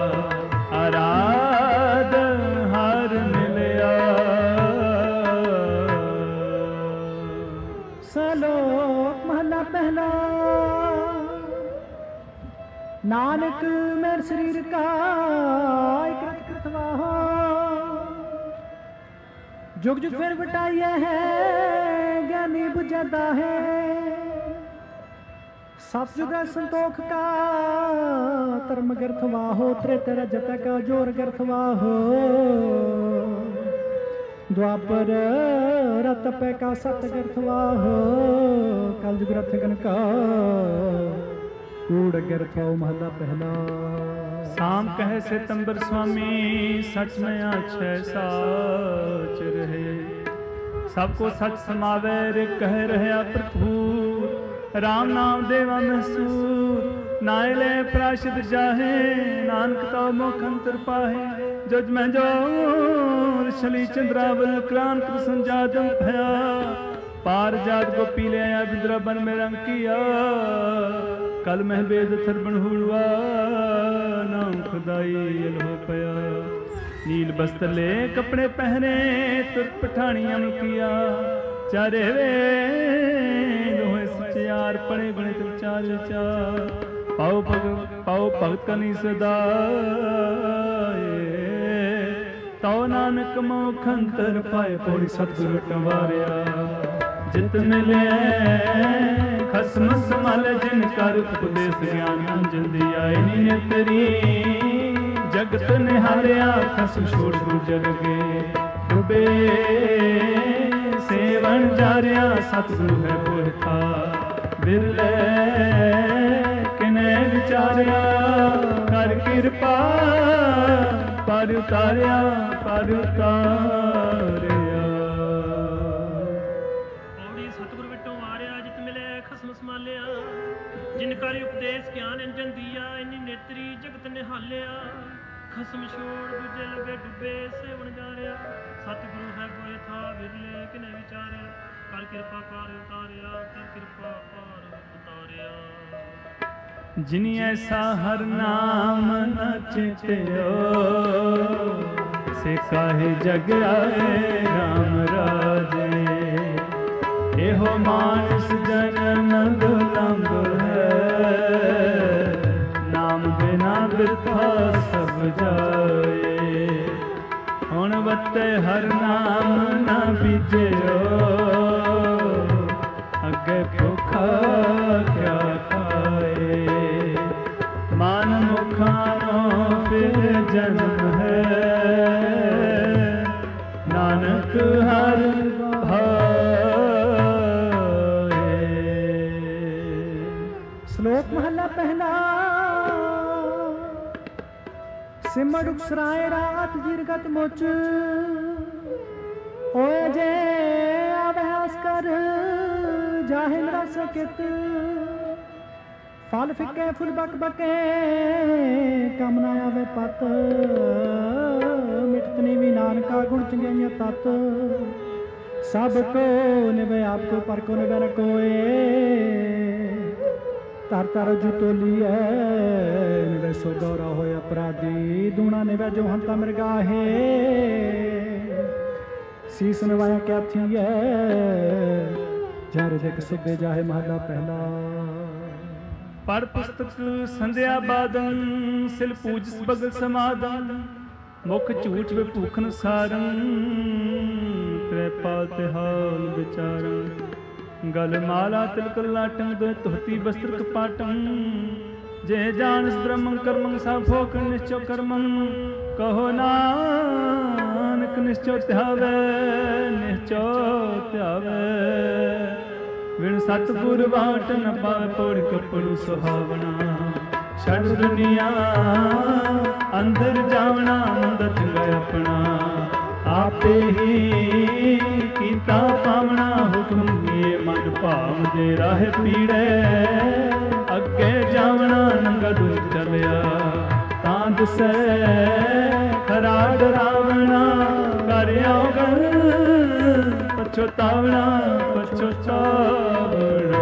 S1: आराध हर मिलिया।
S2: सलोक महला पहला। नानक मेर शरीर का एक कृतवा हो, जुग जुग फिर बटाइया है, ज्ञानी बुझाता है। सतयुग संतोख का धर्म गर्थवा हो, त्रेते रजत का जोर गर्थवा हो। द्वापर रत पे का सत गर्थवा हो, कलयुग रथगन का कूड़ गर्थवा महला पहला।
S1: शाम कहे सितंबर स्वामी, सच में आछे साच रहे। सबको सच समावे रे कह रहे प्रभु। राम नाम देवा महसूर, नायले प्राशिद जाहे। नानक तो मुख अंतर पाहे, जज में जोर छली चंद्रावल। क्रांत कृष्ण जादम भया, पार जात गोपी ले आया। बिद्रा बन में रंग किया, कल मह बेद थरबन हुआ। नाम खुदाई हो पया, नील वस्त्र ले कपड़े पहने। तुर पठानियां किया, चारे वे दोहे सचियार। पड़े बने तुम चार विचार, पाओ भगत पाओ भगत कनी सदा। तो नानक मोख अंतर पाए, पौड़ी सतगुरु टवारिया। जित मिले खसम समल, जिन कर उपदेश ज्ञान अंजन दिया। इन्हीं ने तेरी ਜਗਤ ਨਿਹਾਲਿਆ ਖਸਮ ਛੋੜ ਗੁਜਰ ਗਏ ਡੁੱਬੇ ਸੇਵਨ ਜਾਰਿਆ ਸਤਿਗੁਰੂ ਹੈ ਪੁਰਖਾ ਬਿਰਲੇ ਕਿਨੇ ਵਿਚਾਰਿਆ ਕਰ ਕਿਰਪਾ ਪਰ ਉਤਾਰਿਆ ਪਰ ਉਤਾਰਿਆ।
S3: ਪੌੜੀ ਸਤਿਗੁਰ ਵਿਟੋਂ ਵਾਰਿਆ ਜਿਤ ਮਿਲੇ ਖਸਮ ਸਮਾਲਿਆ ਜਿਨ ਕਰੀ ਉਪਦੇਸ਼ ਗਿਆਨ ਅੰਜਨ ਦੀਆ ਇੰਨੀ ਨੇਤਰੀ ਜਗਤ ਨਿਹਾਲਿਆ ਖਸਮ ਛੋੜ ਦੂਜੇ ਲਗੇ ਡੁੱਬੇ ਸੇਵਨ ਜਾਰਿਆ ਸਤਿਗੁਰੂ ਹੈ ਗੋਏ ਥਾ ਵਿਰਲੇ ਕਿਨੇ ਵਿਚਾਰਿਆ ਕਰ ਕਿਰਪਾ ਪਾਰ ਉਤਾਰਿਆ ਕਰ ਕਿਰਪਾ ਪਾਰ ਉਤਾਰਿਆ।
S1: ਜਿਨੀ ਐਸਾ ਹਰ ਨਾਮ ਨ ਚਿਤਿਓ ਸੇ ਕਾਹੇ ਜਗ ਆਏ ਰਾਮ ਰਾਜੇ ਇਹੋ ਮਾਨਸ ਜਨਮ ਦੁਲੰਭ ਹੈ ਨਾਮ ਬਿਨਾ ਬਿਰਥਾ ਸਭ ਜਾਏ ਹੁਣ ਵੱਤੇ ਹਰ ਨਾਮ ਨਾ ਬੀਜਿਓ ਅੱਗੇ ਭੁੱਖਾ ਕਿਆ ਖਾਏ ਮਨ ਮੁਖਾਨੋਂ ਫਿਰ ਜਨਮ ਹੈ ਨਾਨਕ ਹਰ ਭਾਏ।
S2: ਸ਼ਲੋਕ ਮਹਲਾ ਪਹਿਲਾ। ਸਿਮੜ ਉਕਸਰਾਏ ਰਾਤ ਜਿਰਗਤ ਮੁਚ ਹੋਏ ਜੇ ਅਭਿਆਸ ਕਰ ਜਾਹਿ ਰਸ ਕਿਤ ਫਲ ਫਿੱਕੇ ਫੁੱਲ ਬਕ ਬਕੇ ਕਮ ਨਾ ਆਵੇ ਪਤ ਮਿਟਤਨੀ ਵੀ ਨਾਨਕਾ ਗੁਣ ਚੰਗਿਆਈਆਂ ਤਤ ਸਭ ਕੋ ਨਿਵੇ ਆਪ ਕੋ ਪਰ ਕੋ ਨਿਵੇ ਨ ਕੋਏ ਤਰ ਤਰ ਜੁ ਤੋਲੀਐ ਨਿਵੇ ਸੋ ਗੌਰਾ ਹੋਏ ਅਪਰਾਧੀ ਦੂਣਾ ਨਿਵੇ ਜੋ ਹੰਤਾ ਮਿਰਗਾਹੇ ਸੀਸ ਨਵਾਇਆ ਕਿਆ ਥੀਐ ਜਰ ਜਗ ਸੁਬੇ ਜਾਹੇ ਮਹਲਾ ਪਹਿਲਾ।
S1: ਪਰ ਪੁਸਤਕ ਸੰਧਿਆ ਬਾਦਨ ਸਿਲ ਪੂਜ ਬਗਲ ਸਮਾਦਨ ਮੁਖ ਝੂਠ ਵੇ ਭੂਖਨ ਸਾਰਨ ਕਿਰਪਾ ਤੇ ਹਾਲ ਵਿਚਾਰਨ ਗਲ ਮਾਲਾ ਤਿਲਕ ਲਾਟੰ ਦੋ ਧੋਤੀ ਬਸਤਰ ਕਪਾਟੰ ਜੇ ਜਾਣਸ ਬ੍ਰਹਮੰ ਕਰਮੰ ਸਭ ਭੋਗ ਨਿਸ਼ਚੋ ਕਰਮੰ ਕਹੋ ਨਾਨਕ ਨਿਸ਼ਚੋ ਧਿਆਵੇ ਨਿਸ਼ਚੋ ਧਿਆਵੇ ਵਿਣ ਸਤਿਗੁਰ ਬਾਟ ਨ ਪਾਵੇ ਪੌੜੀ ਕੱਪੜੂ ਸੁਹਾਵਣਾ ਛੱਡ ਦੁਨੀਆ ਅੰਦਰ ਜਾਵਣਾ ਮੰਦ ਚੰਗਾ ਆਪਣਾ ਆਪੇ ਹੀ ਕੀਤਾ ਪਾਵਣਾ ਹੁਕਮ ਕੀਏ ਮਨ ਭਾਵ ਦੇ ਰਾਹ ਪੀੜੇ ਅੱਗੇ ਜਾਵਣਾ ਨੰਗਾ ਦੁਰ ਚਲਿਆ ਤਾਂ ਦਿਸੈ ਖਰਾ ਡਰਾਵਣਾ ਕਰ ਆਉਗਣ ਪਛਤਾਵਣਾ ਪਛਤਾਵਣਾ।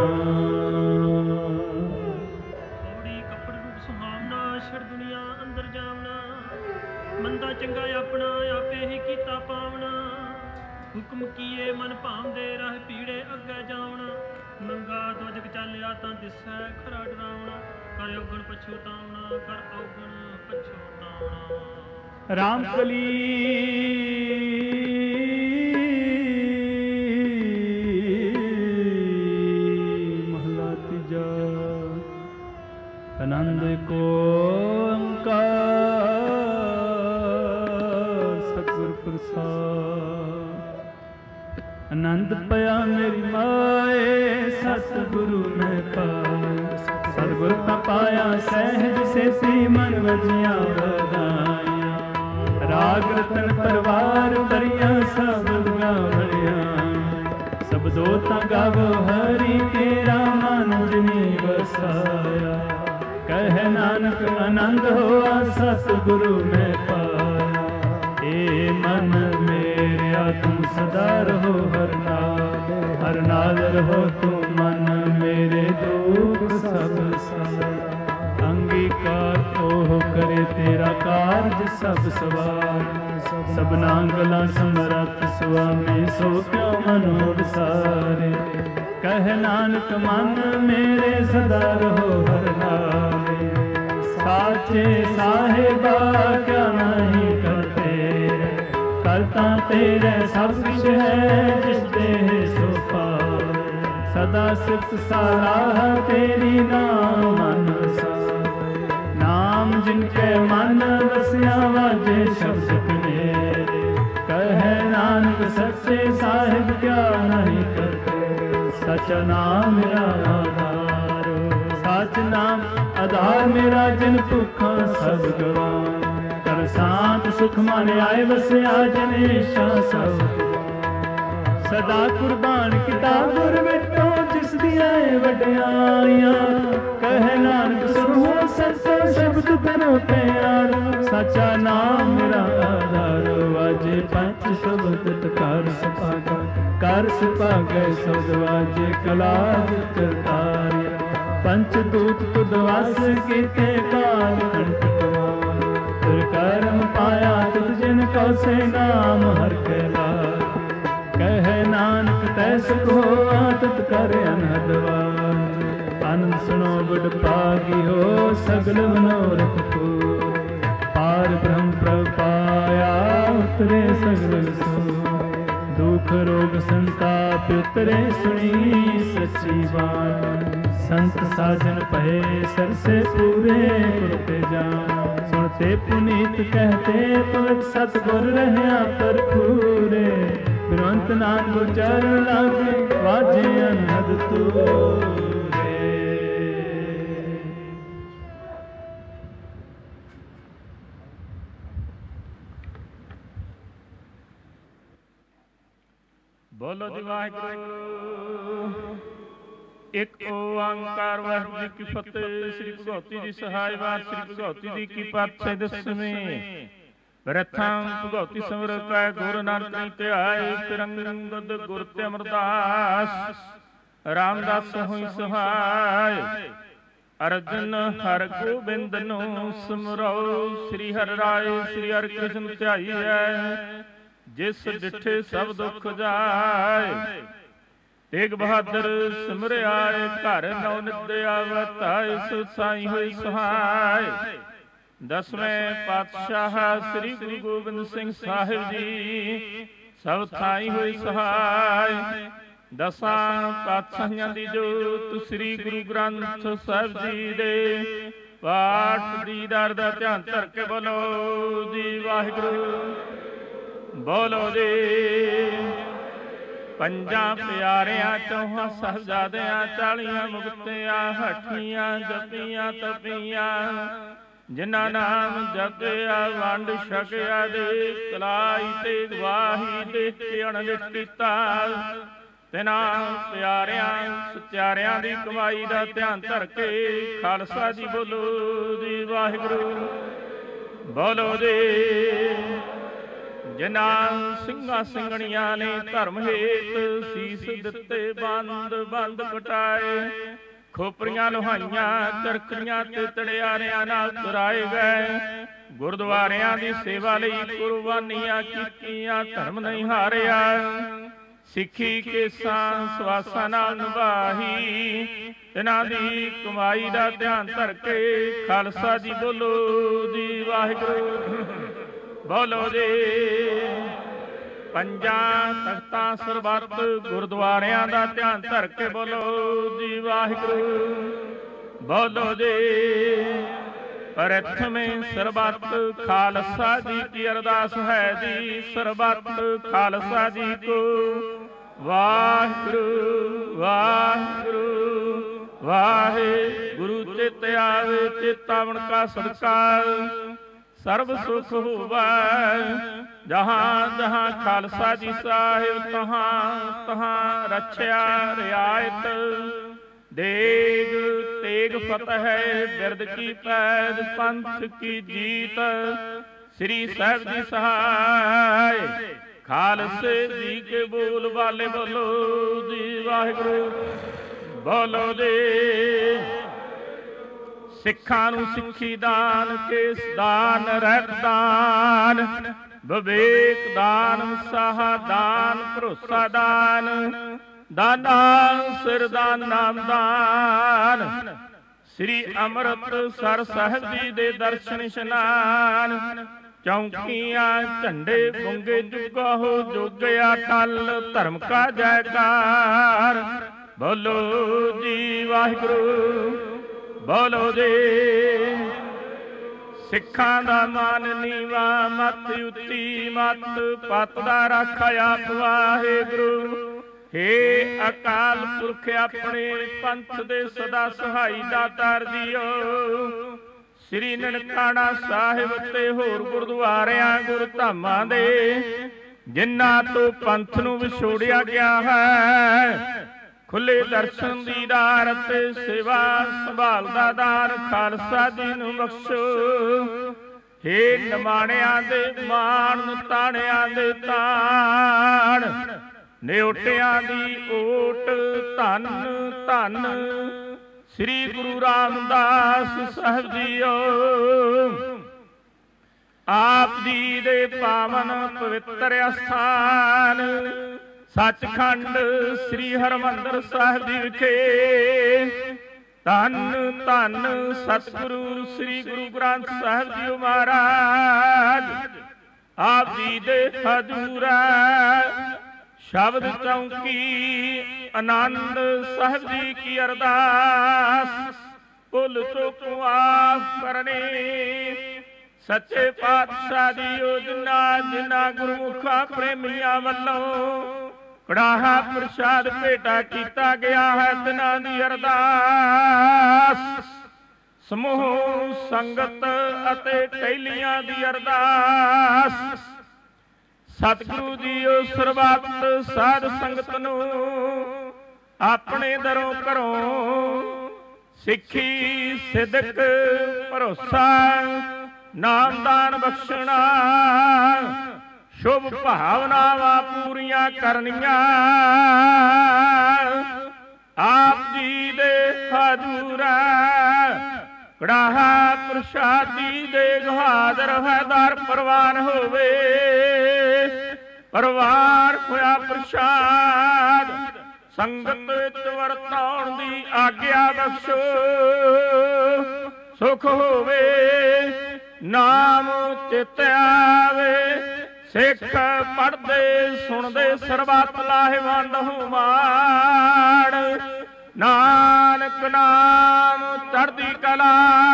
S3: ਪੌੜੀ ਕੱਪੜ ਰੂਪ ਸੁਹਾਵਣਾ ਛੜ ਦੁਨੀਆ ਅੰਦਰ ਜਾਵਣਾ ਮੰਦਾ ਚੰਗਾ ਆਪਣਾ ਆਪੇ ਹੀ ਕੀਤਾ ਪਾਵਣਾ ਹੁਕਮ ਕੀਏ ਮਨ ਭਾਉਂਦੇ ਰਾਹ ਪੀੜੇ ਅੱਗੇ ਜਾਵਣਾ ਨੰਗਾ ਦੁਜਕ ਚੱਲਿਆ ਤਾਂ ਦਿਸੈ ਖਰਾ ਡਰਾਵਣਾ ਕਰ ਔਗਣ ਪਛਤਾਵਣਾ ਕਰ ਔਗਣ ਪਛਤਾਵਣਾ।
S1: ਰਾਮ ਕਲੀ ਮਹਲਾ ਤੀਜਾ। ਆਨੰਦ ਕੋ ਓੰਕਾਰ ਸਤਿਗੁਰ ਪ੍ਰਸਾਦ ਆਨੰਦ ਪਿਆ ਮੇਰੀ ਮਾਏ ਸਤਿਗੁਰੂ ਮੈਂ ਪਾਇਆ ਸਤਿਗੁਰ ਤਾਂ ਪਾਇਆ ਸਹਿਜ ਸੇਤੀ ਮਨ ਵਜੀਆਂ ਵਧਾਈਆਂ ਰਾਗ ਰਤਨ ਪਰਵਾਰ ਭਰੀਆਂ ਸਭ ਗਾਵਣੀਆਂ ਸਬਦੋ ਤਾਂ ਗਾਵੋ ਹਰੀ ਤੇਰਾ ਮਨ ਜਿਨੀ ਵਸਾਇਆ ਕਹਿ ਨਾਨਕ ਆਨੰਦ ਹੋਆ ਸਤਿਗੁਰੂ ਮੈਂ ਪਾਇਆ ਏ ਮਨ ਮੇਰਿਆ ਤੂੰ ਸਦਾ ਰਹੋ ਹਰ ਨਾਲ ਹਰ ਨਾਲ ਰਹੋ ਤੂੰ ਮਨ ਮੇਰੇ ਦੁੱਖ ਸਭ ਸਾਰਾ ਅੰਗੀਕਾਰ ਉਹ ਕਰੇ ਤੇਰਾ ਕਾਰਜ ਸਭ ਸਵਾਰ ਸਭਨਾ ਗਲਾਂ ਸਮਰੱਥ ਸੁਆਮੀ ਸੋ ਕਿਉ ਮਨੋ ਵਿਸਾਰੇ ਕਹਿ ਨਾਨਕ ਮਨ ਮੇਰੇ ਸਦਾ ਰਹੋ ਹਰ ਨਾਲੇ ਸਾਚੇ ਸਾਹਿਬਾ ਕਿਆ ਨਹੀਂ ਕਰਤੇ ਕਰਤਾ ਤੇਰੇ ਸਭ ਕੁਛ ਹੈ ਜਿਸ ਦੇ ਸੋ ਪਾਵੇ ਸਦਾ ਸਿਫਤ ਸਾਰਾ ਤੇਰੀ ਨਾਮ ਮਨ ਸਾਵੇ ਨਾਮ ਜਿਨ ਕੇ ਮਨ ਵਸਿਆ ਸਾਚਾ ਨਾਮ ਮੇਰਾ ਆਧਾਰ, ਸਾਚ ਨਾਮ ਆਧਾਰ ਮੇਰਾ, ਜਿਨ ਭੁੱਖਾਂ ਸਭ ਗਵਾਏ। ਕਰ ਸ਼ਾਂਤ ਸੁਖ ਮਨ ਆਏ ਵਸਿਆ, ਜਨੇਸ਼ਾ ਸਭ ਸਦਾ ਕੁਰਬਾਨ ਕੀਤਾ ਗੁਰ ਮਿਟੋ, ਜਿਸ ਦੀਆਂ ਵਡਿਆਈਆਂ। ਕਹੇ ਨਾਨਕ ਸੁਣੋ ਸਤਿ ਸ਼ਬਦ ਕਰੋ ਪਿਆਰ, ਸਾਚਾ ਨਾਮ ਮੇਰਾ ਆਧਾਰ। ਵਾਜੇ ਪੰਜ ਸ਼ਬਦ ਕਰ ਸੁਭਾਗਾ, ਕਰ ਸੁਭਾਗੈ ਸਬਦ ਵਾਜੇ ਕਲਾਜ ਕਰਤਾਰਿਆ। ਪੰਚ ਦੂਤ ਤੁਧ ਵਾਸ ਕੀਤੇ ਕਾਲ ਕੰਠ ਕਮਾਲ, ਤੁਰ ਕਰਮ ਪਾਇਆ ਤੁਧ ਜਿਨ ਕਉ ਸੇ ਨਾਮ ਹਰਿ ਕੈ ਲਾਲ। ਕਹੇ ਨਾਨਕ ਤੈ ਸੁਖ ਹੋਆ ਤਤ ਕਰ ਅਨਹਦ ਵਾਜ, ਆਨੰਦ ਸੁਣੋ ਬੜ ਭਾਗਿਓ ਸਗਲ ਮਨੋਰਥ ਪੂਰੇ। ਪਾਰ ਬ੍ਰਹਮ ਪ੍ਰਭ ਪਾਇਆ ਉਤਰੇ ਸਗਲ ਸੋਏ, ਦੁਖ ਰੋਗ ਸੰਤਾਪ ਉਤਰੇ ਸੁਣੀ ਸੱਚੀ ਬਾਤ। ਸੰਤ ਸਾਜਨ ਭਏ ਸਰਸੇ ਪੂਰੇ ਗੁਰ ਜਾਨ, ਸੁਣਤੇ ਪੁਨੀਤ ਕਹਤੇ ਪਵਿੱਤ ਸਤਿਗੁਰ ਰਹਿਆ ਭਰਪੂਰੇ। ਬਿਨਵੰਤ ਨਾਨਕ ਗੁਰ ਚਰਨ ਲਾਗੇ, ਵਾਜੇ ਅਨਹਦ ਤੂਰੇ।
S10: ਬੋਲੋ ਜੀ ਵਾਹਿਗੁਰੂ। ਇੱਕ ਓੰਕਾਰ ਵਾਹਿਗੁਰੂ ਜੀ ਕੀ ਫਤਿਹ। ਸ੍ਰੀ ਭਗਉਤੀ ਜੀ ਸਹਾਇ ਵਾਰ ਸ੍ਰੀ ਭਗਉਤੀ ਜੀ ਕੀ ਪਾਤਸ਼ਾਹੀ ਦਸਵੇਂ। ਪ੍ਰਥਮ ਭਗਉਤੀ ਸਿਮਰ ਕੈ ਗੁਰੂ ਨਾਨਕ ਨਹੀਂ ਧਿਆਏ, ਫਿਰੰਗਦ ਗੁਰ ਤੇ ਅਮਰਦਾਸ ਰਾਮਦਾਸ ਹੋਈ ਸਹਾਇ। ਅਰਜਨ ਹਰਿ ਗੋਬਿੰਦ ਨੂੰ ਸਿਮਰੋ, ਸ੍ਰੀ ਹਰਿ ਰਾਏ ਸ੍ਰੀ ਹਰਿ ਕ੍ਰਿਸ਼ਨ ਧਿਆਈਐ। ਜਿਸ ਡਿਠੇ ਸਭ ਦੁੱਖ ਜਾਏ, ਤੇਗ ਬਹਾਦਰ ਸਿਮਰਿਆਏ। ਘਰ ਨੌ ਨਿਤ ਆਵਤਾਇ, ਸੋ ਸਾਈ ਹੋਈ ਸਹਾਇ। ਦਸਵੇਂ ਪਾਤਸ਼ਾਹ ਸ੍ਰੀ ਗੁਰੂ ਗੋਬਿੰਦ ਸਿੰਘ ਸਾਹਿਬ ਜੀ, ਸਭ ਥਾਈ ਹੋਈ ਸਹਾਇ। ਦਸਾਂ ਪਾਤਸ਼ਾਹੀਆਂ ਦੀ ਜੋਤ ਸ੍ਰੀ ਗੁਰੂ ਗ੍ਰੰਥ ਸਾਹਿਬ ਜੀ ਦੇ ਪਾਠ ਦੀਦਾਰ ਦਾ ਧਿਆਨ ਧਰ ਕੇ ਬੋਲੋ ਜੀ ਵਾਹਿਗੁਰੂ। ਬੋਲੋ ਜੀ। ਪੰਜਾਂ ਪਿਆਰਿਆਂ ਚੌਹਾਂ ਸਾਹਿਬਜ਼ਾਦਿਆਂ, ਚਾਲੀਆਂ ਮੁਕਤਿਆਂ, ਹਠੀਆਂ ਜਪੀਆਂ ਤਪੀਆਂ। ਜਿਨ੍ਹਾਂ ਨਾਮ ਜਪਿਆ ਵੰਡ ਛਕਿਆ, ਦੇ ਕਲਾਈ ਤੇ ਗਵਾਹੀ ਦੇ ਕੇ ਅਣਲਿਟ ਕੀਤਾ। ਤਿਨਾਂ ਪਿਆਰਿਆਂ ਸਚਿਆਰਿਆਂ ਦੀ ਕਮਾਈ ਦਾ ਧਿਆਨ ਧਰ ਕੇ ਖਾਲਸਾ ਜੀ ਬੋਲੋ ਜੀ ਵਾਹਿਗੁਰੂ। ਬੋਲੋ ਜੀ। ਜਿਨ੍ਹਾਂ ਸਿੰਘਾਂ ਸਿੰਘਣੀਆਂ ਨੇ ਧਰਮ ਹੇਤ ਸੀਸ ਦਿੱਤੇ, ਬੰਦ ਬੰਦ ਕਟਾਏ। ਖੋਪਰੀਆਂ ਲੋਹਾਈਆਂ ਚਰਖੀਆਂ ਤੇ ਤੜਿਆਰਿਆਂ ਨਾਲ ਤੁਰਾਏ ਗਏ। ਗੁਰਦੁਆਰਿਆਂ ਦੀ ਸੇਵਾ ਲਈ ਕੁਰਬਾਨੀਆਂ ਕੀਤੀਆਂ, ਧਰਮ ਨਹੀਂ ਹਾਰਿਆ। ਸਿੱਖੀ ਕੇਸਾਂ ਸਵਾਸਾਂ ਨਾਲ ਨਿਭਾਈ। ਇਹਨਾਂ ਦੀ ਕਮਾਈ ਦਾ ਧਿਆਨ ਧਰ ਕੇ ਖਾਲਸਾ ਜੀ ਬੋਲੋ ਜੀ ਵਾਹਿਗੁਰੂ। ਬੋਲੋ ਜੀ। ਪੰਜਾਂ ਤਖਤਾਂ ਸਰਬੱਤ ਗੁਰਦੁਆਰਿਆਂ ਦਾ ਧਿਆਨ ਧਰ ਕੇ ਬੋਲੋ ਜੀ ਵਾਹਿਗੁਰੂ। ਬੋਲੋ ਜੀ। ਪ੍ਰਥਮੇ ਸਰਬੱਤ ਖਾਲਸਾ ਜੀ ਕੀ ਅਰਦਾਸ ਹੈ ਜੀ, ਸਰਬੱਤ ਖਾਲਸਾ ਜੀ ਕੋ ਵਾਹਿਗੁਰੂ ਵਾਹਿਗੁਰੂ ਵਾਹਿਗੁਰੂ। ਚਿਤ ਆਵੇ ਚੇਤਾਵਨ ਕਾ ਸਦਕਾ, ਸਰਬ ਸੁਖ ਹੋਵੈ। ਜਹਾਂ ਜਹਾਂ ਖਾਲਸਾ ਜੀ ਸਾਹਿਬ, ਤਹਾਂ ਤਹਾਂ ਰਛਿਆ ਰਿਆਇਤ। ਦੇਗ ਤੇਗ ਫਤਿਹ ਬਿਰਦ ਕੀ ਪੈਦ, ਪੰਥ ਕੀ ਜੀਤ। ਸ੍ਰੀ ਸਾਹਿਬ ਜੀ ਸਹਾਇ। ਖਾਲਸੇ ਜੀ ਕੇ ਬੋਲ ਵਾਲੇ ਬੋਲੋ ਜੀ ਵਾਹਿਗੁਰੂ। ਬੋਲੋ ਜੀ। ਸਿੱਖਾਂ ਨੂੰ ਸਿੱਖੀ ਦਾਨ, ਕੇਸ ਦਾਨ, ਰਹਿਤ ਦਾਨ, ਵਿਵੇਕ ਦਾਨ, ਉਤਸਾਹ ਦਾਨ, ਭਰੋਸਾ ਦਾਨ, ਦਾਨਾ ਸਿਰ ਦਾਨ, ਨਾਮ ਦਾਨ। ਸ੍ਰੀ ਅੰਮ੍ਰਿਤਸਰ ਸਾਹਿਬ ਜੀ ਦੇ ਦਰਸ਼ਨ ਇਸ਼ਨਾਨ। ਚੌਂਕੀਆਂ ਝੰਡੇ ਗੁੰਗੇ ਜੁਗਾ ਹੋ ਜੋਗਿਆ ਟਲ, ਧਰਮ ਕਾ ਜੈਕਾਰ। ਬੋਲੋ ਜੀ ਵਾਹਿਗੁਰੂ। ਬੋਲੋ ਜੀ। ਸਿੱਖਾਂ ਦਾ ਮਾਨ ਨੀਵਾ, ਮੱਤ ਉੱਤੀ ਮੱਤ, ਪੱਤ ਦਾ ਰਾਖਾ ਆਪ ਵਾਹਿਗੁਰੂ। ਹੇ ਅਕਾਲ ਪੁਰਖ ਆਪਣੇ ਪੰਥ ਦੇ ਸਦਾ ਸਹਾਈ ਦਾਤਾਰ ਜੀਓ, ਸ੍ਰੀ ਨਨਕਾਣਾ ਸਾਹਿਬ ਤੇ ਹੋਰ ਗੁਰਦੁਆਰਿਆਂ ਗੁਰਧਾਮਾਂ ਦੇ ਜਿਨ੍ਹਾਂ ਤੋਂ ਪੰਥ ਨੂੰ ਵਿਛੋੜਿਆ ਗਿਆ ਹੈ, ਖੁੱਲੇ ਦਰਸ਼ਨ ਦੀਦਾਰ ਤੇ ਸੇਵਾ ਸੰਭਾਲ ਦਾ ਦਾਨ ਖਾਲਸਾ ਜੀ ਨੂੰ ਬਖਸ਼ੋ। ਹੇ ਨਿਮਾਣਿਆਂ ਦੇ ਮਾਣ, ਤਾਣਿਆਂ ਦੇ ਤਾਣ, ਨਿਉਟਿਆਂ ਦੀ ਓਟ, ਧੰਨ ਧੰਨ ਸ੍ਰੀ ਗੁਰੂ ਰਾਮਦਾਸ ਸਾਹਿਬ ਜੀਓ। ਆਪ ਜੀ ਦੇ ਪਾਵਨ ਪਵਿੱਤਰ ਅਸਥਾਨ ਸੱਚਖੰਡ ਸ੍ਰੀ ਹਰਿਮੰਦਰ ਸਾਹਿਬ ਜੀ ਵਿਖੇ ਧੰਨ ਧੰਨ ਸਤਿਗੁਰੂ ਸ੍ਰੀ ਗੁਰੂ ਗ੍ਰੰਥ ਸਾਹਿਬ ਜੀ ਮਹਾਰਾਜ ਆਪ ਜੀ ਦੇ ਹਜ਼ੂਰ ਸ਼ਬਦ ਚੌਂਕੀ ਆਨੰਦ ਸਾਹਿਬ ਜੀ ਕੀ ਅਰਦਾਸ ਭੁੱਲ ਚੁੱਕ ਮਾਫ ਕਰਨੀ। ਸੱਚੇ ਪਾਤਸ਼ਾਹ ਦੀ ਯੋਜਨਾ ਜਿਨ੍ਹਾਂ ਗੁਰਮੁਖਾਂ ਪ੍ਰੇਮੀਆਂ ਵੱਲੋਂ ਕੜਾਹਾ ਪ੍ਰਸ਼ਾਦ ਭੇਟਾ ਕੀਤਾ ਗਿਆ ਹੈ, ਤਿਨਾਂ ਦੀ ਅਰਦਾਸ ਸਮੂਹ ਸੰਗਤ ਅਤੇ ਟਹਿਲੀਆਂ ਦੀ ਅਰਦਾਸ ਸਤਿਗੁਰੂ ਜੀ ਉਸ ਸਰਬੱਤ ਸਾਧ ਸੰਗਤ ਨੂੰ ਆਪਣੇ ਦਰੋਂ ਘਰੋਂ ਸਿੱਖੀ ਸਿਦਕ ਭਰੋਸਾ ਨਾਮਦਾਨ ਬਖਸ਼ਣਾ, ਸ਼ੁਭ ਭਾਵਨਾਵਾਂ ਪੂਰੀਆਂ ਕਰਨੀਆਂ। ਆਪ ਜੀ ਦੇ ਹਜ਼ੂਰ ਕੜਾਹਾ ਪ੍ਰਸ਼ਾਦੀ ਦੇ ਹਾਜ਼ਰ ਹੈ, ਦਰ ਪ੍ਰਵਾਨ ਹੋਵੇ। ਪ੍ਰਵਾਨ ਹੋਇਆ ਪ੍ਰਸ਼ਾਦ ਸੰਗਤ ਵਿੱਚ ਵਰਤਾਉਣ ਦੀ ਆਗਿਆ ਬਖਸ਼ੋ। ਸੁਖ ਹੋਵੇ ਨਾਮ ਚਿਤ ਆਵੇ, ਸਿੱਖ ਪੜ੍ਹਦੇ ਸੁਣਦੇ ਸਰਬੱਤ ਲਾਹੇਵੰਦ ਹੋਵਾਣ। ਨਾਨਕ ਨਾਮ ਚੜ੍ਹਦੀ ਕਲਾ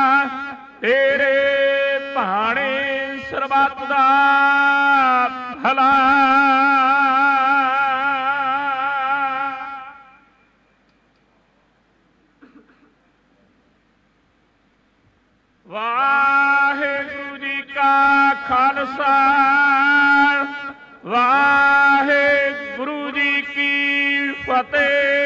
S10: ਤੇਰੇ ਭਾਣੇ ਸਰਬੱਤ ਦਾ ਭਲਾ। ਵਾਹਿਗੁਰੂ ਜੀ ਕਾ ਖਾਲਸਾ, ਵਾਹਿਗੁਰੂ ਜੀ ਕੀ ਫਤਿਹ।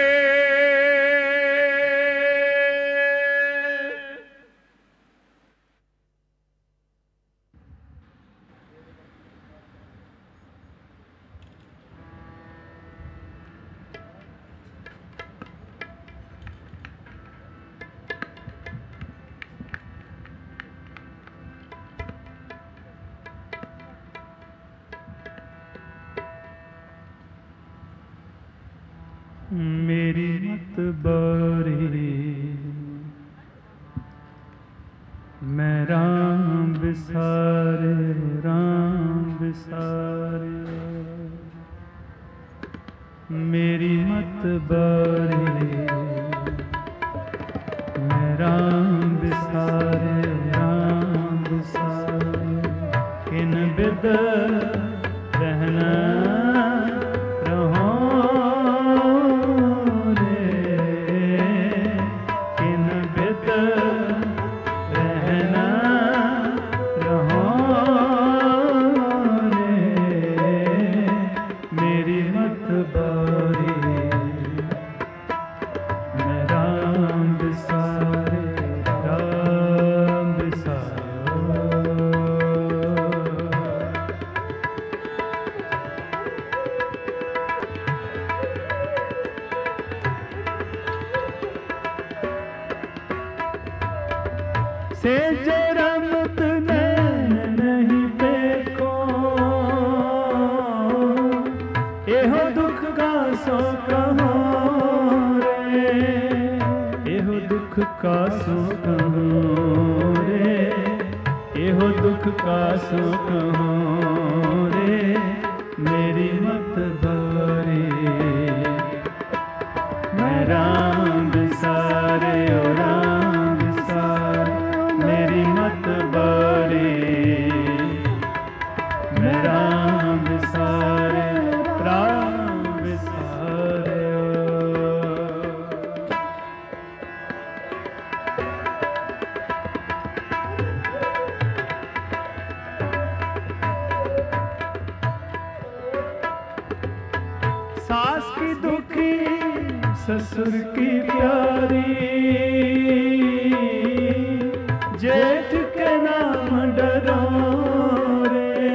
S1: ਮੇਰੀ ਮਤ ਬਾਰੇ ਮੈਂ ਰਾਮ ਵਿਸਾਰੇ, ਰਾਮ ਵਿਸਾਰੇ। ਮੇਰੀ ਮਤ ਬਾਰੇ ਮੈਂ ਰਾਮ ਵਿਸਾਰੇ, ਰਾਮ ਵਿਸਾਰੇ। ਕਿਨ ਬਿਦ ਰਹਿਣਾ सेज रमत नैन नहीं देखो, एहो दुख का सो कहो रे, एहो दुख का सो कहो रे, एहो दुख का सो कहो रे। मेरी मत बारे मैं राम बिसारे ओ राम बिसारे। मेरी मत बारे मैं राम बिसारे, राम बिसारे। ससुर की प्यारी जेठ के नाम डरो रे।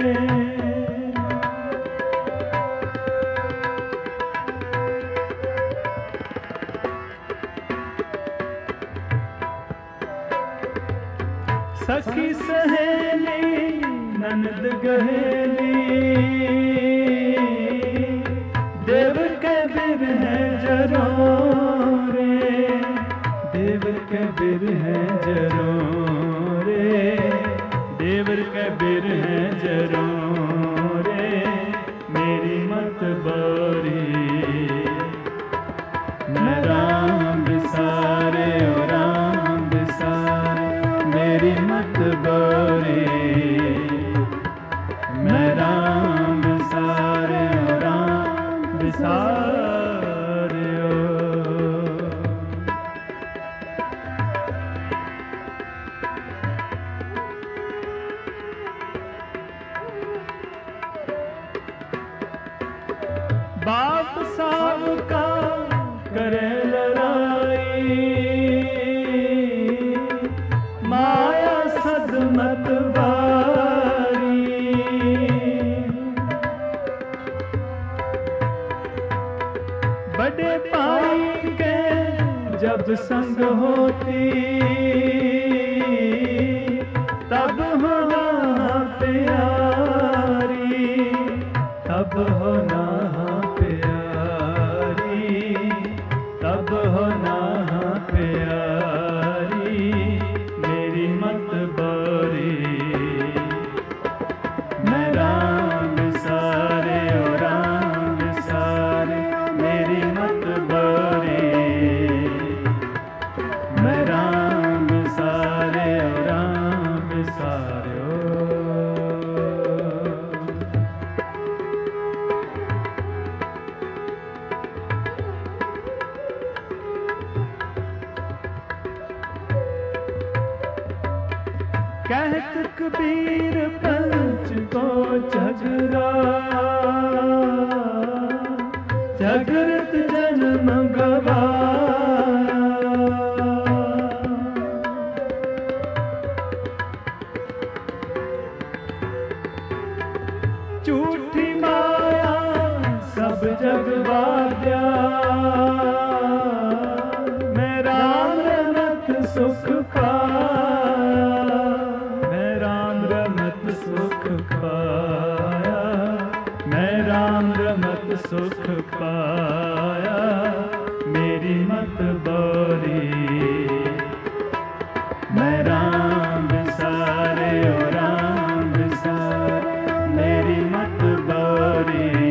S1: सखी सहेली ननद गहेली देव के बिर है जरो रे। देवर के बिर है जरो रे। देवर के बिर है जरो रे। मेरी मत बारी मैं राम बिसारे ओ राम बिसारे। मेरी मत बारी मैं राम बिसारे ओ राम बिसारे ओ। बाप साहब का करे लड़ाई माया सदमत बारी। बड़े भाई के जब संग होती तब होना प्यारी। तब होना तब होना प्यारी। मेरी मत बारी मैं राम बिसारे ओ राम बिसारे। मेरी मत बारी मैं राम बिसारे ओ राम बिसारे ओ। कहत कबीर पंच को झगड़ा झगड़त जन्म गवाया। झूठी माया सब जग वाद्या। मैं राम रमत सुख पाया। मैं राम रमत सुख पाया। मैं राम रमत सुख पाया। मेरी मत बारी मैं राम बिसारे ओ राम बिसारे। मेरी मत बारी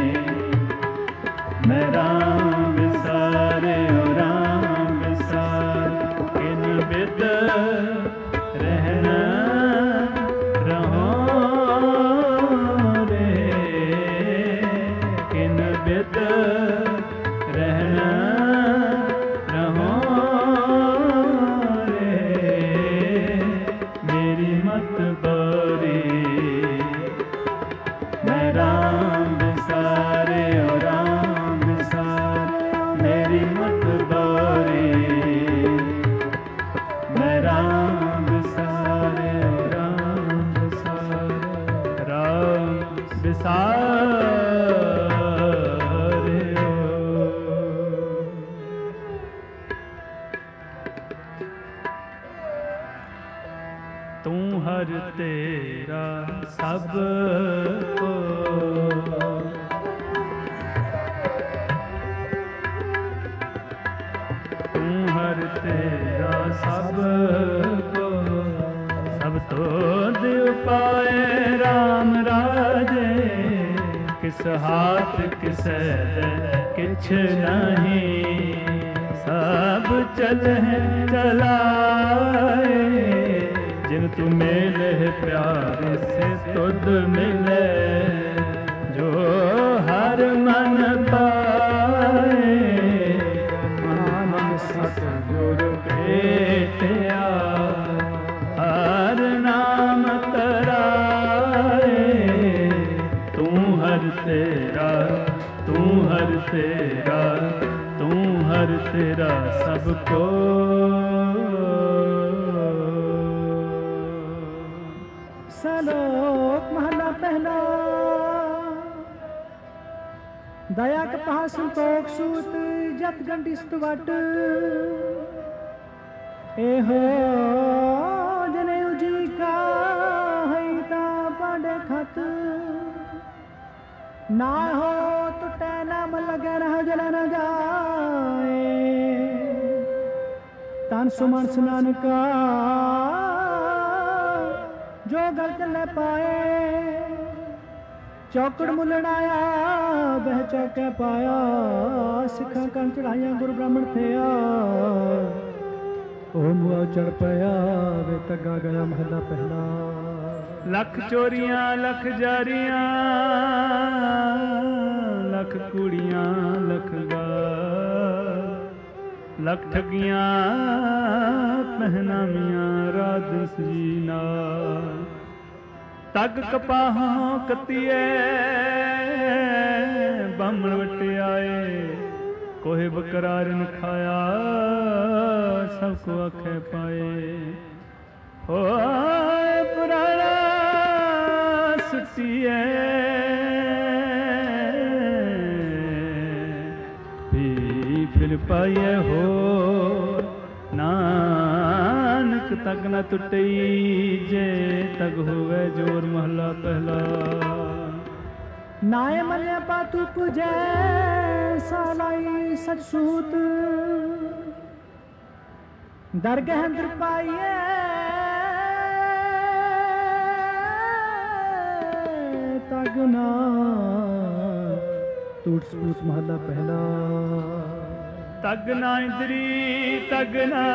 S1: मैं राम बिसारे ओ राम बिसारे। किन बिद रहना रहो रे। किन बिद रहना रहो रे। मेरी मत बारी मैं राम बिसारे ओ राम बिसारे। मेरी मत बारी मैं राम बिसारे ओ राम बिसारे। राम बिसारे ओ। तू हर तेरा सब को तू हर तेरा सब को सब तो दिव पाए राम राजे। किस हाथ किस किछ नहीं सब चले चलाए। जिन तू मेले प्यार से तुद मिले जो हर मन पाए। मान सतगुरु भेटिया हर नाम तराए। तू हर तेरा तू हर तेरा तू
S2: ਸਲੋਕ ਮਹਲਾ ਪਹਿਲਾ। ਦਇਆ ਕਪਾਹ ਸੰਤੋਖ ਸੂਤ ਜਤ ਗੰਢੀ ਸਤਵਟ। ਇਹੋ ਜਨੇ ਉਜੀ ਕਾ ਹੈ ਤਾਂ ਪੜੇ ਖਤ। ਨਾ ਹੋ ਟੁੱਟੇ ਨਾਮ ਲਗੇ ਰਹ ਜਲ ਨ ਜਾਏ। ਤਨ ਸੁਮਨ ਨਾਨਕਾ ਜੋ ਗਲ ਚੱਲੇ ਪਾਏ। ਚੌਕੜ ਮੁੱਲਣ ਆਇਆ ਬਹਿ ਚੌਕੇ ਪਾਇਆ। ਸਿੱਖਾਂ ਕੰਨ ਚੜਾਈਆਂ ਗੁਰੂ ਬ੍ਰਾਹਮਣ ਥਿਆ। ਉਹ ਮੁਆ ਚੜ ਪਿਆ ਵੇ ਤੱਗਾ ਗਿਆ ਮਹਲਾ ਪਹਿਲਾ।
S1: ਲੱਖ ਚੋਰੀਆਂ ਲੱਖ ਜਾਰੀਆਂ ਲੱਖ ਕੁੜੀਆਂ ਲੱਖ ਗਾਲ। ਲੱਖ ਠੱਗੀਆਂ ਪਹਿਨਾਮੀਆਂ ਰਾਧ ਜੀ ਨਾਲ। ਤੱਗ ਕਪਾਹਾਂ ਕੱਤੀਏ ਬਾਹਮਣ ਵਟਿਆਏ। ਕੋਹੇ ਬਕਰਾਰਨ ਖਾਇਆ ਸਭ ਕੋ ਆਖੇ ਪਾਏ। ਹੋਏ ਪੁਰਾਣਾ ਸੁੱਟੀਏ ਵੀ ਫਿਰ ਪਾਈਏ। ਹੋ ਨਾਨਕ ਤੱਕ ਨ ਟੁੱਟਈ ਜੇ ਤੱਕ ਹੋਵੇ ਜੋਰ ਮਹਲਾ ਪਹਿਲਾ।
S2: ਨਾਏ ਮਲਿਆ ਪਾਤੂ ਪੁਜੈ ਸਾਲਾਈ ਸਚ ਸੂਤ। ਦਰਗਹਿ ਅੰਦਰ ਪਾਈਏ ਤਗ ਨਾ ਟੂਟ ਸੂਤ ਮਹਲਾ ਪਹਿਲਾ।
S1: ਤਗ ਨਾ ਇੰਦਰੀ ਤਗ ਨਾ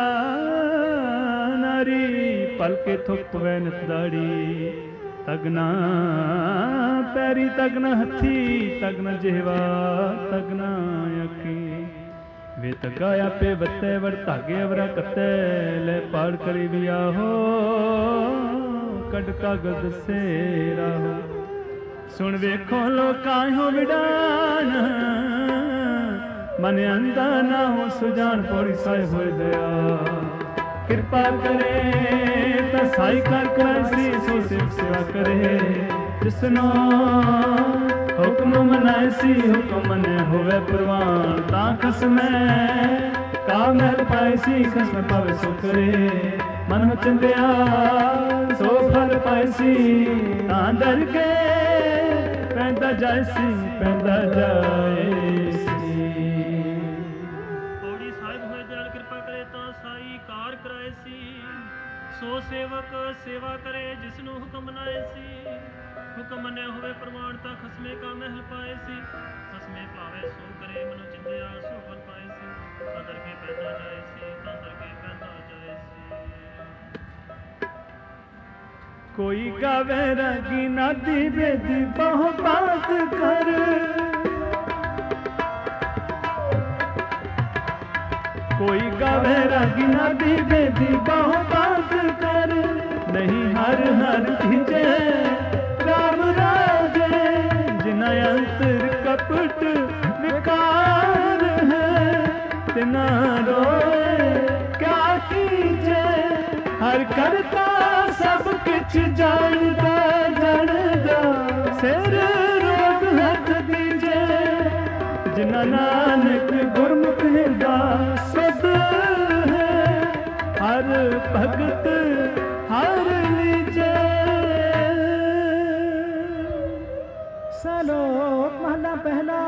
S1: ਨਾਰੀ। ਪਲਕੇ ਥੁੱਕ ਵੈ ਨਿਤ ਦਾੜੀ। ਤਗ ਨਾ ਪੈਰੀ ਤਗ ਨਾ ਹੱਥੀ। ਤਗ ਨਾ ਜਿਹਵਾ ਤਗ ਨਾ ਅੱਖੀ। ਵੇ ਤਗਾ ਆਪੇ ਬੱਤੇ ਵੜ ਧਾਗੇ ਅਵਰਾ ਕੱਤੇ। ਲੈ ਪਾੜ ਕਰੀ ਵੀ ਆਹੋ ਕੱਢ ਕਾਗਜ਼ ਸੇ ਰਾਹੋ। ਸੁਣ ਵੇਖੋ ਲੋਕਾਂ ਹੋ ਵਿਡਾਨ। ਮਨ ਅੰਦਾ ਨਾ ਹੋ ਸੁਜਾਨ ਪੋੜੀ ਸਾਈ ਹੋਏ ਦਇਆ। ਕਿਰਪਾ ਕਰੇ ਤਾਂ ਸਾਈ ਕਰ ਕਰਾਇਸੀ। ਸੋ ਸਿਵ ਸੇਵਾ ਕਰੇ ਜਿਸਨੋ ਹੁਕਮ ਮਨਾਏ ਸੀ। ਹੁਕਮ ਮਨੇ ਹੋਵੇ ਪ੍ਰਵਾਨ ਤਾਂ ਖਸਮੈ ਕਾ ਮਹਿਲ ਪਾਏ ਸੀ। ਖਸਮ ਪਾਵੇ ਸੋ ਕਰੇ ਮਨ ਚੰਦਿਆ ਸੋ ਫਲ ਪਾਏ ਸੀ। ਤਾਂ ਦਰ ਕੇ ਪੈਂਦਾ ਜਾਏ ਸੀ ਪੈਂਦਾ ਜਾਏ ਸੀ।
S3: ਪੌੜੀ ਸਾਹਿਬ ਹੋਏ ਦਇਆਲ ਕਿਰਪਾ ਕਰੇ ਤਾਂ ਸਾਈ ਕਾਰ ਕਰਾਏ ਸੀ। ਸੋ ਸੇਵਕ ਸੇਵਾ ਕਰੇ ਜਿਸਨੂੰ ਹੁਕਮ ਮਨਾਏ ਸੀ। ਹੁਕਮ ਮੰਨਿਆ ਹੋਵੇ ਪ੍ਰਮਾਣ ਤਾਂ ਖਸਮੇ ਕਾ ਮਹਿਲ ਪਾਏ ਸੀ। ਖਸਮੇ ਭਾਵੇ ਸੋ ਕਰੇ ਮਨੁ ਚਿੰਦਿਆ ਸੋ ਫਲ ਪਾਏ ਸੀ। ਤਾਂ ਦਰ ਕੇ ਪੈਦਾ ਜਾਏ ਸੀ ਤਾਂ ਦਰ ਕੇ ਪੈਦਾ ਜਾਏ ਸੀ।
S1: ਕੋਈ ਗਾਵੇ ਰਾਗੀ ਨਾਦੀ ਬੇਦੀ ਬਹੁ ਬਾਤ ਕਰ। ਕੋਈ ਗਾਵੇ ਰਾਗੀ ਨਾਦੀ ਬੇਦੀ ਬਹੁ ਬਾਤ ਕਰ। ਨਹੀਂ ਹਰ ਹਰ ਖਿਜੇ ਰਾਮ ਰਾਜੇ। ਜਿਨਾ ਅੰਤਰ ਕਪਟ ਵਿਕਾਰ ਹੈ। ਤਿਨਾ ਰੋਏ ਕਿਆ ਕੀਜੇ। ਹਰ ਕਰਤਾ ਸਭ ਕਿਛ ਜਾਣਦਾ ਜਾਣਦਾ। ਸਿਰ ਰੋਗ ਹੱਥ ਦੀਜੇ। ਜਿਨਾ ਨਾਨਕ ਗੁਰਮੁਖ ਹਿਰਦਾ ਸੁਧ ਹੈ। ਹਰ ਭਗਤ ਹਰ ਲੀਜੇ।
S2: ਸਲੋਕ ਮਹਲਾ ਪਹਿਲਾ।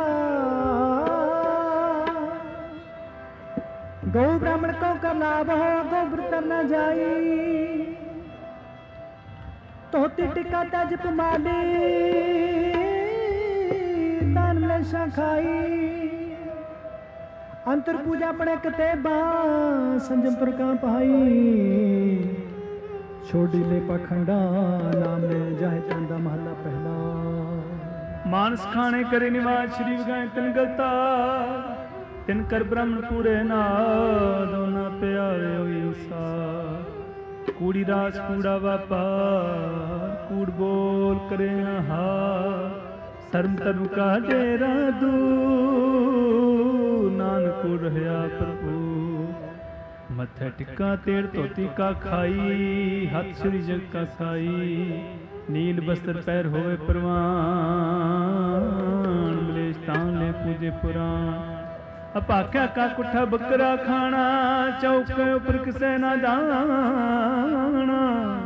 S2: गौ ब्राह्मण को कर लाभ हो गोबर कर न जाई। तोती टिका तज पुमाली तान लेशा खाई। अंतर पूजा पड़े कते बा संजम प्रकार पाई। छोड़ी ले पखंडा नाम ले जाए चंदा महला पहला।
S1: मानस खाने करे निवाज श्री विगाए तिन गलता। तिन कर ब्रह्मण पूरे नाद ना प्यारे होई उसा। कूड़ी रास कूड़ा व्यापार कूड़ बोल करे नहा। शर्म तरु का डेरा दूर नानक रहा प्रभु। ਮੱਥੇ ਟਿੱਕਾ ਤੇੜ ਧੋਤੀ ਕਾ ਖਾਈ, ਹੱਥ ਸ੍ਰੀ ਜਗ ਕਾ ਸਾਈ। ਨੀਲ ਬਸਤਰ ਪੈਰ ਹੋਵੇ ਪ੍ਰਵਾਨ, ਮਲੇਸ਼ ਤਾਂ ਲੈ ਪੂਜੇ ਪੁਰਾਣ। ਅਪਾਖਿਆ ਕਾ ਕੁੱਠਾ ਬੱਕਰਾ ਖਾਣਾ, ਚੌਕੇ ਉੱਪਰ ਕਿਸੇ ਨਾ ਜਾਣਾ।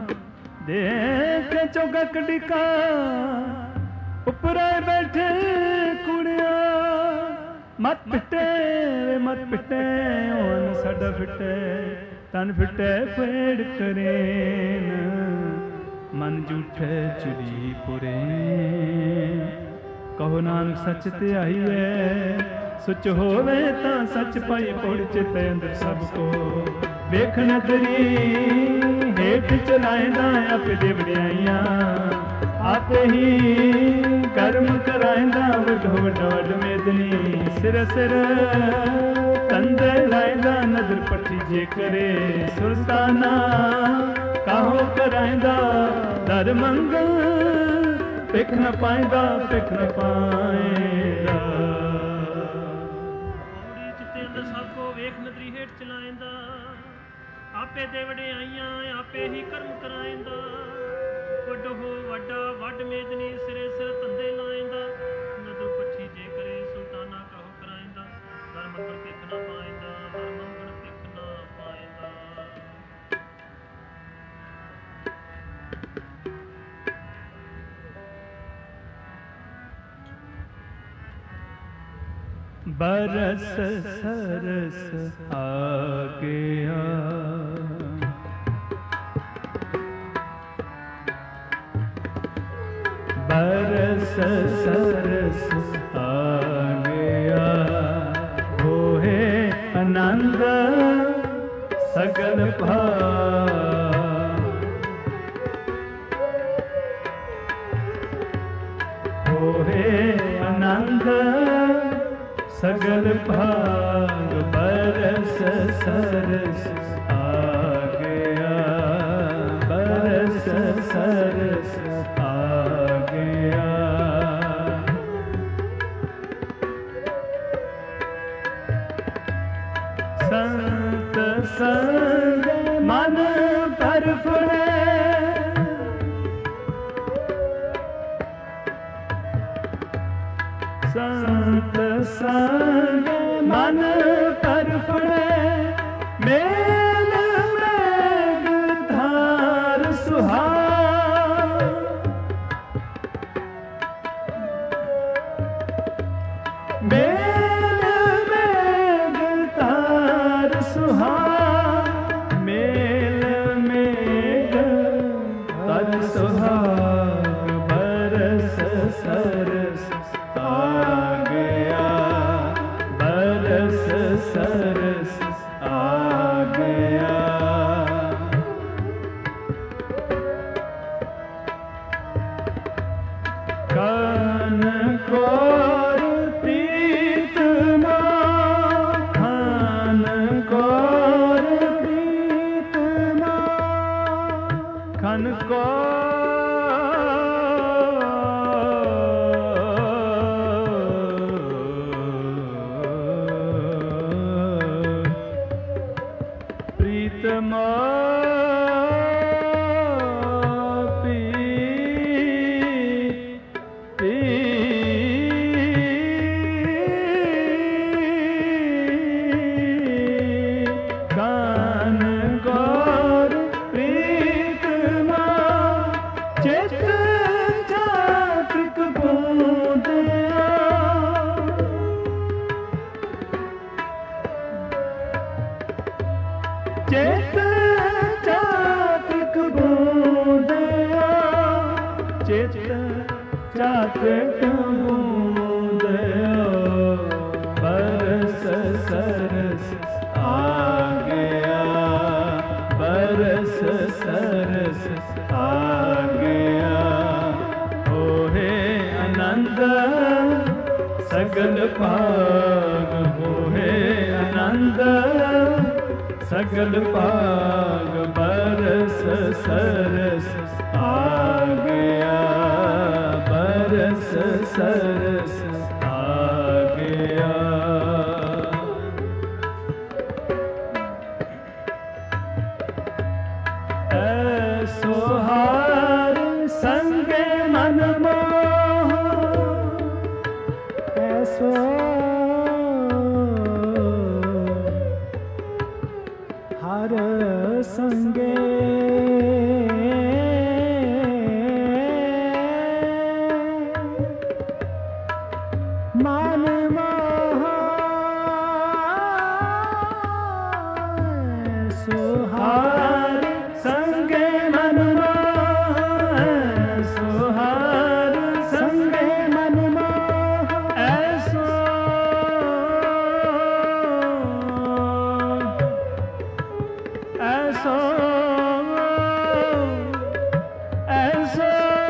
S1: ਦੇਖ ਚੌਗਾ ਕਡਿਕਾ ਉੱਪਰੇ ਬੈਠੇ ਕੁੜਿਆ। ਮਤ ਪਿੱਟੇ ਵੇ ਮਤ ਪਿੱਟੇ, ਹੁਣ ਸਾਡਾ ਫਿੱਟੇ ਤਨ ਫਿੱਟੇ ਫੇੜ ਕਰੇਨ। ਮਨ ਝੂਠੇ ਚੁਲੀ ਪੁਰੇ, ਕਹੋ ਨਾਨਕ ਸੱਚ ਤੇ ਆਈਏ। ਸੁਚ ਹੋਵੇ ਤਾਂ ਸੱਚ ਪਾਈ ਪੌੜ ਚਿਤੇ ਅੰਦਰ ਸਭ ਕੋ। ਵੇਖਣ ਤੇਰੀ ਹੇਠ ਚਲਾਇਦਾ ਆਪੇ ਦੇ ਵਡਿਆਈਆਂ। ਆਪੇ ਹੀ ਕਰਮ ਕਰਾਇਦਾ ਵੱਡੋ ਵੱਡਾ ਵੱਡ ਮੇਦਨੀ। ਸਿਰ ਸਿਰ ਕੰਦੇ ਲਾਇਦਾ ਨਦਰ ਪੱਠੀ ਜੇ ਕਰੇ। ਸੁਲਤਾਨਾ ਕਾਹੋ ਕਰਾਇਦਾ ਦਰ ਮੰਗਲ। ਪਿੱਖ ਨ ਪਾਇਦਾ ਪਿੱਖ ਨ ਪਾਇਦਾ।
S3: ਸਭ ਕੋ ਵੇਖ ਨਦਰੀ ਹੇਠ ਚਲਾਇੰਦਾ। ਆਪੇ ਦੇ ਵਡਿਆਈਆਂ ਆਪੇ ਹੀ ਕਰਮ ਕਰਾਇੰਦਾ। ਵੱਡ ਹੋ ਵੱਡਾ ਵੱਡ ਮੇਦਨੀ ਸਿਰੇ ਸਿਰ ਧੰਦੇ ਲਾਇੰਦਾ। ਨਦਰ ਪੱਠੀ ਜੇ ਕਰੇ ਸੁਲਤਾਨਾ ਕਾਹੋ ਕਰਾਇੰਦਾ। ਦਰ ਮੰਗਲ ਪਿੱਖ ਨਾ ਪਾਇੰਦਾ ਦਰ ਮੰਗਲ ਪਿੱਖ ਨਾ ਪਾਇੰਦਾ।
S1: बरस सरस आ गया। बरस सरस आ गया। होए आनंद सगल भाग। होए आनंद सगल भाग। बरस सरस आ गया। बरस सरस आ गया। संत संग मन पर फुरे। संत संग मन पर फुरे। मेल मेघ धार सुहाग। मेल मेघ धार सुहाग। मेल मेघ धार सुहाग। बरस सरस आ गया। बरस सरस आ गया। कान कोर प्रीतमा। कान कोर प्रीतमा। कान कोर प्रीतमा। पी पी कान गौर प्रीतमा। चित चातक बूंदिया। चित चातक बूंदिया। चित चातक बूंदिया। बरस सरस आ गया। बरस सरस आ गया। होए आनंद सगल भाग। होए आनंद सगल भाग। बरस सरस आ गया। बरस सरस आ गया। ਸੁਹਾਰ ਸੰਗੇ ਮਨ ਮੋਹ ਐਸੋ ਹਰ ਸੰਗੇ ਮਨ ਮੋਹ ਸੁਹਾਰ ਸੰਗੇ ਮਨ ਮੋਹ ਸੁਹਾਰ ਸੰਗੇ ਮਨ ਮੋਹ ਐਸੋ ਐਸੋ ਐਸੋ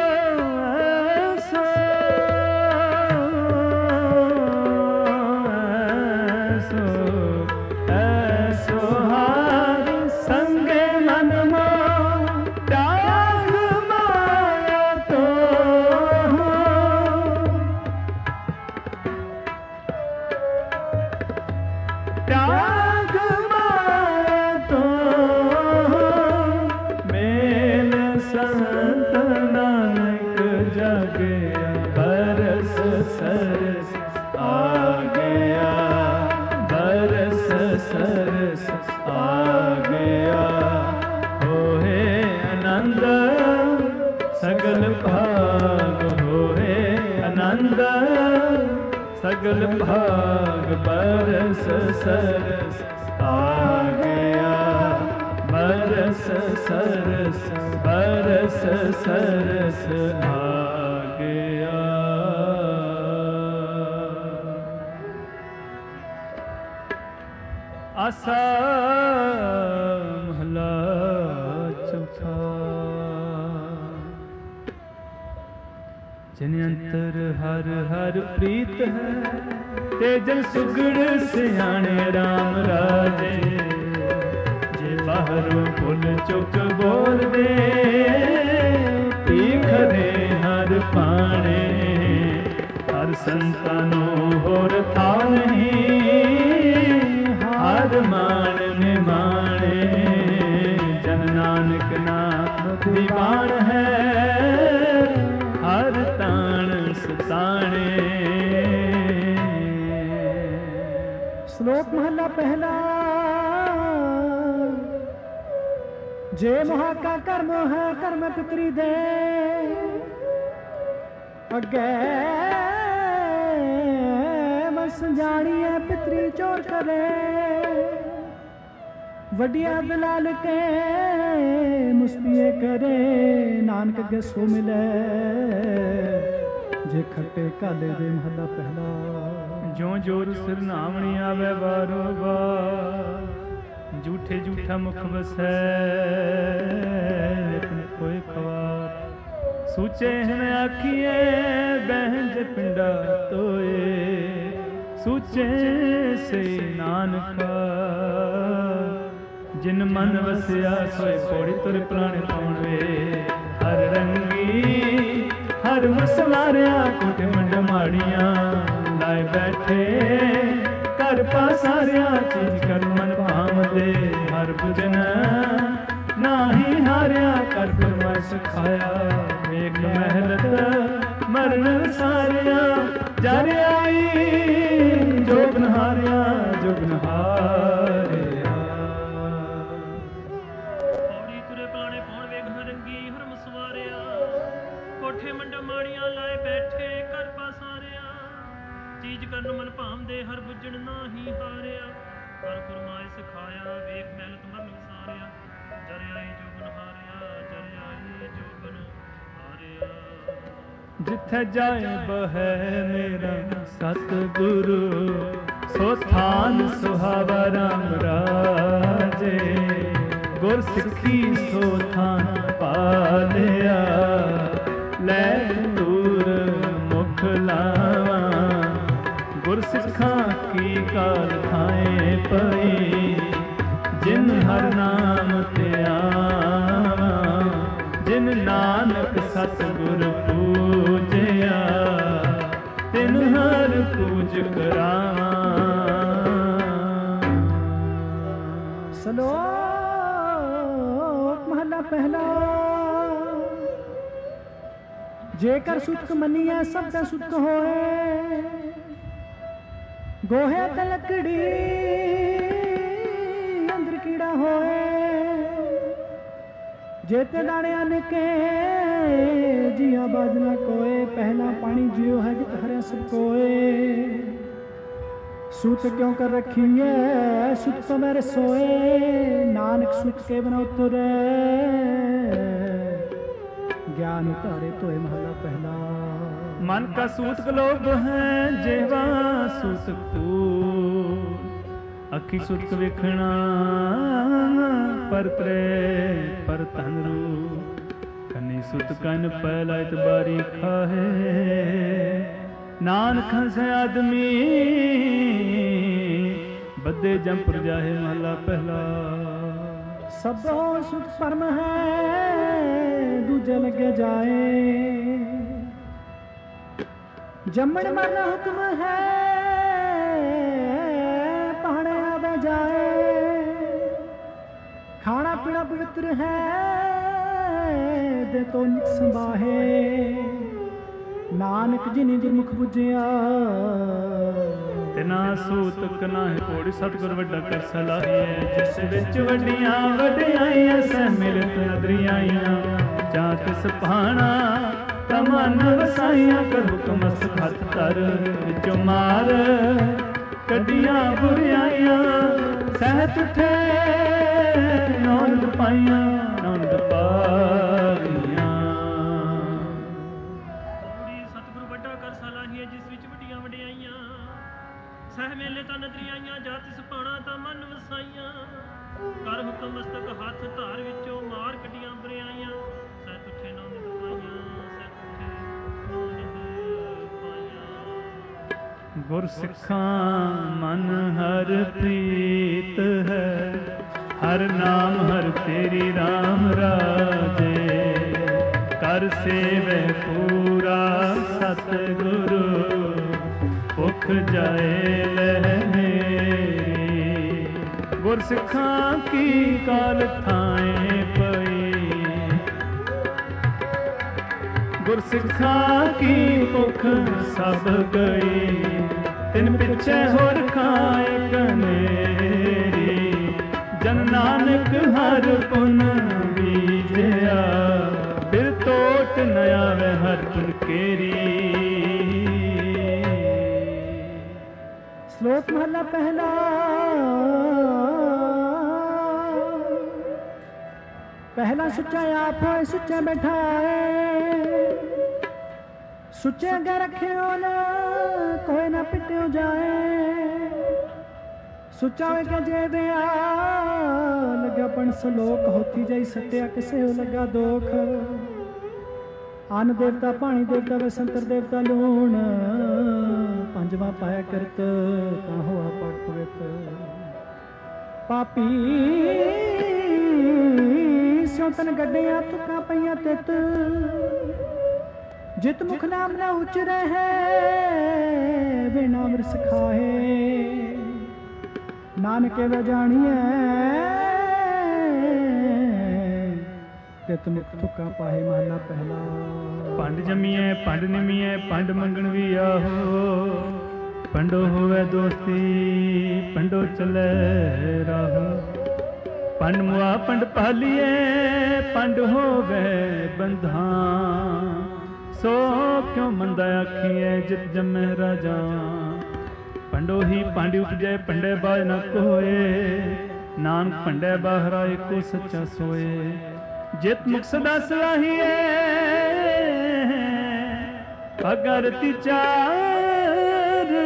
S1: ਸਗਲ ਭਾਗ ਬਰਸ ਸਰਸ ਆ ਗਿਆ ਬਰਸ ਸਰਸ ਬਰਸ ਸਰਸ ਆ ਗਿਆ। ਆਸਾ ਮਹਲਾ ਚੌਥਾ। ਜਿਨ ਅੰਤਰ ਹਰ ਹਰ ਪ੍ਰੀਤ ਹੈ ਤੇ ਜਨ ਸੁਗੜ ਸਿਆਣੇ RAM ਰਾਜੇ। ਜੇ ਬਾਹਰੋਂ ਭੁੱਲ ਚੁੱਕ ਬੋਲਦੇ ਤੀਖਰੇ ਹਰ ਪਾਣੇ। ਹਰ ਸੰਤਾਂ ਨੂੰ ਹੋਰ ਥਾਂ ਨਹੀਂ ਹਰ ਮਾਣ ਨਿਮਾਣੇ। ਜਨ ਨਾਨਕ ਨਾਮ ਦੀਵਾਨ ਹੈ ਹਰ ਤਾਣ ਸਤਾਣੇ।
S2: ਸ਼ਲੋਕ ਮਹਲਾ ਪਹਿਲਾ। ਜੇ ਮੋਹ ਕਾ ਕਰਮ ਹੈ ਕਰਮ ਪਿਤਰੀ ਦੇ। ਅੱਗੇ ਬਸ ਜਾਣੀਏ ਪਿਤਰੀ ਚੋਰ ਕਰੇ। ਵੱਡਿਆ ਦਲਾਲ ਕੇ ਮੁਸਤੀਏ ਕਰੇ। ਨਾਨਕ ਅੱਗੇ ਸੋ ਮਿਲੇ ਜੇ ਖੱਟੇ ਕਾਲੇ ਦੇ। ਮਹਲਾ ਪਹਿਲਾ।
S1: ਜੋ ਜੋਰ ਸਿਰ ਨਾਵਣੀ ਆਵੇ ਬਾਰੋ ਬਾਰ। ਝੂਠੇ ਝੂਠਾ ਮੁਖ ਵਸੈ ਨਿਤ ਨਿਤ ਹੋਏ ਖਵਾਰ। ਸੂਚੇ ਹਨ ਆਖੀਏ ਬਹਿੰਜ ਪਿੰਡਾ ਤੋਏ। ਸੂਚੇ ਸੇ ਨਾਨਕਾ ਜਿਨ ਮਨ ਵਸਿਆ ਸੋਏ ਪੌੜੀ ਤੁਰ ਪ੍ਰਾਣ ਪਾਉਣਵੇ। ਹਰ ਰੰਗੀ ਹਰ ਮਸਵਾਰਿਆ ਕੋਟੇ ਮੰਡ ਮਾੜੀਆਂ। ਲਾਏ ਬੈਠੇ ਕਰ ਪਾਸਾਰਿਆ ਚੀਜ਼ ਕਰ ਮਨ ਭਾਵਦੇ। ਹਰ ਭੁਜਨ ਨਾਹੀ ਹਾਰਿਆ ਕਰ ਪਰਮਾ ਸਿਖਾਇਆ। ਵੇਖ ਮਹਿਲਤ ਮਰਨ ਸਾਰਿਆ ਜਰ ਆਈ ਜੋਗਨ ਹਾਰਿਆ ਜੋਗਨ ਹਾਰਿਆ।
S3: ਪੌੜੀ ਤੁਰੇ ਪਲਾਣੇ ਪੌਣ ਵੇਖ ਰੰਗੀ ਹਰ ਮਸਵਾਰਿਆ। ਕੋਠੇ ਮੰਡ ਮਾੜੀਆਂ ਲਾਏ ਬੈਠੇ ਕਰ ਪਾਸਾਰਿਆ। ਚੀਜ਼ ਕਰਨ ਮਨ ਭਾਵਦੇ ਹਰ ਬੁੱਝਣ ਨਾਹੀ ਹਾਰਿਆ। ਹਰ ਗੁਰਮਾਏ ਸਿਖਾਇਆ ਵੇਖ ਮਹਿਲਤ ਮਰਨ ਵਿਸਾਰਿਆ। ਜਰ ਆਈ ਜੋਗਨ ਹਾਰਿਆ ਜਰ ਆਈ ਜੋਗਨ ਹਾਰਿਆ।
S1: ਜਿੱਥੇ ਜਾਏ ਬਹੈ ਮੇਰਾ ਸਤਿਗੁਰੂ। ਸੋ ਥਾਨ ਸੁਹਾਵਾ RAM ਰਾਜੇ। ਗੁਰ ਸਿੱਖੀ ਸੋ ਥਾਨ ਪਾਲਿਆ। ਲੈ ਦੂਰ ਮੁਖ ਲਾਵਾ ਗੁਰ ਸਿੱਖਾਂ ਕੀ ਕਾਲ ਥਾਏ ਪਈ। ਜਿਨ ਹਰ ਨਾਮ ਧਿਆਵਾ ਜਿਨ ਨਾਨਕ ਸਤਿਗੁਰ ਪੂਜਿਆ। ਤਿਨ ਹਰ ਪੂਜ ਕਰਾਵਾ।
S2: ਸ਼ਲੋਕ ਮਹਲਾ ਪਹਿਲਾ। ਜੇਕਰ ਸੁਤਕ ਮੰਨੀਐ ਸਭ ਤੇ ਸੁਤਕ ਹੋਏ, ਗੋਹੇ ਤੇ ਲੱਕੜੀ ਅੰਦਰ ਕੀੜਾ ਹੋਏ, जेते दाने अनके जिया बाजना कोए, पहला पानी जियो है जित हरे सब कोए। सूत क्यों कर रखी है सुत तो मेरे सोए, नानक सुत के बना उतरे, ज्ञान उतारे तो महला पहला।
S1: मन का सूत लोभ है जेवा सूत तू, अखी सुत वेखना पर त्रे पर तनरू, कनी सुत कन पैलायत बारी खाहे, नानक हंसे आदमी बदे जंपुर जाहे महला पहला।
S2: सबो सुत परम है दूजे लगे जाए, जमण मरना हुक्म है पहाड़े आवे जाए, खाना पीना पवित्र है दे तो निक संभाहे, नानक जिनी गुरमुख बुझिया
S1: तिना सूतक नाहि कोड़ी। सतगुर वड्डा कर सलाहिए जिस विच वड्डियां वड्डियाइयां सह मिलत नदरियाइयां, जा तिस पाना तमन वसाइयां, कर हुक्म हथ तर विचों मार कड्डियां बुरियाइयां, सहत उठे नौंद पाइयां नौंद पाइयां।
S3: सतगुरु ਵੱਡਾ ਕਰ ਸਲਾਹੀਏ ਜਿਸ ਵਿੱਚ ਵੱਡੀਆਂ ਵਡਿਆਈਆਂ, ਸਹਿ ਮੇਲੇ ਤਾਂ ਨਦਰੀਆਈਆਂ, ਜਾ ਤਿਸ ਪਾਣਾ ਤਾਂ ਮਨ ਵਸਾਈਆਂ, ਕਰ ਹੁਕਮ ਮਸਤਕ ਹੱਥ ਧਾਰ ਵਿੱਚੋਂ ਮਾਰ ਕੱਢੀਆਂ ਬੁਰਿਆਈਆਂ, ਸਹਿ ਤੁਠੇ ਨੌਂਦ ਪਾਈਆਂ ਸਹਿ ਤੁਠੇ ਨੌਂਦ ਪਾਈਆਂ।
S1: ਗੁਰ ਸਿੱਖਾਂ ਮਨ ਹਰ ਪ੍ਰੀਤ ਹੈ, हर नाम हर तेरी राम राजे, कर सेवे पूरा सतगुरु, भुख जाए लह मेरी। गुर सिखा की काल थाए पई, गुर सिखा की भुख सब गई, तिन पिछे होर खाए कनेरी, जन नानक हर पुन बीजया, फिर तोट न आवे हर पुन केरी।
S2: श्लोक महला पहला। पहला सुच्चा आप होए सुच्चा बैठाए, सुच्चे अगे रखियो न कोई ना पिट्यो जाए, सुचा वे के जे दिया लगा पण सलोक, होती जाई सत्या किसे हो लगा दोख। अन्न देवता पानी देवता वे संतर देवता लूण, पंजवा पाया करत ता होआ पाठ पवित्र। पापी स्योतन गड्डिया तुका पईया तित, जित मुख नाम ना उचरे है वे नाम रस खाहे, नानक वे जानिए तित मुख थुका पाहे महला पहला।
S1: पंड जमीए पंड निमीए पंड मंगण भी आहो, पंडो होवे दोस्ती पंडो चले राहो, पंड मुआ पंड पालिए पंड होवे बंधा, सो क्यों मंदा आखिए जित जमे राजा। पंडो ही पांडी उपजे पंडे बाज न कोए, नानक पंडे बाहरा एको सच्चा सोए। जित मुख सदा सलाहिए अगर तिचार,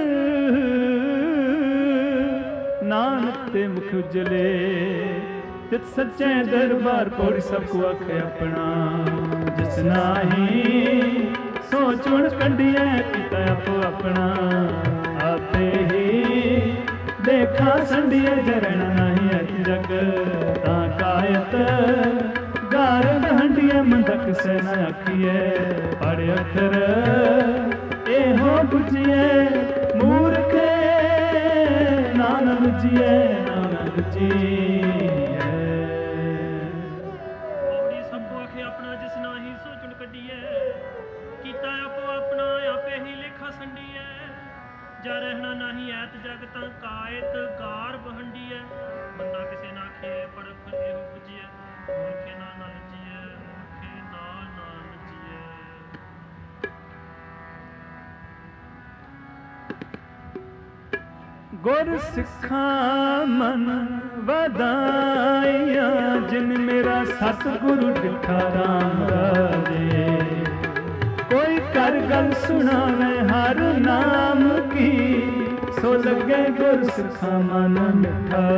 S1: नानक ते मुख उजले तित सच्चे दरबार, पौड़ी सबको आखे अपना। जिस नाही सो चुन कंडिए पिता आपो अपना, आपे ही देखा संडिए जरण नहीं अच जग, ता कायत गार हंडिए मंदक से न आखिए। पढ़ अखर एहो बुझिए मूर्खे, नान बुझिए नान बुझिए।
S3: पौड़ी सबको आखे अपना, जिस नाही सो चुन कड्डिए,
S1: ਗੁਰ ਸਿੱਖਾਂ ਮਨ ਵਧਾਈਆਂ, ਜਿਨ ਮੇਰਾ ਸਤਿਗੁਰੂ ਡਿਠਾ ਰਾਮ ਰਾਜੇ। ਕੋਈ ਕਰ ਗੱਲ ਸੁਣਾਵੇ ਹਰ ਨਾਮ ਕੀ, ਸੋ ਲੱਗੇ ਗੁਰ ਸਿੱਖਾਂ ਮਨ ਮਿੱਠਾ।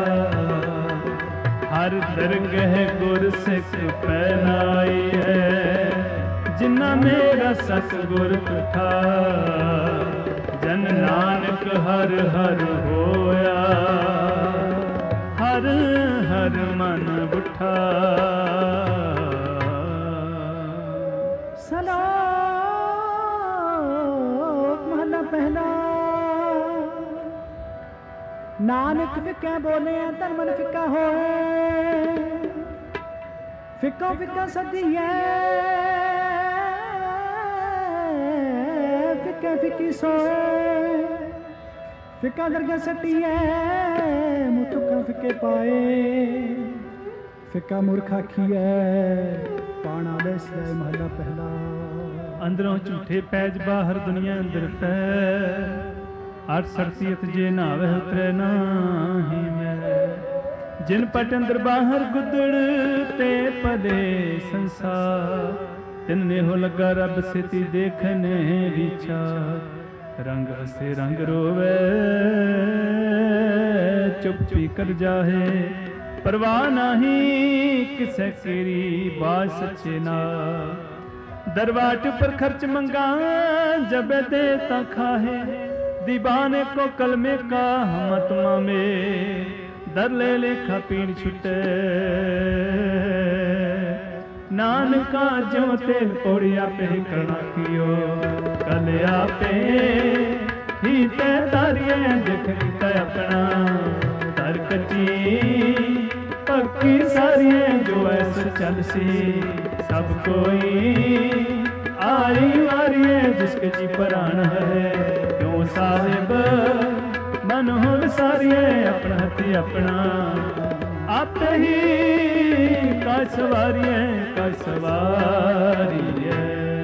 S1: ਹਰ ਦਰਗਹਿ ਗੁਰ ਸਿੱਖ ਪਹਿਨਾਈ ਹੈ, ਜਿਨ੍ਹਾਂ ਮੇਰਾ ਸਤਿਗੁਰ ਤੁਠਾ। ਜਨ ਨਾਨਕ ਹਰ ਹਰ ਹੋਇਆ, ਹਰ ਹਰ ਮਨ ਬੁੱਠਾ।
S2: ਸਲੋਕ ਮਹਲਾ ਪਹਿਲਾ। ਨਾਨਕ ਫਿੱਕਾ ਬੋਲੇ ਤਨ ਮਨ ਫਿੱਕਾ ਹੋਏ, ਫਿੱਕਾ ਫਿੱਕਾ ਸਦੀਏ ਫਿੱਕੇ ਫਿੱਕੀ ਸੋਏ। ਫਿੱਕਾ ਦਰਗਾ ਸੱਟੀਏ ਮੁਤੁਕਾ ਫਿੱਕੇ ਪਾਏ, ਫਿੱਕਾ ਮੂਰਖ ਆਖੀਏ ਪਾਣਾ ਲੈ ਸਿਆਏ। ਮਹਲਾ ਪਹਿਲਾ।
S1: ਅੰਦਰੋਂ ਝੂਠੇ ਪੈਜ ਬਾਹਰ ਦੁਨੀਆ ਅੰਦਰ ਪੈ, ਅਠ ਸਰਤੀਅਤ ਜੇ ਨਾਵੇ ਉਤਰੇ ਨਾਹੀ ਮੈਂ। ਜਿਨ ਪਟ ਅੰਦਰ ਬਾਹਰ ਗੁੱਦੜ ਤੇ ਪਲੇ ਸੰਸਾਰ, ਤਿਨ ਨੇਹੋ ਲੱਗਾ ਰੱਬ ਸੇਤੀ ਦੇਖਨੇ ਵਿਚਾਰ। ਰੰਗ ਹਸੇ ਰੰਗ ਰੋਵੇ ਚੁੱਪੀ ਕਰ ਜਾਹੇ, ਪਰਵਾਹ ਨਹੀਂ ਕਿਸੇ ਕੀਰੀ ਬਾਜ ਸੱਚੇ ਨਾ। दरवाट पर खर्च मंगा जब दे ता खाहे, दीवाने को कलमे का मतमा में दर ले लेखा पीण छुटे। नानका जो तेल पौड़िया पे करना कियो, कल आपे ही ते तारिए देख किता अपना। तर कची पक्की सारिए जो ऐसे चल सी, सब कोई आई वारिए जिसके जी प्राण है। क्यों साहिब मन हो सारिए अपना हथी अपना, आप ही का सवारिए का सवारिए।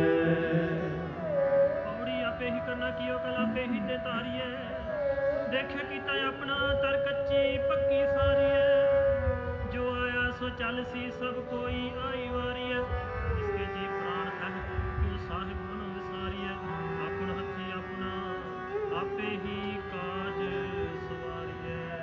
S3: पौड़ी आपे ही करना कियो, कल आपे ही ते तारिए देखे कीता अपना। तर कच्ची पक्की सारिए जो आया सो चल सी, सब कोई आई वारी है जिसके जी प्राण है। क्यों साहिब मनो विसारी है, अपन हथी अपना आपे ही काज सवारी है।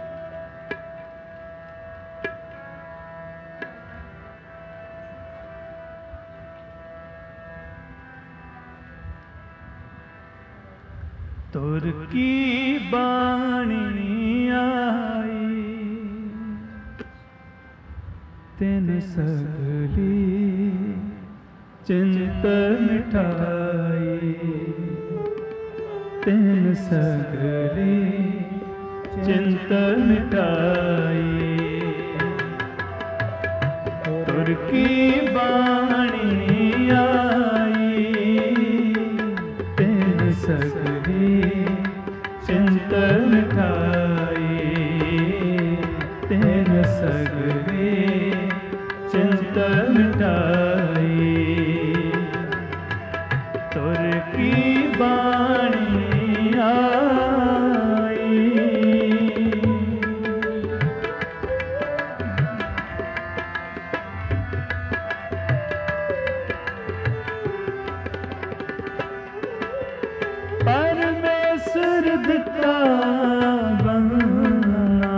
S1: तुर की बाणी आई तिन सगली चिंत मिठाई। तिन सगली चिंत मिठाई। तुर की बाणी आई तिन सगली चिंत मिठाई। तिन सगली चिंत मिटाई। तुर की बाणी आई। परमेश्वर दिता बंदना,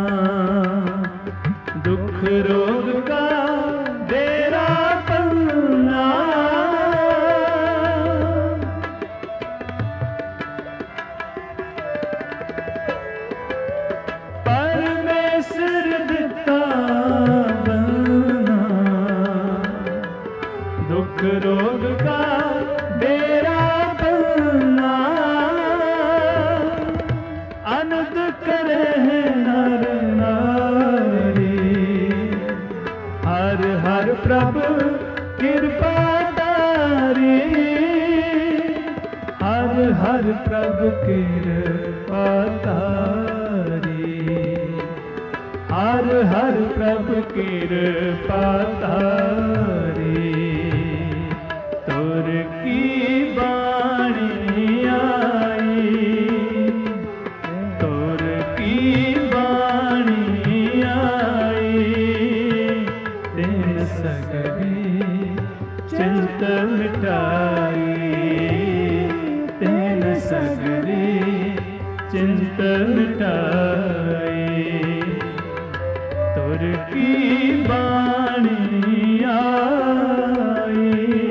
S1: दुख रोग का डेरा पन्ना। परमेश्वर दिता बंदना, दुख रोग का डेरा पन्ना। आनंद करे नर नारी, हर हर प्रभु कृपा तारी। हर हर प्रभु कृपा तारी। हर हर प्रभु कृपा तारी। तुर की बाणी आई। तुर की चिंत मिटाई तेन सगरी चिंत मिटाई तुर की बाणी आई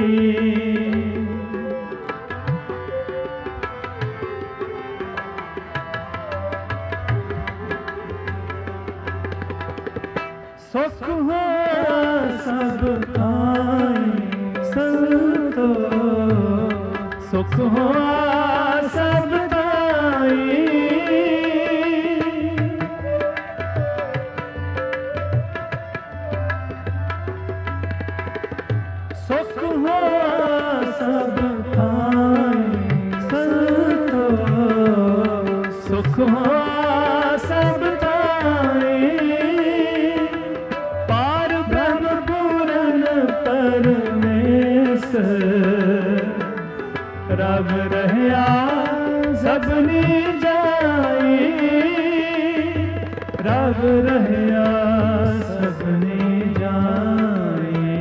S1: सुख हो सब आई संतो सुख हो सब आई सुख हो सब आई संतो सुख हो सब आई पार ब्रह्म पूरन परमेश्वर रब रहया सबनी जाई रब रहया सबनी जाई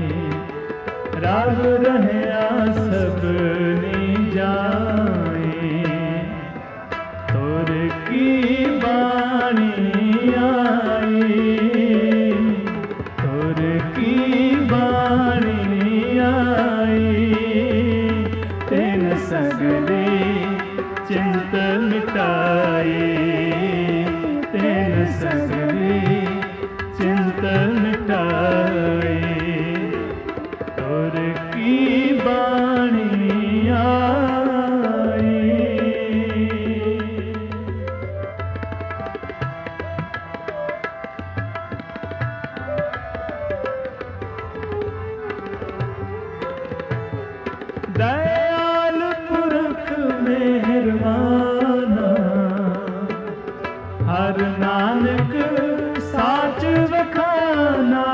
S1: रब रहया सबनी जाई तुर की बाणी आई तुर की बाणी आई तेन सगली चिंत मिटाई तेन सगली चिंत मिटाई तुर की बाणी आई दयाल पुरख मेहरबाना हर नानक साच वखाना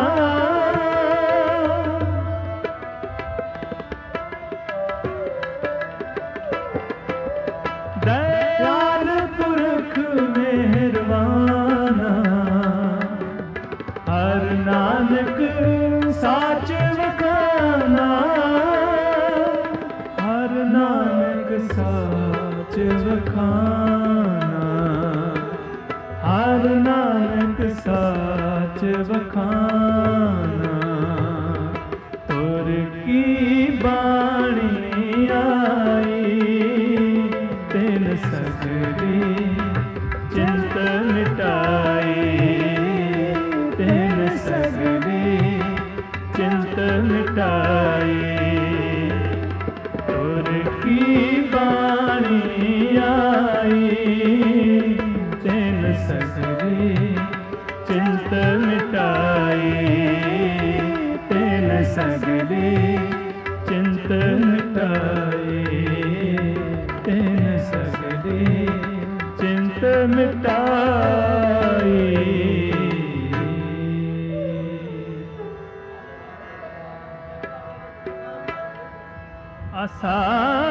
S1: दयाल पुरख मेहरबाना हर नानक साच वखाना हर नानक साच वखाना हर नानक साच वखाना तुर की बाणी आई तेन सगली चिंत मिटाई तेन सगली चिंत मिटाई तुर की बाणी आई तेन सगली चिंत मिटाई तेन सगली चिंत मिटाई तेन सगली चिंत मिटाई आसा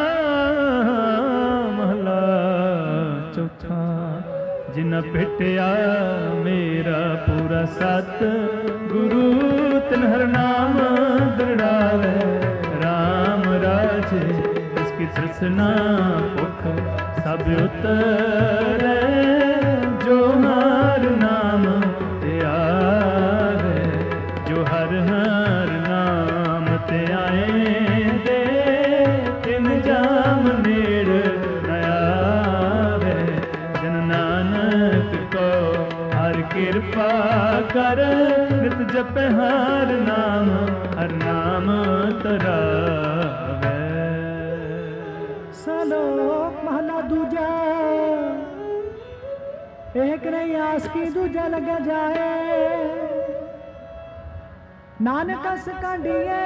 S1: महला चौथा जिन भेटिया मेरा पूरा सत गुरु तिन हर नाम दृढ़ावे राम राजे इसकी तृष्णा भुख सब उतरे जो हर नाम ते आवे जो हर हर नाम ते आए दे तिन जाम नेड़ न आवे जन नानक को हर कृपा कर नित जप हर नाम हर नाम तरावे
S2: सलोक महला दूजा एक नहीं आस की दूजा लगा जाए नानक कांडिए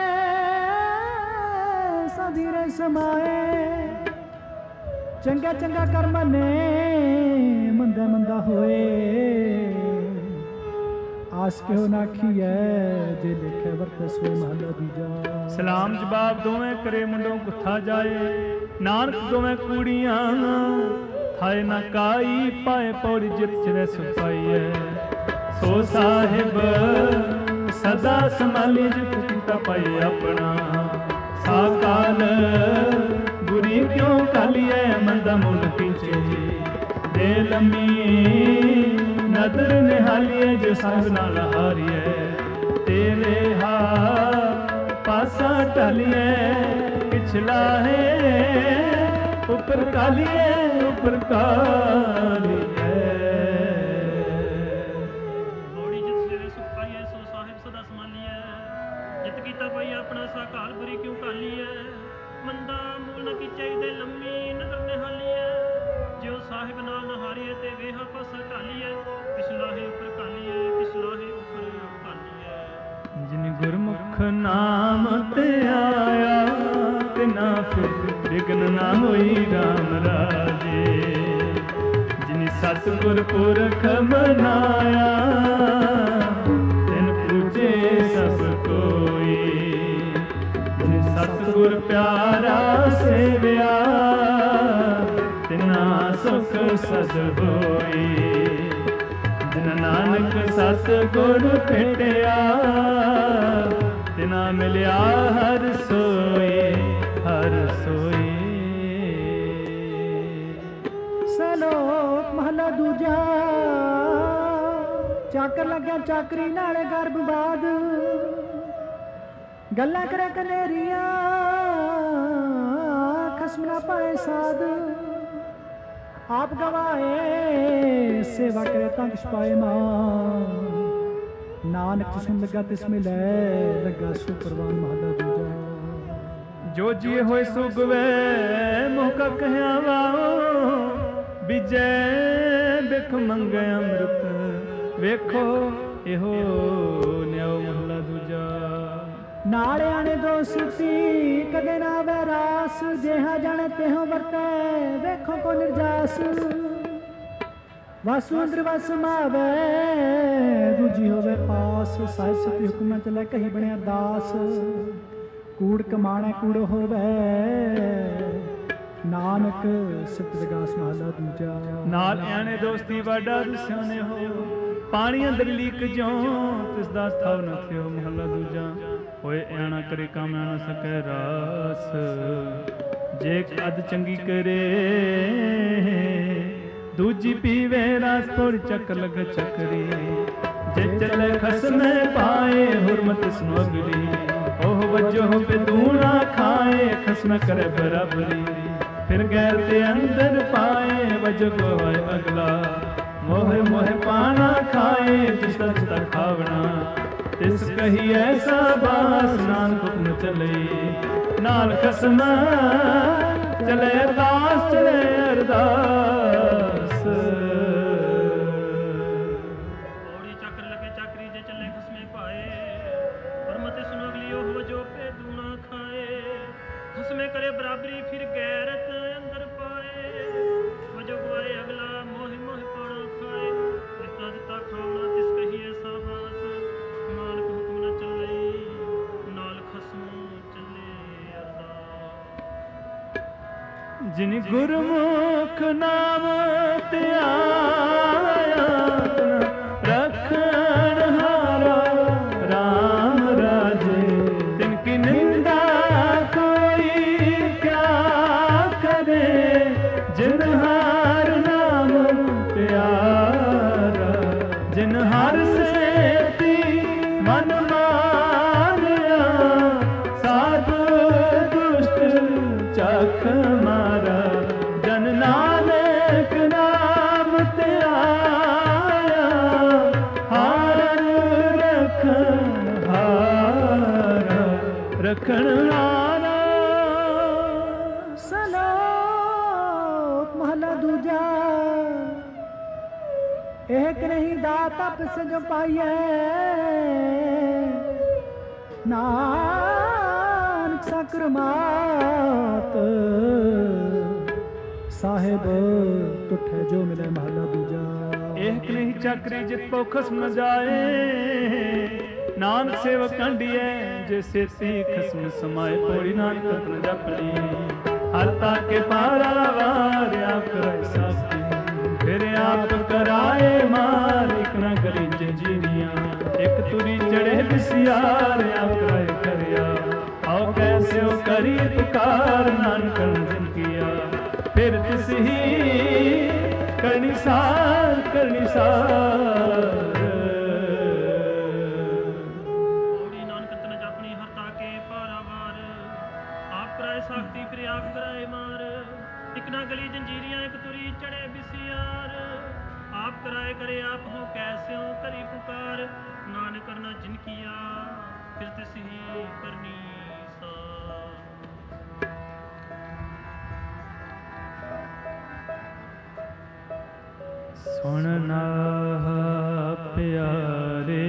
S2: सधीरे समाए चंगा चंगा कर्म ने मंदा मंदा होए आस के हो नाखी है जे लिखे वर्त सोए महला दूजा
S1: सलाम जवाब दोवें करे मुंडों गुथा जाए नानक दोवें कूड़ियां थाए ना काई पाए पौड़ी जित सिरे सुपाई है सो साहिब सदा संभाली जित ਕੀਤਾ ਪਾਈ ਆਪਣਾ। ਸਾਕਾਲ ਬੁਰੀ ਕਿਉਂ ਕਾਲੀਏ ਮੰਦਾ ਮੁੱਲ ਕੀਚੇ, ਦੇ ਲੰਮੀ ਨਦਰ ਨਿਹਾਲੀਏ ਜੋ ਸਾਹਿਬ ਨਾਲ ਹਾਰੀਏ। ਤੇਰੇ ਹਾ ਪਾਸਾ ਟਾਲੀਏ ਪਿਛਲਾ ਹੈ ਉੱਪਰ ਕਾਲੀਏ ਉੱਪਰ ਕਾਲੀਏ।
S3: ਬੋੜੀ ਜਿਤ ਸਵੇਰੇ ਸੁਖ ਪਾਈਏ ਸੋ ਸਾਹਿਬ ਸਦਾ ਸੰਭਾਲੀਏ। ਜਿਤ ਕੀਤਾ ਪਾਈ ਆਪਣਾ ਸਾਕਾਲ ਬੁਰੀ ਕਿਉਂ ਕਾਲੀਏ, ਮੰਦਾ ਮੂਲ ਨ ਕੀਚੇ ਦੇ ਲੰਮੀ ਨਦਰ ਨਿਹਾਲੀਏ। ਜਿਉ ਸਾਹਿਬ ਨਾਲ ਨਹਾਰੀਏ ਤੇ ਵੇਹਾ ਪਾਸਾ ਢਾਲੀਏ, ਪਿਛਲਾ ਹੈ ਉੱਪਰ ਕਾਲੀਏ ਪਿਛਲਾ ਹੈ ਉੱਪਰ ਕਾਲੀਏ।
S1: ਜਿਨ ਗੁਰਮੁਖ ਨਾਮ ਤੇ ਆਇਆ, ਤਿਨਾ ਫਿਰ ਵਿਗਨ ਨਾ ਹੋਈ ਰਾਮ ਰਾਜੇ। ਜਿਨ ਸਤਿਗੁਰ ਪੁਰਖ ਮਨਾਇਆ, ਤਿਨ ਪੂਜੇ ਸਭ ਕੋਈ। ਜਿਨ ਸਤਿਗੁਰ ਪਿਆਰਾ ਸੇਵਿਆ, ਤਿਨਾ ਸੁਖ ਸਦ ਹੋਈ। ਜਿਨ ਨਾਨਕ ਸਤਿਗੁਰ ਭੇਟਿਆ, ਤਿਨਾ ਮਿਲਿਆ ਹਰ ਸੋਈ ਹਰ ਸੋਈ।
S2: ਸਲੋਕ ਮਹਲਾ ਦੂਜਾ। ਚਾਕਰ ਲੱਗਿਆ ਚਾਕਰੀ ਨਾਲੇ ਗਰਭ ਬਾਦ, ਗੱਲਾਂ ਕਰੇ ਕਨੇਰੀਆਂ ਖਸਮ ਨਾ ਪਾਏ ਸਾਧ। ਆਪ ਗਵਾਏ ਸੇਵਾ ਕਰੇ ਤੰਗ ਛਪਾਏ ਮਾਂ। ਨਾਨਕ ਸੁਣ ਲੱਗਾ ਤਿਸ ਮਿਲੇ, ਲੱਗਾ ਸੋ ਪ੍ਰਵਾਨ ਮਹਲਾ ਦੂਜਾ।
S1: ਜੋ ਜੀਏ ਹੋਏ ਸੁਗਵੇ ਮੋਕਾ ਕਹਿਆ ਵਾਓ, ਬਿਜੈ ਬਿਖ ਮੰਗੇ ਅੰਮ੍ਰਿਤ ਵੇਖੋ ਇਹੋ ਨਿਉ ਮਹਲਾ ਦੂਜਾ।
S2: ਨਾਲੇ ਆਣੇ ਦੋ ਸਿੱਤੀ ਕਦੇ ਨਾ ਆਵੇ ਰਾਸ, ਜਿਹਾ ਜਾਣੇ ਤਿਹੋ ਵਰਤੇ ਵੇਖੋ ਕੋ ਨਿਰਜਾਸ। ਵਾਸੂ ਅੰਦਰ ਵਸ ਮਾਵੇ ਦੂਜੀ ਹੋਵੇ ਪਾਸ, ਸਾਹਿਬ ਸਤੀ ਹੁਕਮ ਚਲੇ ਕਹੀ ਬਣਿਆ ਦਾਸ। ਕੂੜ ਕਮਾਣੇ ਕੂੜ ਹੋਵੇ, ਨਾਨਕ ਸਿੱਧ ਵਿਗਾਸ ਮਹਲਾ ਦੂਜਾ।
S1: ਨਾਲ ਆਣੇ ਦੋਸਤੀ ਵਾਡਾ ਦੁਸਿਆਣੇ ਹੋ, ਪਾਣੀ ਅੰਦਰ ਲੀਕ ਜੋ ਤਿਸ ਦਾ ਸਥਾਵ ਨ ਥਿਓ ਮਹਲਾ ਦੂਜਾ। ਹੋਏ ਆਣਾ ਕਰੇ ਕੰਮ ਨਾ ਸਕੈ ਰਾਸ, ਜੇ ਅਦ ਚੰਗੀ ਕਰੇ ਦੂਜੀ ਪੀਵੇ ਰਾਸ ਪੁਰ ਚੱਕ ਲਗ ਚੱਕਰੀ। ਜੇ ਚੱਲੇ ਖਸਮੇ ਪਾਏ ਹੁਰਮਤ ਸੁਨਗਰੀ, ਉਹ ਵਜੋ ਬਦੂਣਾ ਖਾਏ ਖਸਮ ਕਰੇ ਬਰਾਬਰੀ। ਫਿਰ ਗੈਰ ਦੇ ਅੰਦਰ ਪਾਏ ਵਜੋ ਗਵਾਏ ਅਗਲਾ, ਮੋਹ ਮੋਹ ਪਾਣਾ ਖਾਏ ਜਿਸ ਤਕ ਖਾਵਣਾ। ਤਿਸ ਕਹੀ ਐਸਾ ਬਾਸ ਨਾਨਕ ਹੁਕਮ ਚਲੇ, ਨਾਲ ਖਸਮ ਚਲੇ ਅਰਦਾਸ ਚਲੇ ਅਰਦਾਸ।
S3: ਬੋੜੀ ਚੱਕਰ ਲੱਗੇ ਚਾਕਰੀ ਜੇ ਚੱਲੇ ਖਸਮੇ ਪਾਏ, ਹਰਮਤੇ ਸੁਣ ਅਗਲੀ ਉਹ ਵਜੋ ਪੇ ਦੂਣਾ ਖਾਏ। ਖਸਮੇ ਕਰੇ ਬਰਾਬਰੀ ਫਿਰ ਗੈਰਤ ਅੰਦਰ ਪਾਏ, ਵਜੋ ਗਵਾਏ ਅਗਲਾ ਮੋਹ ਮੋਹ ਪਾਣਾ ਖਾਏ। ਦਿੱਤਾ ਦਿੱਤਾ ਖਾਵਣਾ ਤਿਸ ਕਹੀ ਐਸਾ ਬਾਸ, ਨਾਨਕ ਹੁਕਮ ਨ ਚੱਲੇ ਨਾਲ ਖਸਮ ਚੱਲੇ ਅਰਦਾਸ।
S1: ਜਿਨ ਗੁਰਮੁਖ ਨਾਮ ਧਿਆਇਆ, ਰਖਣ ਹਾਰਾ ਰਾਮ ਰਾਜੇ। ਤਿਨ ਕੀ ਨਿੰਦਾ ਕੋਈ ਕਿਆ ਕਰੇ, ਜਿਨ ਹਰ ਨਾਮ ਪਿਆਰਾ। ਜਿਨ ਹਰ ਸੇਤੀ ਮਨ ਮਾਰਿਆ, ਸਾਧੂ ਦੁਸ਼ਟ ਚਖ ਮਾਰਾ। ਜਨ ਨਾਨਕ ਨਾਮ ਧਿਆਇਆ, ਹਾਰ ਰਖਣ ਹਾਰਾ ਰਖਣ ਹਾਰਾ।
S2: ਸਲੋਕ ਮਹਲਾ ਦੂਜਾ। ਇਹ ਨਹੀਂ ਦਾਤਾ ਪਿਸ ਜੋ ਪਾਈਐ, ਨਾਨਕ ਸਾਕਰ ਮਾਤ। ਸਾਹਿਬ ਤੁਠੇ ਜੋ ਮਿਲੇ ਮਹਲਾ ਦੂਜਾ।
S1: ਏਕ ਨਹੀਂ ਚੱਕਰੀ ਜਿਤ ਪਉ ਖਸਮ ਨ ਜਾਏ, ਨਾਨਕ ਸੇਵਕ ਕੰਡੀਐ ਜੇ ਸੇਤੀ ਖਸਮ ਸਮਾਏ। ਪੌੜੀ ਨਾਨਕ ਰਤਨ ਜਪਣੀ, ਹਰ ਤਾਕੇ ਪਾਰਾ ਵਾਰਿਆ ਕਰੇ ਸਾਥੀ। ਫਿਰ ਆਪ ਕਰਾਏ ਮਾਲਿਕ ਨ ਕਰੀ ਜੀਨੀਆਂ, ਇੱਕ ਤੁਰੀ ਚੜੇ ਬਿਸਿਆਰ ਆਪ ਕਰਾਏ ਕਰੇ कैस्यो करी पुकार नानक जिन किया फिर तिस ही करनी सार करनी सार
S3: साखती फिर आप कराए मार एक ना गली जंजीरियां एक तुरी चढ़े बिसियार आप कराए करे आप हो कैसे हो करी पुकार नान करना जिन किया फिर तिस ही करनी
S1: सुनना प्यारे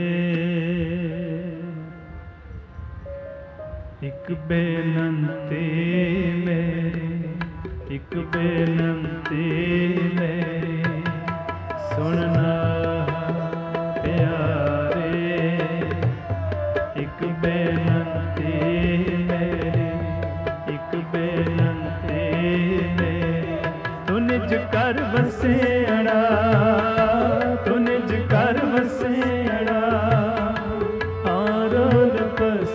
S1: एक बेनंती मेरी एक बेनंती मेरी सुनना प्यारे एक बेनंती मेरी एक बेनंती मेरी तू निज कर वसेड़ा तू निज कर वसेड़ा आरोल पस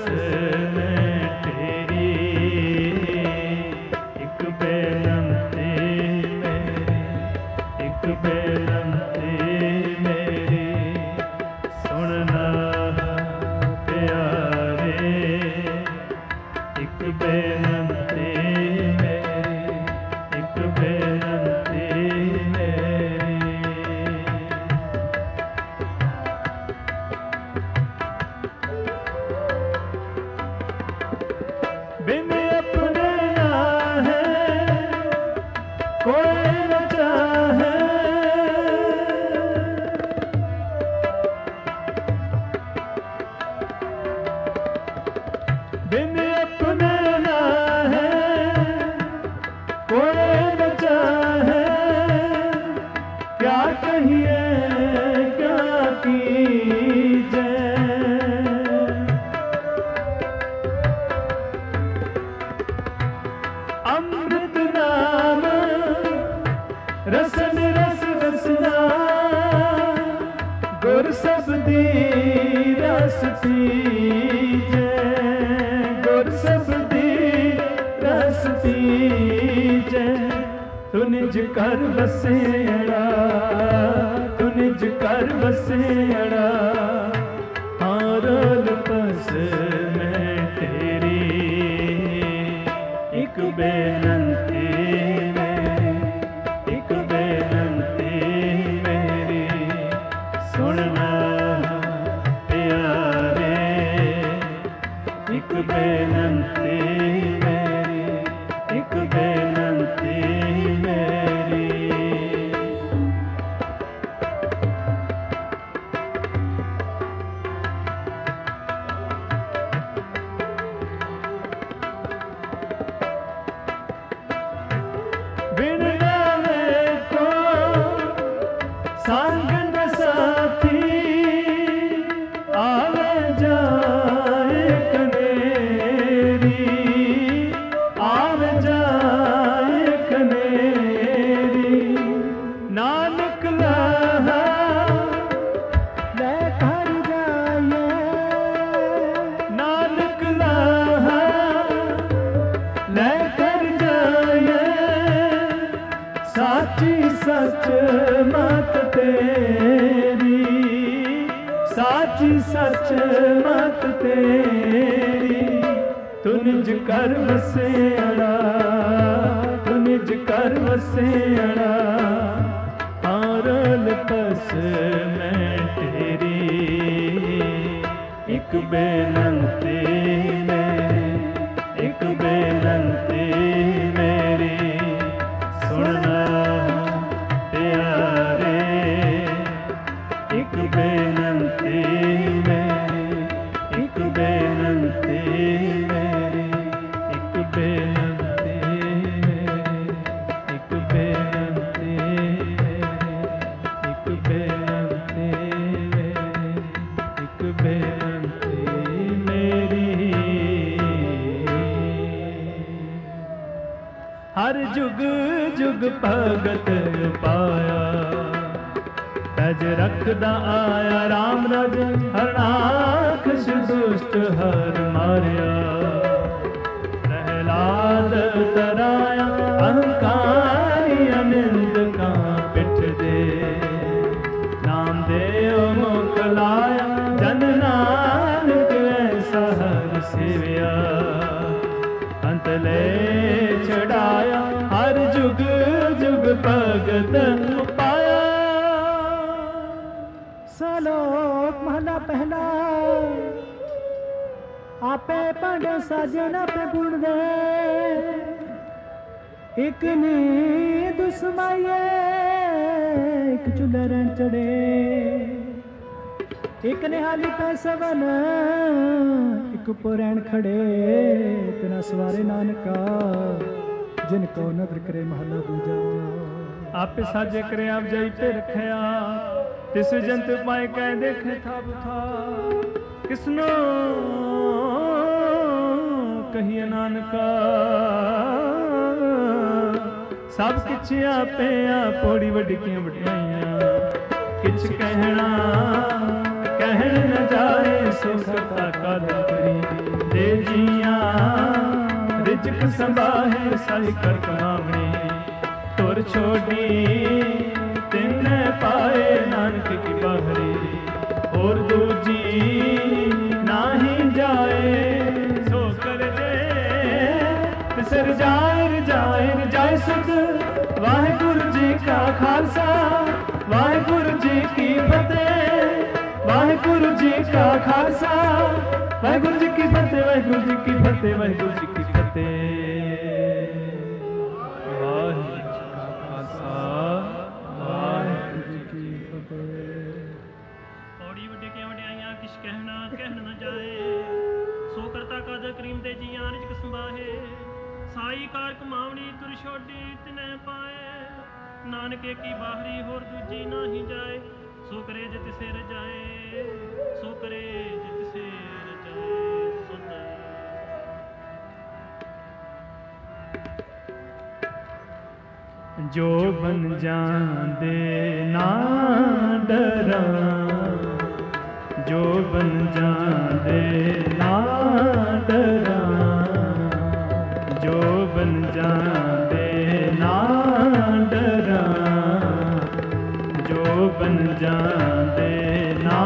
S1: निज कर बसेड़ा तू निज कर बसेड़ा हारोल पस मैं तेरी एक बेनंती मेरी एक बेनंती मेरी सुनना प्यारे एक बेनंती मेरी एक बेनंती सच मत तेरी तू निज कर वसेड़ा तू निज कर वसेड़ा हारोल पस मैं तेरी एक बेनंती मेरी एक बेनंती मेरी सुनना प्यारे एक बेनंती हर जुग जुग भगत पाया तज रखदा आया राम रज हरनाख दुष्ट हर मारिया ਤਰਾਇਆ ਅਹੰਕਾਰੀ ਅਨੰਦ ਕਾ ਪਿੱਠ ਦੇ ਨਾਮ ਦੇਉ ਮੁਖ ਲਾਇਆ ਜਨ ਨਾਨਕ ਐਸਾ ਹਰ ਸੇਵਿਆ ਅੰਤ ਲੈ ਛੜਾਇਆ ਹਰ ਜੁਗ ਜੁਗ ਭਗਤ ਪਾਇਆ।
S2: ਸਲੋਕ ਮਹਲਾ ਪਹਿਲਾ। ਆਪੇ ਭਾਂਡੇ ਸਾਜੇ ਨਾ ਪੇ ਗੁਣ ਦੇ ਇੱਕ ਨੀ ਦੁਸਮਾਈਏ ਇੱਕ ਚੁੱਲ੍ਹੇ ਰਹਿਣ ਚੜੇ ਇੱਕ ਨਿਹਾਲੀ ਪੈ ਸਵਨ ਇੱਕ ਪੁਰੈਣ ਖੜੇ ਤਿਨਾ ਸਵਾਰੇ ਨਾਨਕਾ ਜਿਨ ਕੋ ਨਦਰ ਕਰੇ ਮਹਲਾ ਦੂਜਾ।
S1: ਆਪੇ ਸਾਜੇ ਕਰੇ ਆਪ ਜਾਈ ਤੇ ਰਖਿਆ ਤਿਸ ਜੰਤ ਪਾਏ ਕਹਿ ਦੇਖੇ ਥਾ ਬੁਥਾ ਕਿਸਨੋ ਕਹੀਏ ਨਾਨਕਾ ਸਭ ਕਿਛ ਆਪੇ ਆਪੋੜੀ ਵੱਡੀਆਂ ਵਡਿਆਈਆਂ ਕਿਛ ਕਹਿਣਾ ਕਹਿਣ ਨ ਜਾਏ ਸੋ ਕਰਤਾ ਕਾਦਰ ਕਰੀ ਦੇ ਜੀਆਂ ਰਿਜਕ ਸੰਭਾਹੇ ਸਾਈ ਕਰ ਕਮਾਵਣੀ ਤੁਰ ਛੋਡੀ ਤਿੰਨ ਪਾਏ ਨਾਨਕ ਕੀ ਬਾਹਰੀ ਹੋਰ ਦੂਜੀ ਨਾਹੀ ਜਾਏ ਸੋ ਕਰ ਦੇ ਤਿਸਰ ਜਾਏ ਰਜਾਏ ਰਜਾਏ ਸੁਧ। ਵਾਹਿਗੁਰੂ ਜੀ ਕਾ ਖਾਲਸਾ ਵਾਹਿਗੁਰੂ ਜੀ ਕੀ ਫਤਿਹ ਵਾਹਿਗੁਰੂ ਜੀ ਕਾ ਖਾਲਸਾ ਵਾਹਿਗੁਰੂ ਜੀ ਕੀ ਫਤਿਹ ਵਾਹਿਗੁਰੂ ਜੀ ਕੀ ਫਤਿਹ ਵਾਹਿਗੁਰੂ ਜੀ ਕੀ ਫਤਿਹ। ਵਾਹਿਗੁਰੂ ਜੀ ਕਾ ਖਾਲਸਾ ਵਾਹਿਗੁਰੂ ਜੀ ਕੀ ਫਤਿਹ।
S3: ਪੌੜੀ ਵੱਡੇ ਕਿਆ ਵਡਿਆਈਆਂ ਕਿਛ ਕਹਿਣਾ ਕਹਿਣ ਨਾ ਜਾਏ ਸੋ ਕਰਤਾ ਕਾਦਰ ਕਰੀਮ ਤੇ ਜੀਆਂ ਰਿਜਕ ਸੰਭਾਹੇ ਸਾਈ ਕਾਰ ਕਮਾਵਣੀ ਤੁਰ ਛੋਡੀ ਤਿਨੈ ਪਾਏ ਨਾਨਕੇ ਕੀ ਬਾਹਰੀ ਹੋਰ ਦੂਜੀ ਨਾਹੀ ਜਾਏ ਸੋ ਕਰੇ ਜੇ ਤਿਸੇ ਰਜਾਏ ਸੋ ਕਰੇ ਜੇ ਤਿਸੇ ਰਜਾਏ ਸੁਧ।
S1: ਜੋ ਬਨ ਜਾਂਦੇ ਨਾ ਡਰਾਂ ਜੋ ਬਨ ਜਾਂਦੇ ਨਾ ਡਰਾਂ ਜੋ ਬਨ ਜਾਂਦੇ ਨਾ ਡਰਾਂ ਜੋ ਬਨ ਜਾਂਦੇ ਨਾ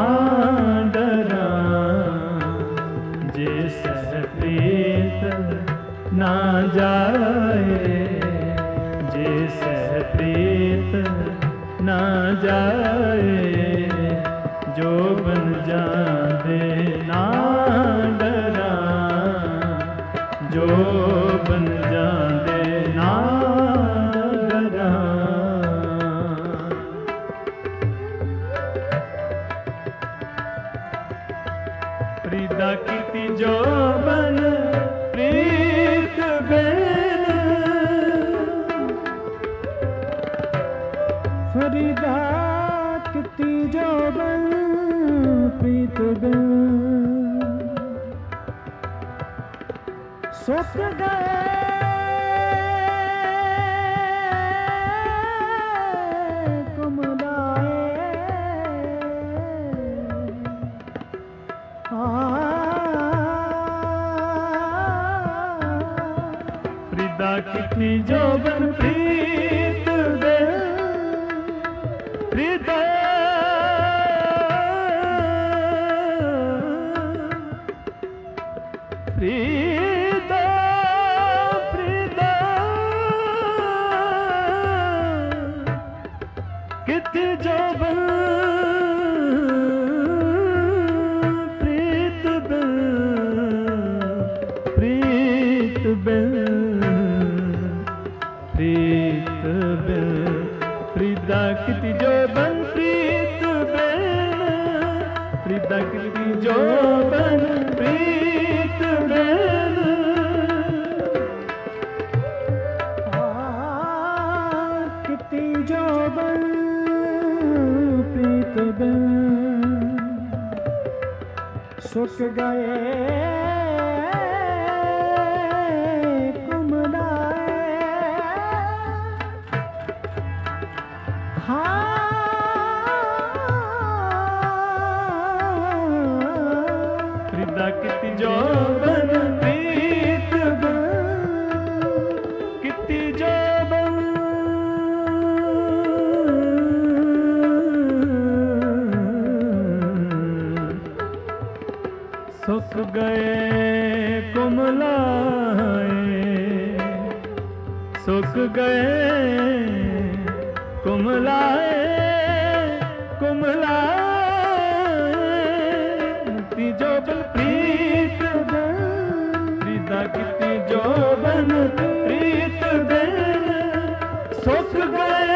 S1: ਡਰਾਂ ਜੇ ਸਹਿ ਪ੍ਰੀਤ ਨਾ ਜਾਏ ਜੇ ਸਹਿ ਪ੍ਰੀਤ ਨਾ ਜਾਏ ਜੋ ਬਨ ਜਾਂਦੇ ਨਾ ਡਰਾਂ ਜੋ ਬਨ ਜਾਂਦੇ ਨਾ ਡਰਾਂ। ਫਰੀਦਾ ਕੀਤੀ ਜੋ ਬਨ ਪ੍ਰੀਤ ਬੈਨ
S2: ਫਰੀਦਾ ਕੀਤੀ ਜੋ ਬਨ ਪ੍ਰੀਤ ਬੈਨ ਸੁੱਕ ਗਏ ਕੁਮਲਾਏ
S1: ਫਰੀਦਾ ਕੀਤੀ ਜੋ ਬਨ ਪ੍ਰੀਤ ਬੈਨ ਫਰੀਦਾ ਫਰੀਦਾ ਫਰੀਦਾ ਕਿਤੇ ਜੋ ਬਨ ਪ੍ਰੀਤ ਬਨ ਪ੍ਰੀਤ ਬਨ ਪ੍ਰੀਤ ਬਨ ਫਰੀਦਾ ਕਿਤੇ ਜੋ ਬਨ ਪ੍ਰੀਤ ਬਨ ਫਰੀਦਾ ਕਿਤੇ ਜੋ ਬਨ ਪ੍ਰੀਤ ਬਨ
S2: ਕਿਤੇ ਜੋ ਬਨ ਪ੍ਰੀਤ ਬਨ ਸੁੱਕ ਗਏ ਕੁਮਲਾਏ ਹਾਂ
S1: ਫਰੀਦਾ ਕੀਤੀ ਜੋ ਬਨ ਪ੍ਰੀਤ ਬਨ ਸੁਖ ਗਏ ਕੁਮਲਾਏ ਕੁਮਲਾਏ ਤੀਜੋ ਬਨ ਪ੍ਰੀਤ ਪ੍ਰੀਤਾ ਕੀਤੀ ਜੋ ਬਨ ਪ੍ਰੀਤ ਦੇ ਸੁਖ ਗਏ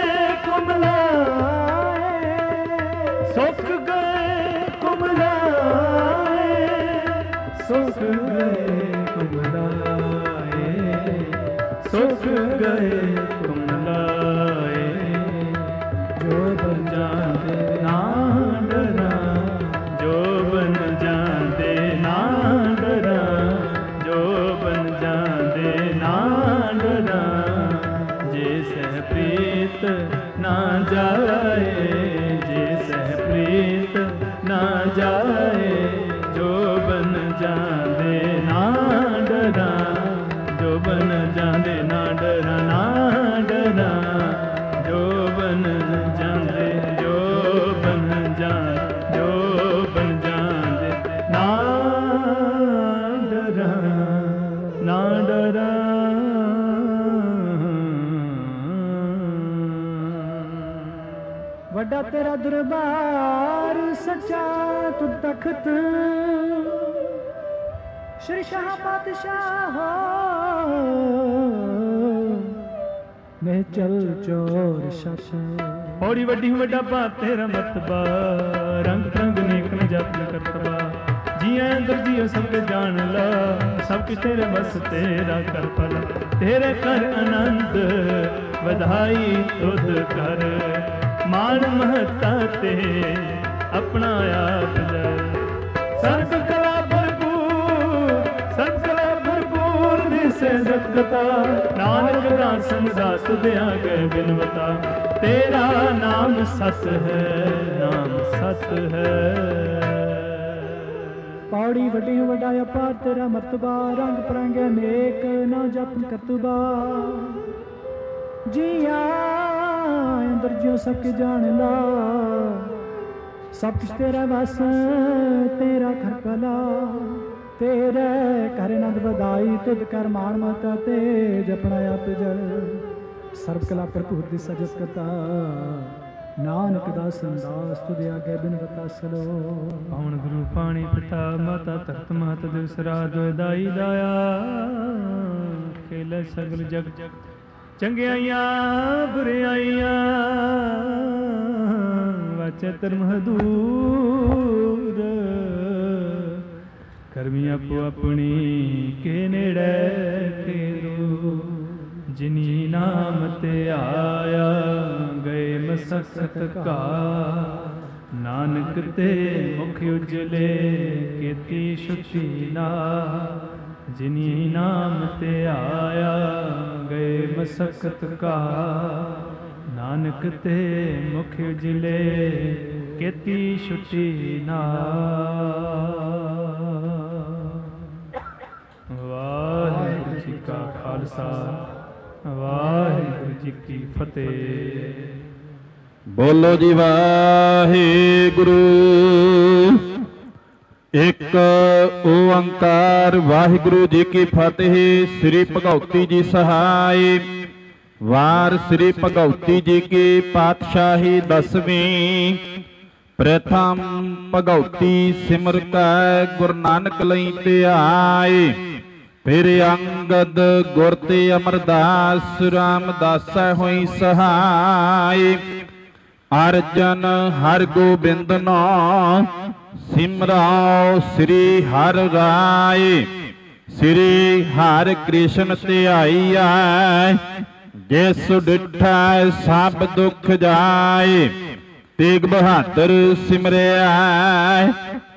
S1: ਕੁਮਲਾਏ ਸੁਖ ਗਏ ਕੁਮਲਾਏ ਸੁਖ ਗਏ ਕੁਮਲਾਏ ਸੁਖ ਗਏ ਕੁਮਲਾਏ ਜੋ ਬਨ ਜਾਂਦੇ ਨਾ ਡਰਾਂ ਜੋ ਬਨ ਜਾਂਦੇ ਨਾ ਡਰਾਂ ਜੋ ਬਨ ਜਾਂਦੇ ਨਾ ਡਰਾਂ ਜੇ ਸਹਿ ਪ੍ਰੀਤ ਨਾ ਜਾਏ ਜੇ ਸਹਿ ਪ੍ਰੀਤ ਨਾ ਜਾਏ ਜੋ ਬਨ ਜਾਂਦੇ ਨਾ ਡਰਾਂ ਜੋ ਬਨ ਜਾਂਦੇ ਨਾ ਡਰਾਂ ਨਾ ਡਰਾਂ ਜੋ ਬਨ ਜਾਂਦੇ ਜੋ ਬਨ ਜਾਂ ਜੋ ਬਨ ਜਾਂਦੇ ਨਾ ਡਰਾਂ ਨਾ ਡਰਾਂ
S2: ਵੱਡਾ ਤੇਰਾ ਦਰਬਾਰ ਸੱਚਾ ਤੁਧ ਤਖਤ ਸ਼੍ਰੀ ਸ਼ਾਹ ਪਾਤਸ਼ਾਹ ਨੇ ਚਲ ਚੋਰ ਸ਼ਸ਼
S1: ਔੜੀ ਵੱਡੀ ਵੱਡਾ ਭਾ ਤੇਰਾ ਮਤਬਾ ਰੰਗ ਰੰਗ ਨੇਕ ਨ ਜਪ ਕਰਤਬਾ ਜੀਐ ਅੰਦਰ ਜੀਓ ਸਭ ਕੇ ਜਾਣ ਲਾ ਸਭ ਕੁਛ ਤੇਰੇ ਬਸ ਤੇਰਾ ਕਰ ਪਲ ਤੇਰੇ ਕਰ ਆਨੰਦ ਵਧਾਈ ਤੁਧ ਕਰ ਮਾਨ ਮਹਤਾ ਤੇ ਆਪਣਾ ਆਪ ਜੈ ਸਰਬ ਕਲਾ ਭਰਪੂਰ ਸਰਬ ਕਲਾ ਭਰਪੂਰ ਦਿਸੇ ਜਗਤਾ ਨਾਨਕ ਦਾਸਨ ਦਾਸ ਦਿਆਂ ਕੇ ਬਿਨਵਤਾ ਤੇਰਾ ਨਾਮ ਸਤ ਹੈ ਨਾਮ ਸਤ ਹੈ
S2: ਪੌੜੀ ਵੱਡੀ ਵੱਡਾ ਅਪਾਰ ਤੇਰਾ ਮਰਤਬਾ ਰੰਗ ਪਰੰਗ ਅਨੇਕ ਨਾ ਜਪਨ ਕਰਤਬਾ ਜੀਆ ਅੰਦਰ ਜਿਉ ਸਭ ਕੇ ਜਾਣ ਲਾ ਸਭ ਕੁਛ ਤੇਰਾ ਵਸ ਤੇਰਾ ਘਰ ਭਲਾ ਤੇਰੇ ਘਰ ਆਨੰਦ ਵਧਾਈ ਤੁਧ ਕਰ ਮਾਣ ਮਤਾ ਤੇ ਜਪਣਾ ਆਪ ਜਲ ਸਰਬ ਕਲਾ ਭਰਪੂਰ ਦੀ ਸਜਸ ਕਰਤਾ ਨਾਨਕ ਦਾਸ ਦਾਸ ਤੁਧ ਆਗੇ ਬਿਨਵਤਾ ਸਲੋ
S1: ਪਾਉਣ ਗੁਰੂ ਪਾਣੀ ਪਿਤਾ ਮਾਤਾ ਧਰਤ ਮਹਤ ਦਿਵਸਰਾ ਦੁਇਦਾਈ ਦਾਇਆ ਖੇਲੇ ਸਗਲ ਜਗ ਜਗ ਚੰਗਿਆਈਆਂ ਬੁਰਿਆਈਆਂ ਵਾਚੇ ਧਰਮ ਹਦੂਰ ਕਰਮੀ ਆਪੋ ਆਪਣੀ ਕੇ ਨੇੜੇ ਤੇਰੂ ਜਿਨੀ ਨਾਮ ਤੇ ਆਇਆ ਗਏ ਮਸਕਤ ਕਾ ਨਾਨਕ ਤੇ ਮੁਖ ਉਜਲੇ ਕੀਤੀ ਛੁੱਟੀ ਨਾ ਜਿਨੀ ਨਾਮ ਤੇ ਆਇਆ ਗਏ ਮਸਕਤ ਕਾ ਨਾਨਕ ਤੇ ਮੁਖ ਉਜਲੇ ਕੀਤੀ ਛੁੱਟੀ ਨਾ ਵਾਹਿਗੁਰੂ ਜੀ ਕਾ ਖਾਲਸਾ ਵਾਹਿਗੁਰੂ ਜੀ ਕੀ ਫਤਿਹ।
S11: ਬੋਲੋ ਜੀ ਵਾਹਿਗੁਰੂ। ਇੱਕ ਓੰਕਾਰ ਵਾਹਿਗੁਰੂ ਜੀ ਕੀ ਫਤਿਹ। ਸ੍ਰੀ ਭਗਉਤੀ ਜੀ ਸਹਾਈ। ਵਾਰ ਸ੍ਰੀ ਭਗਉਤੀ ਜੀ ਕੀ ਪਾਤਸ਼ਾਹੀ ਦਸਵੀਂ। ਪ੍ਰਥਮ ਭਗਉਤੀ ਸਿਮਰ ਕੈ ਗੁਰੂ ਨਾਨਕ ਲਈ ਧਿਆਏ। ਫਿਰ ਅੰਗਦ ਗੁਰ ਤੇ ਅਮਰਦਾਸ ਰਾਮਦਾਸੈ ਹੋਈ ਸਹਾਈ। ਅਰਜਨ ਹਰ ਗੋਬਿੰਦ ਨਾਮ ਸਿਮਰਾਓ ਸ੍ਰੀ ਹਰਿ ਰਾਏ। ਸ੍ਰੀ ਹਰਿ ਕ੍ਰਿਸ਼ਨ ਧਿਆਈਐ ਜਿਸ ਡਿਠੈ ਸਭ ਦੁਖ ਜਾਏ। ਤੇਗ ਬਹਾਦਰ ਸਿਮਰਿਆ